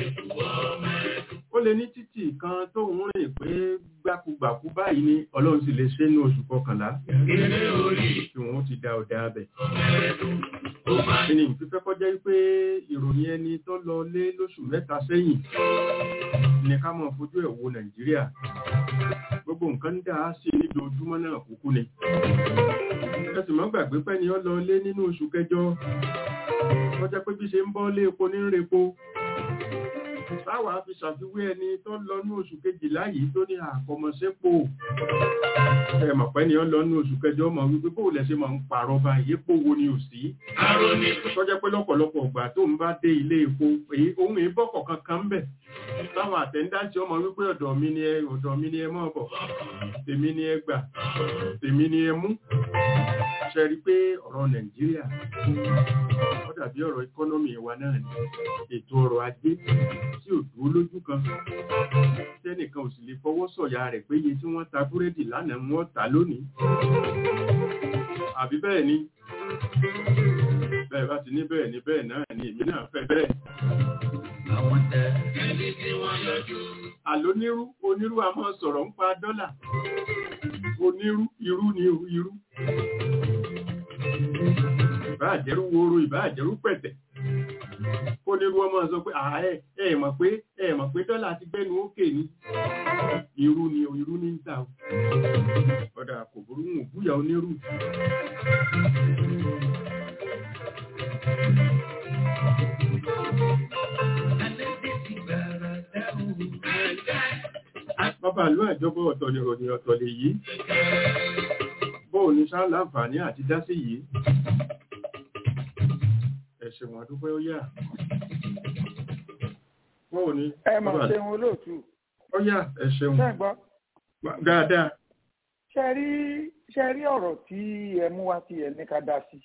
Ó lè ní títì kan tó ń rìn pé gbákùgbàkú báyìí ni Ọlọ́run sì lè ṣe ní oṣù kọkànlá. Tí wọ́n ti dá ọ̀dá abẹ̀. Ẹni ìfífẹ́ kọjá wípé ìròyìn ẹni tó lọ lé lóṣù 3 sẹ́yìn ní ká mọ̀ fojú ẹ̀ wo Nàìjíríà. Gbogbo nǹkan ń dá sí nídojúmọ́ náà kúkú ni. Ẹ̀sìn mọ́ gbàgbé pẹ́ ni ó lọ lé nínú oṣù kẹjọ. Wọ́n jẹ́ pé bí ṣe ń bọ́ lé epo ní repo. Táwa fi ṣàfiwé ẹni tó lọ ní oṣù kejìlá yìí tó ní àkọmọṣẹ́pò. Ẹ mọ̀ pé ni ó lọ ní oṣù kẹjọ mọ̀ wípé bó lẹ ṣe máa ń pààrọ̀ báyìí epo wo ni ò sí. Tó jẹ́ pé lọ́pọ̀lọpọ̀ ìgbà tó ń bá dé ilé epo ohun ìbọ̀kọ̀ kankan ń bẹ̀. Táwọn àtẹ̀ndáǹtì ọmọ wípé ọ̀dọ̀ mi ni ẹ mọ̀ bọ̀. Tèmi ni ẹ gbà. Tèmi ni ẹ mú. Ṣe rí pé ọ̀rọ̀ Nàìjíríà ó dàbí ọ̀rọ̀ ìkọ́nọ́mì wa náà ni ètò ọrọ̀ ajé tí ò dúró lójú kan tẹ́nìkan ò sì lè fọwọ́ sọ̀yà rẹ̀ pé iye tí wọ́n ta búrẹ́dì lánàá wọ́n tà lónìí àbí bẹ́ẹ̀ ni bẹ́ẹ̀ bá ti ní bẹ́ẹ̀ ni bẹ́ẹ̀ náà ni èmi náà fẹ́ bẹ́ẹ̀. Àlónírú onírú a máa sọ̀rọ̀ ń pa dọ́là onírú irú ni irú ìbáàjẹ́rú wóró ìbáàjẹ́rú pẹ̀tẹ̀ kó nírú ọmọ sọ pé ẹ mọ̀ pé dọ́là ti gbẹ́nu ókè ní irú ni irú ní ń ta ọ̀dà kò burú mú búyà onírú. Bàbá ìlú àjọbọ̀ ọ̀tọ̀ ni ìròyìn ọ̀tọ̀ lè yí bóò ní sáà láǹfààní àti dá sí yìí. Ẹ̀ṣẹ̀ wọn dúpẹ́ ó yá. Bóò ní. Ẹ máa ṣe wọn olóòtú. Ó yá ẹ̀ṣẹ̀ wọn. Ṣẹ́gbọ́. Dáadáa. Ṣe rí ọ̀rọ̀ tí ẹ mú wá tí ẹ ní ká dá sí.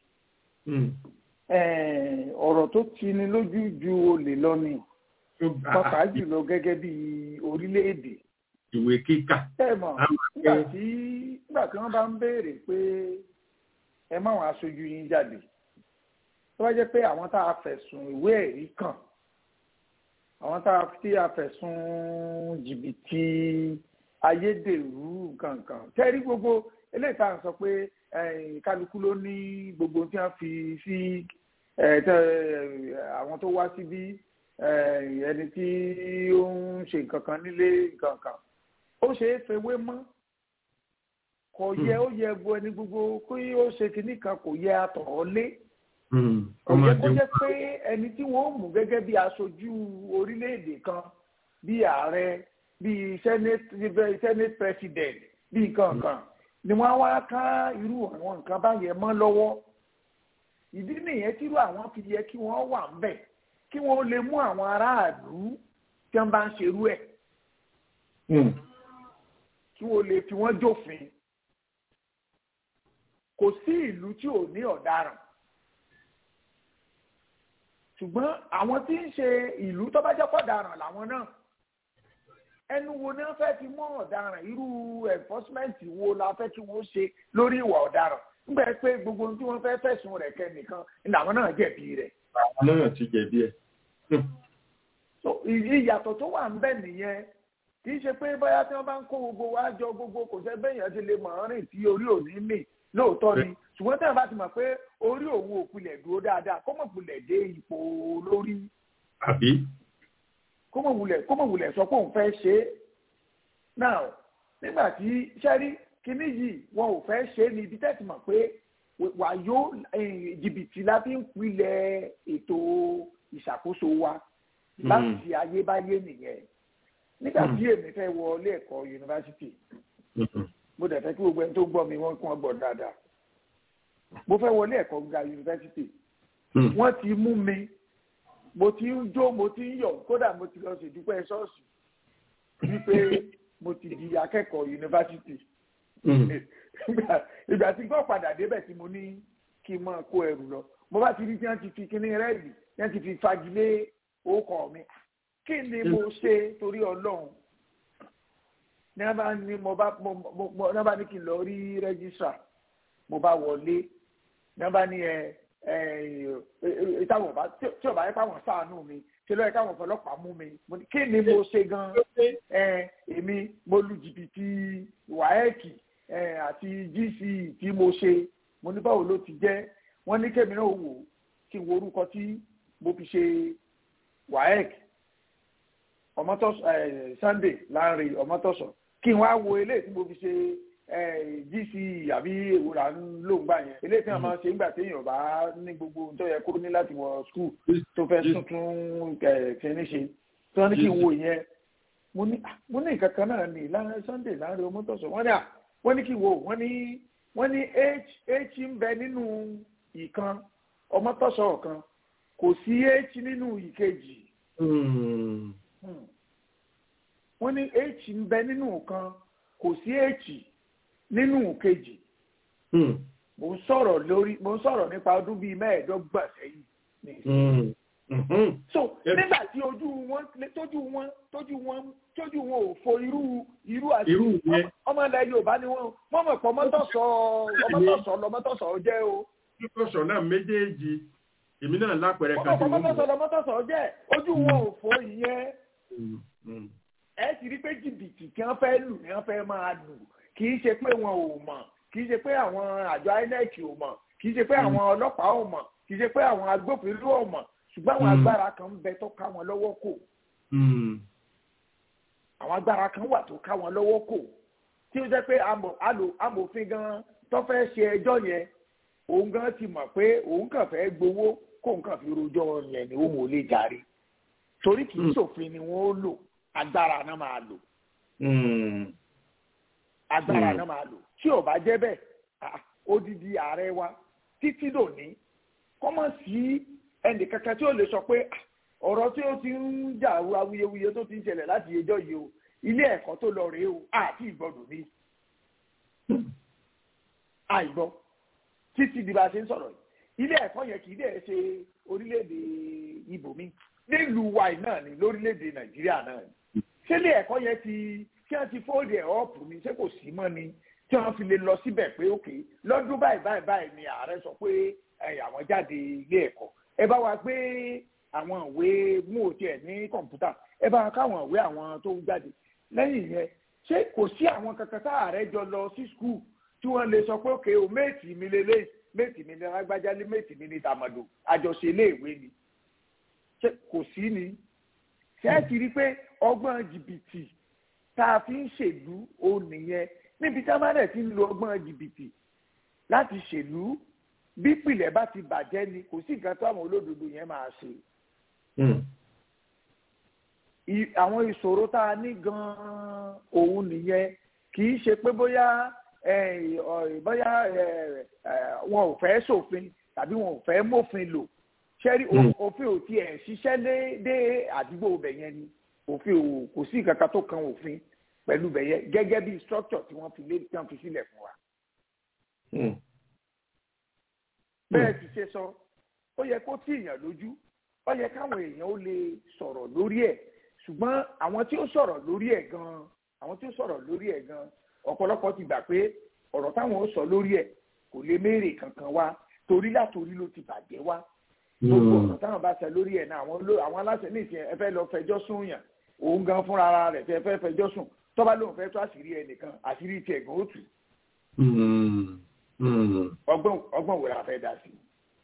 Ọ̀rọ̀ tó tini lójú ju olè lọ ni. Pàápàá jùlọ gẹ́gẹ́ bí orílẹ̀-èdè. Ìwé kíkà. Ẹ mọ̀ nígbà tí wọ́n bá ń béèrè pé ẹ má wọn aṣojú yín jáde tó bá jẹ́ pé àwọn tá a fẹ̀sùn ìwé ẹ̀rí kàn àwọn tí a fẹ̀sùn jìbìtì ayédèrú kankan tẹ́rí gbogbo eléyìí tá à ń sọ pé kálukú ló ní gbogbo tí wọ́n fi sí àwọn tó wá síbí ẹni tí ó ń ṣe nǹkan kan nílé nǹkan kan ó ṣe é fewé mọ́ kò yẹ ó yẹ gbogbo ẹni gbogbo kí ó ṣe kinní kan kò yẹ àtọ̀ ọ́ lé kò yẹ kó jẹ́ pé ẹni tí wọ́n mú gẹ́gẹ́ bí aṣojú orílẹ̀-èdè kan bí ààrẹ bí senate president bí nǹkan kan ni wọ́n wá ká irú àwọn nǹkan báyẹn mọ́ lọ́wọ́ ìdí nìyẹn tírú àwọn fi yẹ kí wọ́n wà ń bẹ̀ kí wọ́n lè mú àwọn aráàlú tí wọ́n bá ń ṣerú ẹ̀ kí wọ́n lè fi wọ́n jófin kò sí ìlú tí ò ní ọ̀daràn ṣùgbọ́n àwọn tí ń ṣe ìlú tó bá jẹ́ pọ̀daràn làwọn náà ẹnu wo ni wọ́n fẹ́ fi mú ọ̀daràn irú enforcement wo la fẹ́ kí wọ́n ṣe lórí ìwà ọ̀daràn nígbà pé gbogbo ohun tí wọ́n fẹ́ fẹ̀sùn rẹ̀ kẹ́ nìkan làwọn náà jẹ̀bi rẹ̀. àwọn náà ti jẹ̀bi ẹ̀. so ìyàtọ̀ tó wà ń bẹ nìyẹn kì í ṣe pé bóyá tí wọ́n bá ń kó gbogbo wa jọ gbogbo kò sẹ́ bẹ́yàn ti lè mọ̀ ọ́n rìn tí orí òní mì lóòótọ́ ni ṣùgbọ́n tí wọ́n bá ti mọ̀ pé orí òun ò pilẹ̀ dúró dáadáa kó mọ̀ pilẹ̀ dé ipò lórí. àbí. kó mọ̀ wulẹ̀ sọ pé òun fẹ́ ṣe é. now nígbà tí sẹ́rí kinní yìí wọn ò fẹ́ ṣe é ní ibi tẹ́sí mọ̀ pé wàyó jìbìtì la fi ń pilẹ̀ ètò ìṣàkóso wa láti fi ayébáyé nìyẹn. nígbà tí èmi fẹ́ wọ ilé ẹ̀kọ́ yunifásitì mo dẹ̀ fẹ́ kí gbogbo ẹni tó gbọ́ mi wọ́n kún ọgbọ̀n dáadáa mo fẹ́ wọlé ẹ̀kọ́ gíga yunifásitì wọ́n ti mú mi mo ti ń jó mo ti ń yọ̀ kódà mo ti lọ sí ìdúpẹ́ ṣọ́ọ̀ṣì wípé mo ti di akẹ́kọ̀ọ́ yunifásitì ìgbà tí gbọ́ padà débẹ̀ tí mo ní kí n máa kó ẹrù lọ mo bá ti rí tí wọ́n ti fi kíní rẹ́ẹ̀dì tí wọ́n ti fi fagilé orúkọ mi kí ni mo ṣe torí ọlọ́run ní wọ́n bá ní kí n lọ rí rẹ́gísírà mo bá wọlé ní wọ́n bá ní tí ọba yẹ káwọn ṣàánú mi ṣe lọ́yẹ káwọn ọlọ́pàá mú mi kí ni mo ṣe gan èmi mo lu jìbìtì wáẹ́ẹ̀kì àti gc tí mo ṣe mo ní báwo ló ti jẹ́ wọ́n ní kémi náà wò kí n wo orúkọ tí mo fi ṣe wáẹ́ẹ̀kì Sunday láàrin ọmọtọ́sọ kí n wá wo eléyìí tí mo fi ṣe gc àbí ìwúra ló ń gbà yẹn eléyìí tí wọn máa ṣe nígbà téèyàn bá ní gbogbo ohun tó yẹ kó ní láti wọ skul tó fẹ́ tuntun kẹ́ni ṣe tí wọ́n ní kí n wo yẹn mo ní nǹkan kan náà ní láàrin Sunday láàrin ọmọtọ́sọ wọ́n ní kí n wo wọ́n ní h ń bẹ nínú ìkan ọmọtọ́sọ kan kò sí h nínú ìkejì. Wọ́n ní h ń bẹ nínú kan kò sí h nínú kejì. Mo ń sọ̀rọ̀ nípa ọdún bíi mẹ́ẹ̀ẹ́dọ́gbọ̀n sẹ́yìn. So nígbà tí tójú wọn ò fo irú àti ọmọ ilẹ̀ Yorùbá ni wọ́n mọ̀ pọ̀ ọmọtọ̀sọ̀ jẹ́ o. ọmọtọ̀sọ̀ náà méjèèjì èmi náà lápẹẹrẹ kan tí wọ́n mú. ọmọtọ̀sọ̀ jẹ́ ojú wọn ò fo ìyẹn. Ẹ ti rí pé jìbìtì tí wọ́n fẹ́ lù ni wọ́n fẹ́ máa lù kì í ṣe pé wọn ò mọ̀ kì í ṣe pé àwọn àjọ INEC ò mọ̀ kì í ṣe pé àwọn ọlọ́pàá ò mọ̀ kì í ṣe pé àwọn agbófinró ò mọ̀ ṣùgbọ́n àwọn agbára kan ń bẹ tó ká wọn lọ́wọ́ kò. Àwọn agbára kan wà tó ká wọn lọ́wọ́ kò tí ó jẹ́ pé amòfin gan tó fẹ́ ṣe ẹjọ́ yẹn òun gan ti mọ̀ pé òun kàn fẹ́ gbowó kó òun kàn fi rojọ́ yẹn ni òun ò lè jàre torí kì í ṣòfin ni wọ́n ó lò agbára náà máa lò. Agbára náà máa lò tí ò bá jẹ́ bẹ́ẹ̀ odidi ààrẹ wa títí dòní kọ́mọ̀ sí ẹnì kankan tí ó lè sọ pé ọ̀rọ̀ tí ó ti ń jà awuyewuye tó ti ń ṣẹlẹ̀ láti ẹjọ́ yìí o ilé ẹ̀kọ́ tó lọ rèé o àti ìgbọ́dọ̀ ní. Àìgbọ́ títí di bá a ṣe ń sọ̀rọ̀ yìí ilé ẹ̀kọ́ yẹn kì í dẹ̀ ṣe orílẹ̀-èdè ibòmí nílùú wa náà ni lórílẹ̀-èdè Nàìjíríà náà ni. Ṣé ilé ẹ̀kọ́ yẹn tí wọ́n ti fóòdù ẹ̀ ọ́ọ̀pù ni ṣé kò sí mọ́ ni tí wọ́n fi lè lọ síbẹ̀ pé òkè lọ́dún báyìí ni ààrẹ sọ pé àwọn jáde ilé ẹ̀kọ́ ẹ bá wa gbé àwọn ìwé mú òtí ẹ̀ ní kọ̀ǹpútà ẹ bá wa káwọn ìwé àwọn tó ń jáde lẹ́yìn yẹn ṣé kò sí àwọn kankan tá ààrẹ jọ lọ sí skul tí wọ́n lè sọ pé òkè o méètì mi lélẹ̀ méètì mi ní agbájálé méètì mi ní tàmàdò àjọṣe iléèwé ni ṣé kò sí ni ṣé ẹ ti rí pé ọgbọ́n jìbìtì tá a fi ń ṣèlú òun nìyẹn níbi tí a máa rẹ̀ ti ń lo ọgbọ́n jìbìtì láti ṣèlú bí ìpìlẹ̀ bá ti bàjẹ́ ni kò sí nǹkan tó àwọn olódodo yẹn máa ṣe. Àwọn ìṣòro tá a ní gan-an òun nìyẹn kì í ṣe pé bóyá wọn ò fẹ́ ṣòfin tàbí wọn ò fẹ́ mófin lò ṣẹ́rí òfin ò tiẹ̀ ṣiṣẹ́ dé àdúgbò ibẹ̀ yẹn ni òfin kò sí nǹkan kan tó kan òfin pẹ̀lú ibẹ̀ yẹn gẹ́gẹ́ bí structure tí wọ́n fi sílẹ̀ fún wa. Bẹ́ẹ̀ ti ṣe sọ ó yẹ kó tí èèyàn lójú ó yẹ káwọn èèyàn ó lè sọ̀rọ̀ lórí ẹ̀ ṣùgbọ́n àwọn tí ó sọ̀rọ̀ lórí ẹ̀ gan ọ̀pọ̀lọpọ̀ ti gbà pé ọ̀rọ̀ táwọn ó sọ lórí ẹ̀ kò lè mérè kankan wá torí látòrí ló ti bàjẹ́ wá gbogbo ọ̀rọ̀ táwọn bá sọ lórí ẹ̀ náà àwọn aláṣẹ ní ìsìn ẹ fẹ́ lọ fẹjọ́ sùn yàn òun gan fúnra rẹ̀ fẹ́ fẹjọ́ sùn tọ́ba lóun fẹ́ tó àṣírí ẹnìkan àṣírí tiẹ̀ gan ó tù ọgbọ́n wo la fẹ́ dá sí.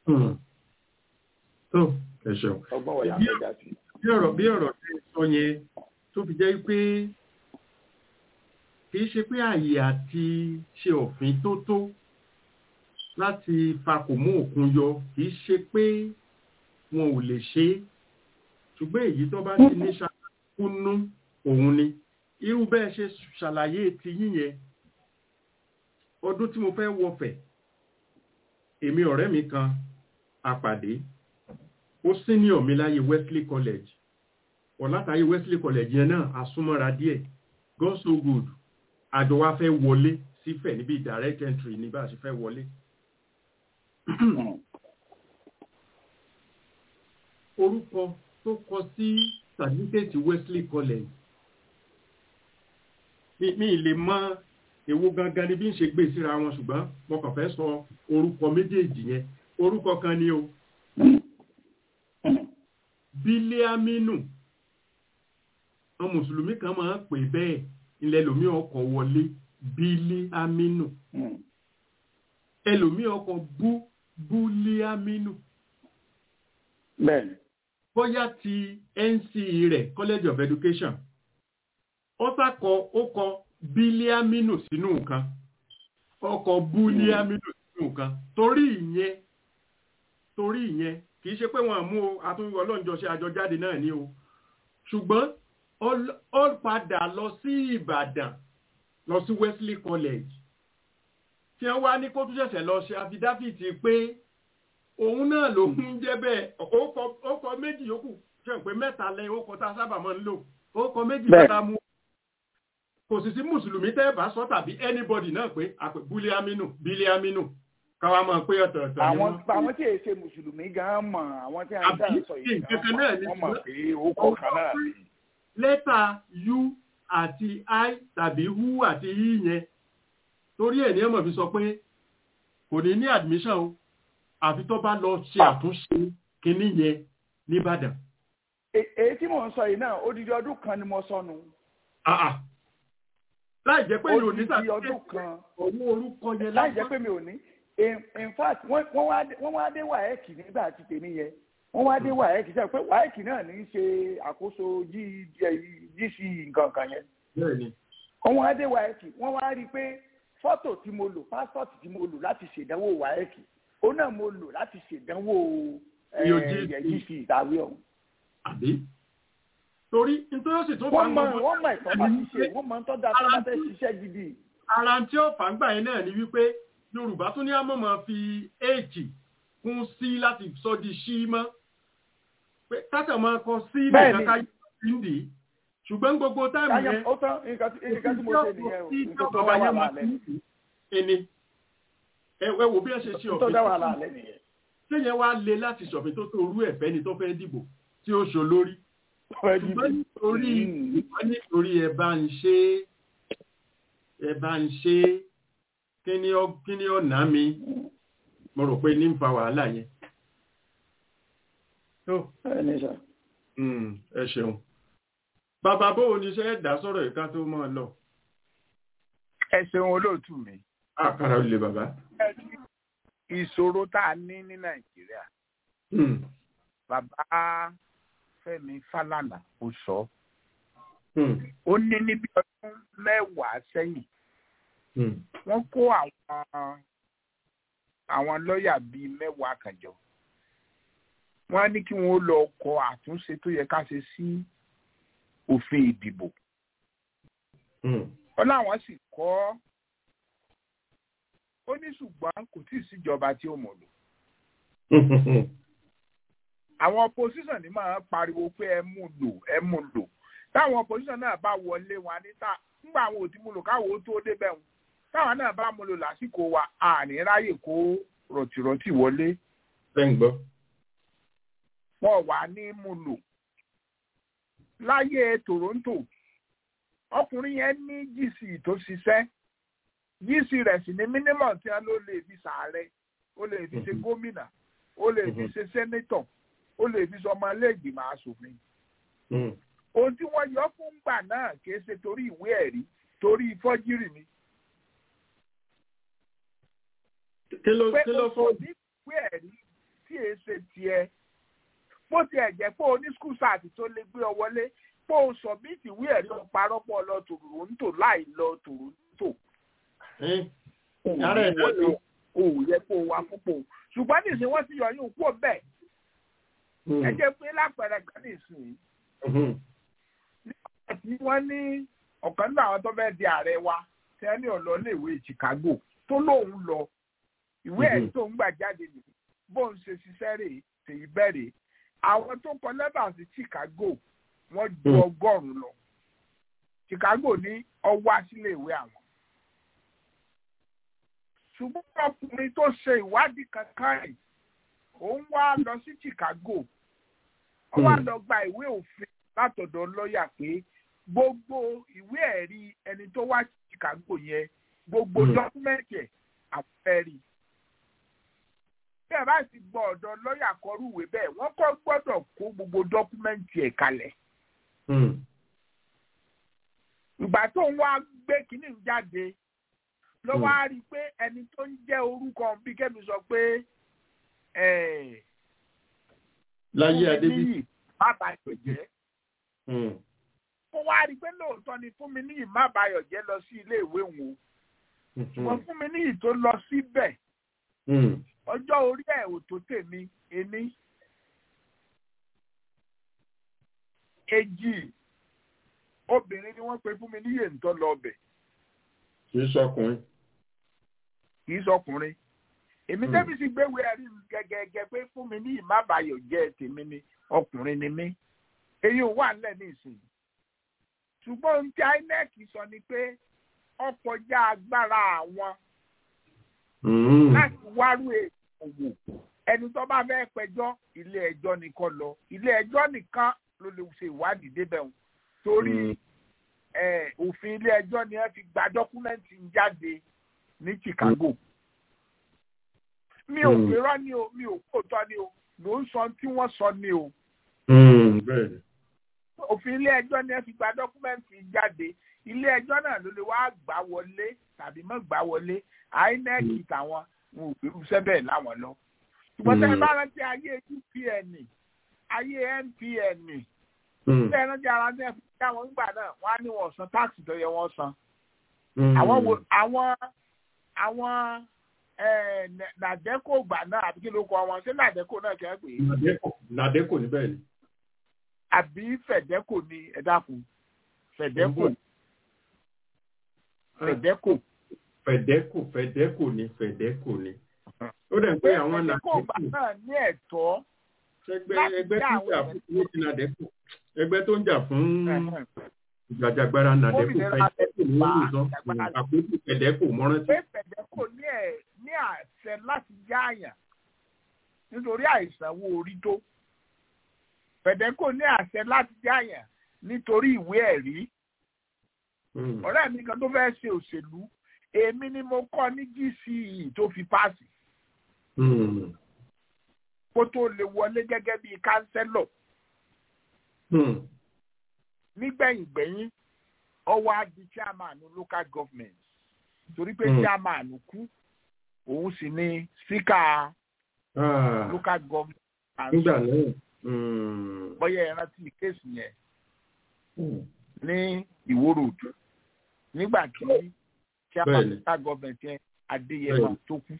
Ẹ ṣeun. ọgbọ́n wo la fẹ́ dá sí. bí ọ̀rọ̀ tí sọ yẹn tó fi jẹ́ pé kì í ṣe pé àyè àti ṣe òfin tó láti fakò mú òkun yọ kì í ṣe pé wọn ò lè ṣe é ṣùgbọ́n èyí tó bá ti ní ṣàkóso òun ni irú bẹ́ẹ̀ ṣe ṣàlàyé ti yíyẹn ọdún tí mo fẹ́ wọ̀fẹ̀ èmi ọ̀rẹ́ mi kan àpàdé ó senior mi láyé Wesley College ọ̀látàyé Wesley College yẹn náà àsúnmọ́ra díẹ̀ God so good àjọ wa fẹ́ wọlé sífẹ̀ níbi direct entry ní bá a ṣe fẹ́ wọlé orúkọ tó kọ sí certificate Wesley College mi lè mọ èwo gangan ni bí ń ṣe gbé síra wọn ṣùgbọ́n mo kàn fẹ́ sọ orúkọ méjèèjì yẹn orúkọ kan ni o Bílíámínù àwọn mùsùlùmí kan máa ń pè bẹ́ẹ̀ ilẹ̀ lómi ọkọ̀ wọlé Bílíámínù ẹlòmí ọkọ̀ Búlíámínù bẹ́ẹ̀ni bóyá ti NCE rẹ̀ College of Education ó kọ Bílíámínù sínú nǹkan ọkọ̀ Búlíámínù sínú nǹkan torí ìyẹn kìí ṣe pé wọ́n mú àtúnyọ ọlọ́njọ́ ṣe àjọ jáde náà ní o ṣùgbọ́n ó padà lọ sí Ìbàdàn lọ sí Wesley College tí wọ́n wá ní kó tún ṣẹ̀ṣẹ̀ lọ ṣe àfidáfìtì pé òun náà ló ń jẹ́ bẹ́ẹ̀ ó kọ méjì yòókù ṣe pé mẹ́ta lẹ́yìn ó kọ tá a sábà máa ń lò ó kọ méjì mẹ́ta mú kò sì sí mùsùlùmí tẹ́ bá sọ tàbí anybody náà pé àpè Bílíámínù káwa mọ̀ pé ọ̀tọ̀ọ̀tọ̀ ni wọ́n. àwọn tí èyí ṣe mùsùlùmí gan mọ̀ àwọn tí a ń dá sọ yìí wọ́n mọ̀ pé ó kọ̀ kan náà ni. lẹ́tà U àti I tàbí hu àti I yẹn torí ẹ̀ ní ọmọ fi sọ pé kò ní ní admission o àfi tó bá lọ ṣe àtúnṣe kinní yẹn nìbàdàn. èyí tí mò ń sọ yìí náà odidi ọdún kan ni mo sọnù. láì jẹ́ pé mi ò ní odidi ọdún kan owó orúkọ yẹn láì jẹ́ pé mi ò ní in fact wọ́n wá dé WAEC nígbà tí tèmi yẹn wọ́n wá dé WAEC sẹ́yìn pé WAEC náà ní í ṣe àkóso GC nǹkan kan yẹn. wọ́n wá dé WAEC wọ́n wá rí i pé fọ́tò tí mo lò pásítọ̀tì tí mo lò láti ṣèdánwò WAEC ó náà mo lò láti ṣèdánwò GC ìtàwé ọ̀hún. àbí torí nítorí ó sì tó fà ń gbọ́ wọ́n mọ ìtọ́ bá ti ṣe wọ́n mọ ìtọ́ da tó bá fẹ́ ṣiṣẹ́ gidi. ara tí ó fà ń gbà yẹn náà ni wípé Yorùbá tún ní àmọ́ máa fi èjì kún sí láti sọ di ṣí mọ́ pé káṣà máa kọ sí nìkan ká yìí ṣùgbọ́n gbogbo táìmù yẹn ó tán nǹkan tí mo ṣe nìyẹn o nǹkan tó dá wàhálà lẹ́nu. ẹ wo bí ẹ ṣe ṣe tó dá wàhálà lẹ́nu yẹn. ṣéyẹn wá le láti ṣọ̀fin tó orú ẹ̀fẹ́ ni tó fẹ́ dìbò tí ó ṣo lórí. ṣùgbọ́n nítorí ẹ bá ń ṣe kí ni ọ̀nà mi mo rò pé ní ń fa wàhálà yẹn. ẹ ṣeun bàbá bóò ní ṣe ẹ̀dá sọ̀rọ̀ ìka tó mọ́ lọ. ẹ ṣeun olóòtú mi. àkàrà olè bàbá. ìṣòro tá a ní Nàìjíríà bàbá Fẹ́mi Fálànà ó sọ ó ní níbi ọdún 10 sẹ́yìn wọ́n kó àwọn lọ́ọ̀yà bíi 10 kan jọ wọ́n á ní kí wọ́n lọ kọ àtúnṣe tó yẹ ká ṣe sí òfin ìdìbò wọ́n láwọn sì kọ́ ó ní ṣùgbọ́n kò tí ì síjọba tí ó mọ̀ lò. àwọn opposition ní máa pariwo pé ẹ mú lò táwọn opposition náà bá wọlé wa níta nígbà àwọn òtí mú lò káwọn ó tó débẹ̀ wọn táwọn náà bá mú lò lásìkò wa àní ráyè kó rọ̀tìrọ̀tì wọlé. wọn wà ní mú lò láyé Toronto ọkùnrin yẹn ní GC tó ṣiṣẹ́ GC rẹ̀ sì ní minimum tí wọ́n ló lè fi ṣàárẹ̀ ó lè fi ṣe gómìnà ó lè fi ṣe sẹ́nétọ̀ ó lè fi ṣe ọmọ ilé-ìgbìmọ̀ aṣòfin. ohun tí wọ́n yọ fún gbà náà kìí ṣe torí ìwé ẹ̀rí torí fọ́jírì ni. kí ló fọ́ ìwé ẹ̀rí tí èé ṣe tiẹ̀ bó tiẹ̀ jẹ́ pé o ní skul sáàtì tó lè gbé ọ wọlé pé o sọ̀bìtì ìwé ẹ̀rí o parọ́ pọ̀ lọ Toronto láì lọ Toronto. o yẹ kó o wá púpọ̀ ṣùgbọ́n nísìnyí wọ́n ti yọ yín kó bẹ́ẹ̀. ẹ jẹ́ pé lápẹẹrẹ kan nísìnyí nígbà tí wọ́n ní ọ̀kan nínú àwọn tó fẹ́ di ààrẹ wa tí wọ́n ní ọ̀lọ́léèwé Chicago tó lóun lọ ìwé ẹ̀rí tó ń gbà jáde nìyí bóun ṣe ṣiṣẹ́ rèé tèyí bẹ̀rẹ̀ àwọn tó kọ lẹ́bà sí Chicago wọ́n ju 100 lọ Chicago ní ọwọ́ sílé ìwé àwọn. ṣùgbọ́n ọkùnrin tó ṣe ìwádìí kankan rẹ̀ òun wá lọ sí Chicago ó wá lọ gba ìwé òfin látọ̀dọ̀ lọ́ọ̀yà pé gbogbo ìwé ẹ̀rí ẹni tó wá Chicago yẹn gbogbo dọ́kúmẹ́ǹtì ẹ̀ àfẹ́rí. bí ẹ bá sì gbọ́ ọ̀dọ̀ lọ́ọ̀yà kọrú ìwé bẹ́ẹ̀ wọ́n kọ́ gbọ́dọ̀ kó gbogbo dọ́kúmẹ́ǹtì ẹ̀ kalẹ̀. ìgbà tó ń wá gbé kínní jáde ló wá rí i pé ẹni tó ń jẹ́ orúkọ bí kẹ́mi sọ pé láyé adébí má bàyọ̀ jẹ́. ó wá rí i pé lóòótọ́ ni Fúnminíyì má bàyọ̀ jẹ́ lọ sí ilé ìwé wọn. ṣùgbọ́n Fúnminíyì tó lọ síbẹ̀ ọjọ́ orí ẹ̀ ò tó tèmi ení. èjì obìnrin ni wọ́n pe Fúnminíyì ń tọ́ lọ ọbẹ̀. kì í sọkùnrin. kì í sọkùnrin. èmi tẹ́bi sì gbéwé ẹ̀rí gẹ́gẹ́ pé Fúnminíyì má bàyọ̀ jẹ́ tèmi ni ọkùnrin ni mí. èyí ò wà nílẹ̀ ní ìsìn. ṣùgbọ́n ohun tí INEC sọ ni pé ọkọjá agbára àwọn láti wárú òwò ẹni tó bá fẹ́ pẹjọ́ ilé ẹjọ́ nìkan lọ ilé ẹjọ́ nìkan ló lè ṣe ìwádìí débẹ̀ wọn torí òfin ilé ẹjọ́ ni wọ́n fi gba dọ́kúmẹ́ǹtì jáde ní Chicago. mi ò pèrọ ni o mi ò kóòtọ́ ni o ló ń sọ tí wọ́n sọ ni o. òfin ilé ẹjọ́ ni wọ́n fi gba dọ́kúmẹ́ǹtì jáde ilé ẹjọ́ náà ló lè wá gbà wọlé tàbí má gbà wọlé INEC tàwọn wọn ò gbèrú sẹ́bẹ̀ láwọn lọ. ṣùgbọ́n tẹ́ ẹ bá rántí ayé UPN ayé NPN tẹ́ ẹ rántí ara ní ẹ̀fọ́ tí àwọn ń gbà náà wọ́n á ní wọ́n san táàkì tó yẹ wọ́n san. àwọn nàdẹ́kò gbà náà àbí kí ló kọ wọn ṣé nàdẹ́kò náà kẹ́ pé. nàdẹ́kò níbẹ̀ ni. àbí fẹ̀dẹ́kò ni ẹ dákun fẹ̀dẹ́kò ni fẹ̀dẹ́kò ni. ó dẹ̀ pé àwọn nàdẹ́kò náà ní ẹ̀tọ́ ẹgbẹ́ tó ń jà fún owó ti nàdẹ́kò ẹgbẹ́ tó ń jà fún ìjàjàgbara nàdẹ́kò fẹ̀dẹ́kò ní ìlú àpótí fẹ̀dẹ́kò mọ́rántí. pé fẹ̀dẹ́kò ní àṣẹ láti yáàyàn nítorí àìsanwó orí tó fẹ̀dẹ́kò ní àṣẹ láti yáàyàn nítorí ìwé ẹ̀rí. ọ̀rẹ́ mi kan tó fẹ́ ṣe òṣèlú èmi ni mo kọ́ ní GCE tó fi páàsì kó tó lè wọlé gẹ́gẹ́ bíi kánsẹ́lọ̀. nígbẹ̀yìngbẹ̀yìn ó wá di chairman local government torí pé chairman kú òun sì ni speaker local government council. bóyá ẹ rántí kéèsì yẹn ní Ìwó Road nígbà tí chairman local government yẹn Adéyẹmọ tó kú.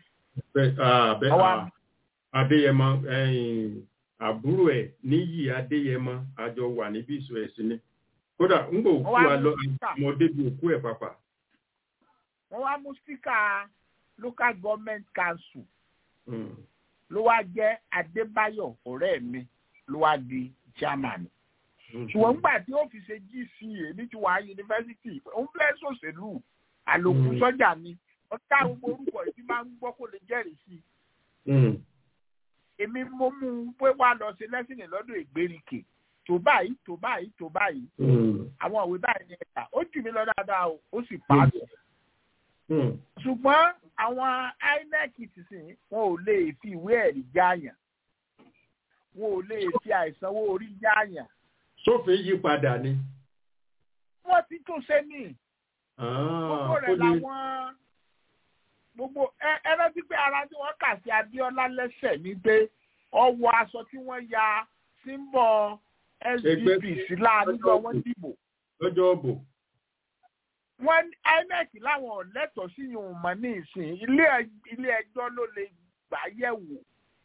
Adéyẹmọ àbúrò ẹ̀ Níyì Adéyẹmọ àjọ wà níbi ìṣó ẹ̀sìn ni kódà ń gbò kú wa lọ ọmọdé bí òkú ẹ̀ pàpà. wọ́n wá mú speaker local government council ló wá jẹ́ Adébáyọ̀ ọ̀rẹ́ mi ló wá di chairman. ṣùgbọ́n nígbà tí ó fi ṣe GCA ní tiwa yunifásitì òun fẹ́ ṣòṣèlú àlòkù sọ́jà ni ọ̀tá gbogbo orúkọ ìdí máa ń gbọ́ kó lè jẹ́rìí sí i. èmi mo mú un pé wá lọ sí lẹ́sìnì lọ́dọ̀ Ìgbèríkè tó báyìí àwọn òwe báyìí ní ẹ̀ka ó jù mí lọ dáadáa o ó sì pààtì. ṣùgbọ́n àwọn INEC ti sìn wọn ò lè fi ìwé ẹ̀rí jáàyàn wọn ò lè fi àìsanwó orí jáàyàn. sófin yí padà ni. wọ́n ti tún ṣe ní. gbogbo rẹ̀ làwọn gbogbo ẹ̀rọ tí pé ara tí wọ́n kà sí Abíọ́lá lẹ́sẹ̀ ni pé ọwọ́ aṣọ tí wọ́n ya símbọ̀ SDP sí láàánú wọn dìbò. lọ́jọ́ ọ̀bọ. wọ́n INEC láwọn lẹ́tọ̀ọ́ sí yòówù mọ́ ní ìsìn ilé ẹjọ́ ló lè gbà yẹ̀wò.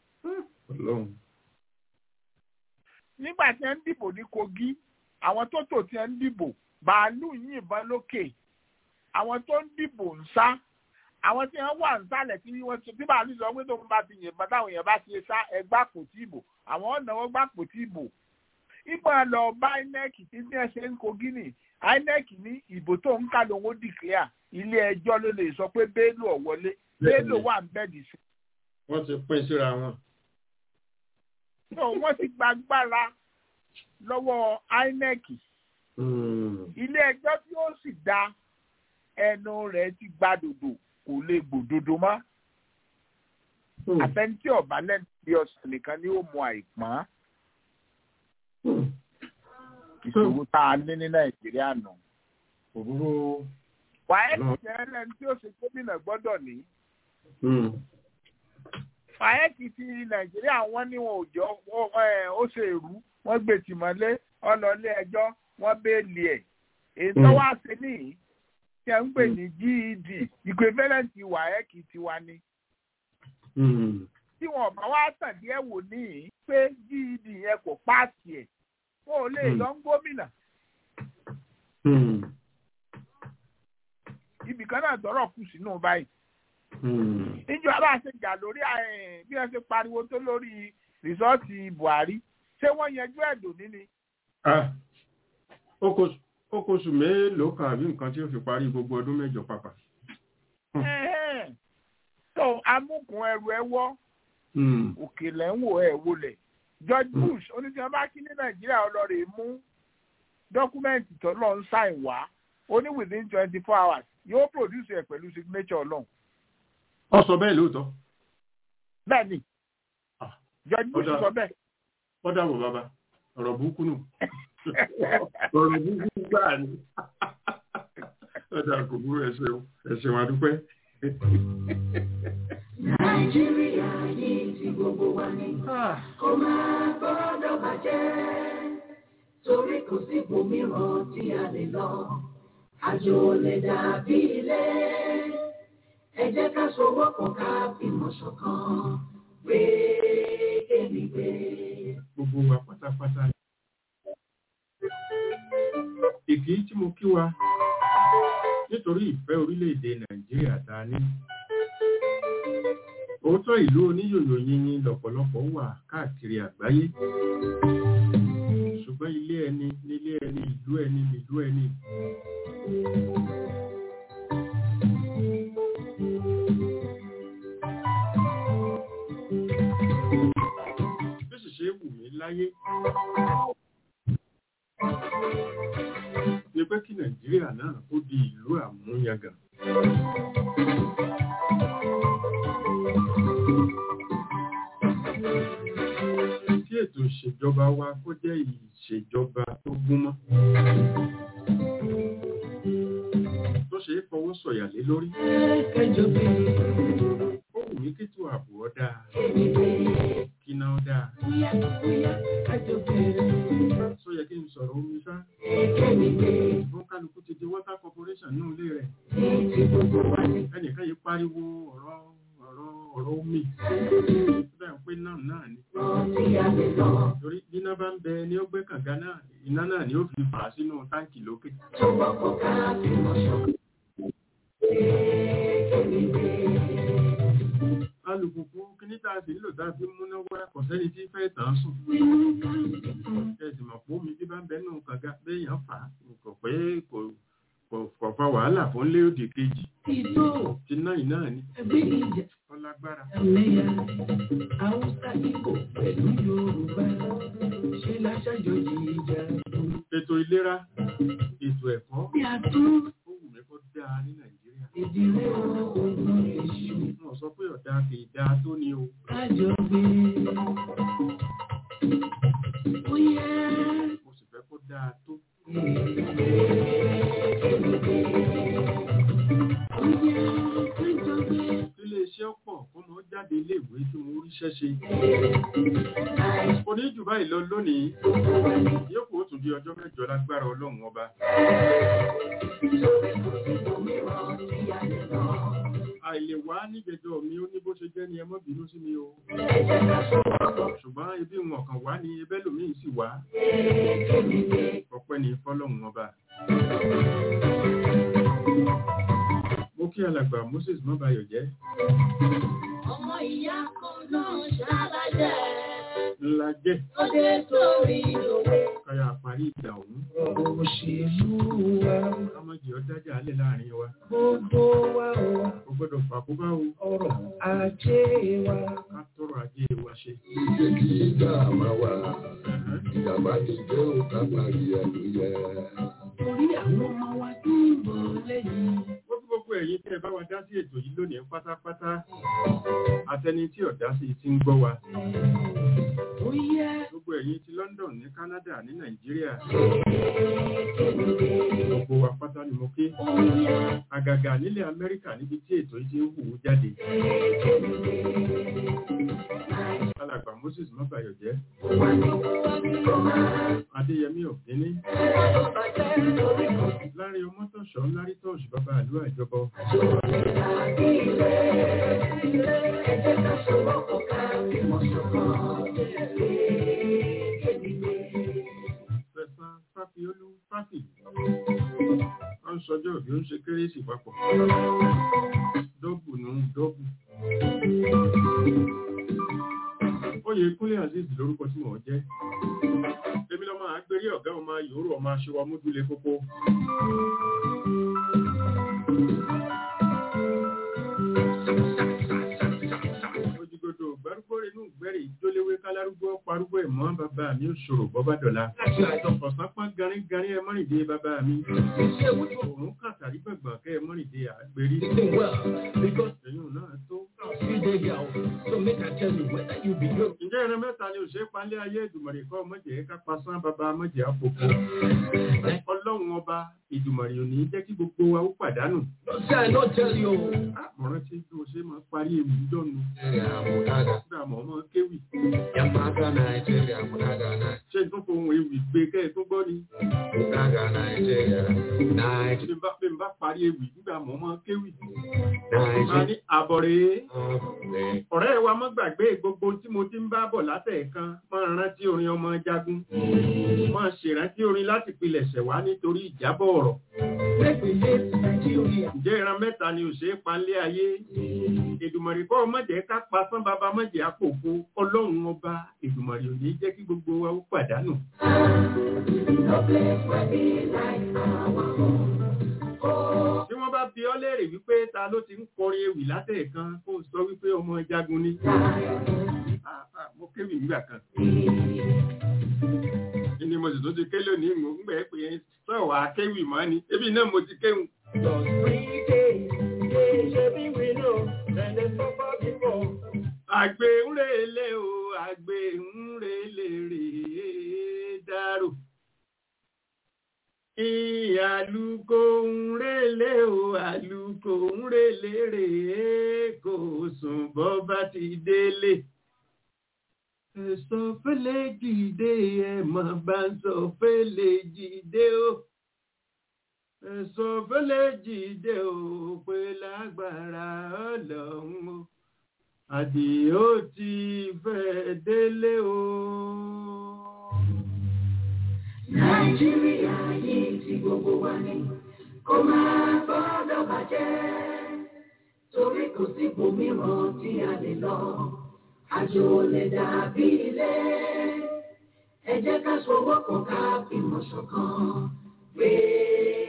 nígbà tí wọ́n ń dìbò ní Kogi àwọn tó tò tí wọ́n ń dìbò bàálù yìnbọn lókè àwọn tó ń dìbò ń sá àwọn tí wọ́n wà nísàlẹ̀ tí bàálù sọ pé tóun bá ti yìnbọn táwọn èèyàn bá ti sá ẹgbà kò tí ìbò àwọn ọ̀nà wọn gbà kò tí ìbò. ìgbà lọ bá INEC tí ní ẹsẹ̀ ń Kogi ní INEC ní ìbò tó ń kà lóun ó dìklẹ́à ilé ẹjọ́ ló lè sọ pé Bello ò wọlé Bello wà ń bẹ́ẹ̀dì sí. wọ́n ti pín síra wọn. wọ́n ti gbàgbára lọ́wọ́ INEC. ilé ẹjọ́ tí ó sì dá ẹnu rẹ̀ ti gbàdòdò kò lè gbòdodo mọ́. àfẹnití ọ̀bá lẹ́nu bí ọ̀sán nìkan ni ó mú àìpọ́n. ìṣòro tá a ní ní Nàìjíríà nù. wàhálà jẹ́ lẹ́nu tí ó ṣe gómìnà gbọ́dọ̀ ní. fàyẹ́kì ti Nàìjíríà wọ́n ní wọn ò jọ ó ṣe èrú wọ́n gbé tìmọ́lé ọlọ́lé ẹjọ́ wọ́n béèlì ẹ̀ èyí tó wá sí ní tí a ń pè ní GED equivalent wàhẹ́kì tiwa ni. tí wọn bá wá tàn díẹ̀ wò ní pé GED yẹn kò páàsì ẹ̀ wọn ò lè lọ ń gómìnà. ibì kan náà tọrọ kù sínú báyìí. níjọba bá ṣe jà lórí bí wọ́n ṣe pariwo tó lórí rìsọ́ọ̀tì Buhari ṣé wọ́n yanjú ẹ̀dùn níní. ó kóṣù mélòó kan àbí nǹkan tí ó fi parí gbogbo ọdún mẹ́jọ pàpà. so amúkùn ẹrù ẹwọ́ òkèlè ń wò ẹ̀ wọlé George Bush oníṣẹ́ bá kí ní Nàìjíríà ọlọ́rẹ̀ mú dọ́kúmẹ́ǹtì tó lọ ń sáìn wá ó ní within 24 hours yóò produce ẹ̀ pẹ̀lú signature ọlọ́run. ó sọ bẹ́ẹ̀ lóòótọ́. bẹ́ẹ̀ ni George Bush sọ bẹ́ẹ̀. ó dàbọ̀ bàbá ọ̀rọ̀ burúkú nù ọ̀rọ̀ burúkú gbáà ni ó dà kò burú ẹ̀ṣẹ̀ wọn dúpẹ́. Nàìjíríà yìí ti gbogbo wa ní kó máa gbọ́dọ̀ bàjẹ́ torí kò sí ibòmíràn tí a lè lọ àjò lè dàbí ilé ẹ jẹ́ ká sowọ́pọ̀ ká fìmọ̀ ṣọ̀kan gbé kémi gbé. Gbogbo wa pátápátá. Èkì tí mo kí wa nítorí ìfẹ́ orílẹ̀-èdè Nàìjíríà ta ní. Òótọ́ ìlú oníyòyò yìnyín lọ́pọ̀lọpọ̀ wà káàkiri àgbáyé. Ṣùgbọ́n ilé ẹni nílé ẹni ìlú ẹni nílùú ẹni. Bí sì ṣe wù mí láyé ni pé kí Nàìjíríà náà ó di ìlú àmúyangàn. Tí ètò ìṣèjọba wa kó jẹ́ ìṣèjọba tó gúnmọ́, tó ṣe é fọwọ́ sọ̀yà lé lórí. Ó wù mí kétò ààbò ọ̀dà, kíná ọ̀dà. Sọ yẹ kí n sọ̀rọ̀ omi sá. Wọ́n kálukú ti di water corporation ní ilé rẹ̀. Ẹnìkan yìí pariwo ọ̀rọ̀ omi. Bẹ́ẹ̀ pé náà ni. Torí iná bá ń bẹ ní ó gbé kànga náà, iná náà ni ó fi fà á sínú táǹkì lókè. Alùpùpù kíníta sí nílò tàbí múná wá kò sẹ́ni tí fẹ́ tàn sùn. Ẹ̀sìn mọ̀ pé omi tí bá ń bẹ nínú kànga béèyàn fà á kò pé kò fa wàhálà fún lé òdì kejì. Tí náà iná ni. Ọlágbára. Haúsá Ìgbò pẹ̀lú Yorùbá. ṣe láṣàjòjì ìjà. Ètò ìlera, ètò ẹ̀kọ́, Bí a tún ó wù mí kó dáa ní Nàìjíríà. ìdílé ogun èṣù. Wọ́n sọ pé ọ̀dà kì í dáa tó ní o. Kájọ gbé. Ó yẹ. Mo sì fẹ́ kó dáa tó. Ilé iṣẹ́ ọ̀pọ̀ ọmọ jáde iléèwé tí mo ríṣẹ́ ṣe. Kò ní jù báyìí lọ lónìí. Yóò kó tún di ọjọ́ mẹ́jọ lágbára Ọlọ́run ọba. Àìlèwá nígbẹ̀jọ mi ó ní bó ṣe jẹ́ ni ẹ mọ́ bínú sí mi o. Ṣùgbọ́n ibi wọn kan wá ní ebẹ́ lòmíì sì wá. Ọpẹ́ ni fọ́lọ́run ọba. Mo kí alàgbà Moses Mọ́bayọ̀ jẹ́. Ọmọ ìyá kan náà ṣàlàjẹ́. Ńlá jẹ́. Ó dé sórí òwe. Káyà parí ìjà òun. Òṣèlú wa. Kámọ́jì ọ̀dájà alẹ́ láàrin wa. Gbogbo wa o. Ó gbọ́dọ̀ fàkóbá o. Ọrọ̀ ajé wa. Ká tọrọ ajé wa ṣe. Ìjẹ́ kí ìgbà máa wà. Ìjàmbá ti jẹ́ òkà parí ẹ̀lú yẹ. Torí àwọn ọmọ wa tó ń bọ̀ lẹ́yìn. Gbogbo ẹ̀yin tẹ́ bá wa dá sí ètò yìí lónìí pátápátá. Àtẹni tí ọ̀dá sí ti ń gbọ́ wa. Gbogbo ẹ̀yin ti London ní Canada ní Nàìjíríà. Gbogbo wa pátá ni mo kí. Àgàgà nílẹ̀ Amẹ́ríkà níbi tí ètò yìí ti ń hù jáde. Alàgbà Moses Mọ́bayọ̀ jẹ́. Adéyẹmí Òkíní. Láàrin Ọmọ́tọ̀ṣọ́ Lárí Tọ́ṣ bàbá àlú àjọbọ. Fẹ̀sán Fáfiolú Fáfì. Wọ́n ń sọjọ́ bí ó ń ṣe kérésì papọ̀. Dọ́bù nù dọ́bù. Oyèkúnlé Azeez lórúkọ tí mò ń jẹ́. Èmi lọ máa gbérí ọ̀gá ọmọ yòórù ọmọ aṣọwà múdúlé kókó. Òjìgòdò gbárúgbó inú gbẹ́rì ìjóléwé kálárúgbó parúgbó ẹ̀mọ́ bàbá mi ò ṣòro bọ́bá dọ̀la. Ọ̀sán pọ́n garígarí ẹ mọ́rìndé bàbá mi. Òun kàtàrí gbọ̀ngbọ̀n kẹ́ ẹ mọ́rìndé àgbèrí. Ẹ̀yùn náà tó. Ǹjẹ́ ẹran mẹ́ta ni òṣèré palẹ́ ayé Èdùmàrè kọ́ mọ́jẹ̀ ká pasán bàbá mọ́jẹ̀ àpòpò. Ọlọ́run ọba Èdùmàrè ò ní jẹ́ kí gbogbo wa ó pàdánù. Àmọ̀ràn tí o ṣe máa parí ewu jọ́nu. Nígbà mọ̀ ọmọ kéwì. Ṣé tó fohùn ewì gbé kẹ́ ẹ̀ tó gbọ́ ni? Bí n bá parí ewì nígbà mọ̀ ọmọ kéwì. Máa ní àbọ̀rẹ́. Ọ̀rẹ́ wa mọ́ gbàgbé gbogbo tí mo ti ń bá bọ̀ látẹ̀ẹ̀kan máa rántí orin ọmọ jagun. Máa ṣèrántí orin láti pilẹ̀ṣẹ̀ wá nítorí ìjábọ̀ ọ̀rọ̀. Ǹjẹ́ ìran mẹ́ta ni òṣèré palẹ́ ayé? Èdùmàrè kọ́ mọ̀jẹ̀ ká pasán bàbá mọ̀jẹ̀ àpòpò. Ọlọ́run ọba Èdùmàrè ò ní jẹ́ kí gbogbo wa ó pàdánù. Tí wọ́n bá bi ọ́ léèrè wípé ta ló ti ń kọrin ewì látẹ̀ẹ̀kan kó sọ wípé ọmọ jagun ni. Mo kéwì nígbà kan. Ní mo sì tó ti ké lónìí mo ń gbẹ́ pé sọ̀wọ́ akéwì mọ́ ni. Ebi náà mo ti kéwù. Àgbè ń relé o, àgbè ń relé rèé dárò. Àlùkò ń relé o, àlùkò ń relé rèé kò sùn bọ́ bá ti délé. Sọ fẹ́lẹ́ jìde ẹ̀mọ̀ bá ń sọ fẹ́lẹ́ jìde o. Sọ fẹ́lẹ́ jìde o pé lágbára Ọlọ́run o. Àdìó ti fẹ́ délé o. Nàìjíríà yìí ti gbogbo wa ni kò máa gbọ́dọ̀ bàjẹ́ torí kò sí ibòmíràn tí a lè lọ. Àjò lè dàbí ilé, ẹ jẹ́ ká sowọ́pọ̀ ká fìmọ̀ ṣọ̀kan gbé.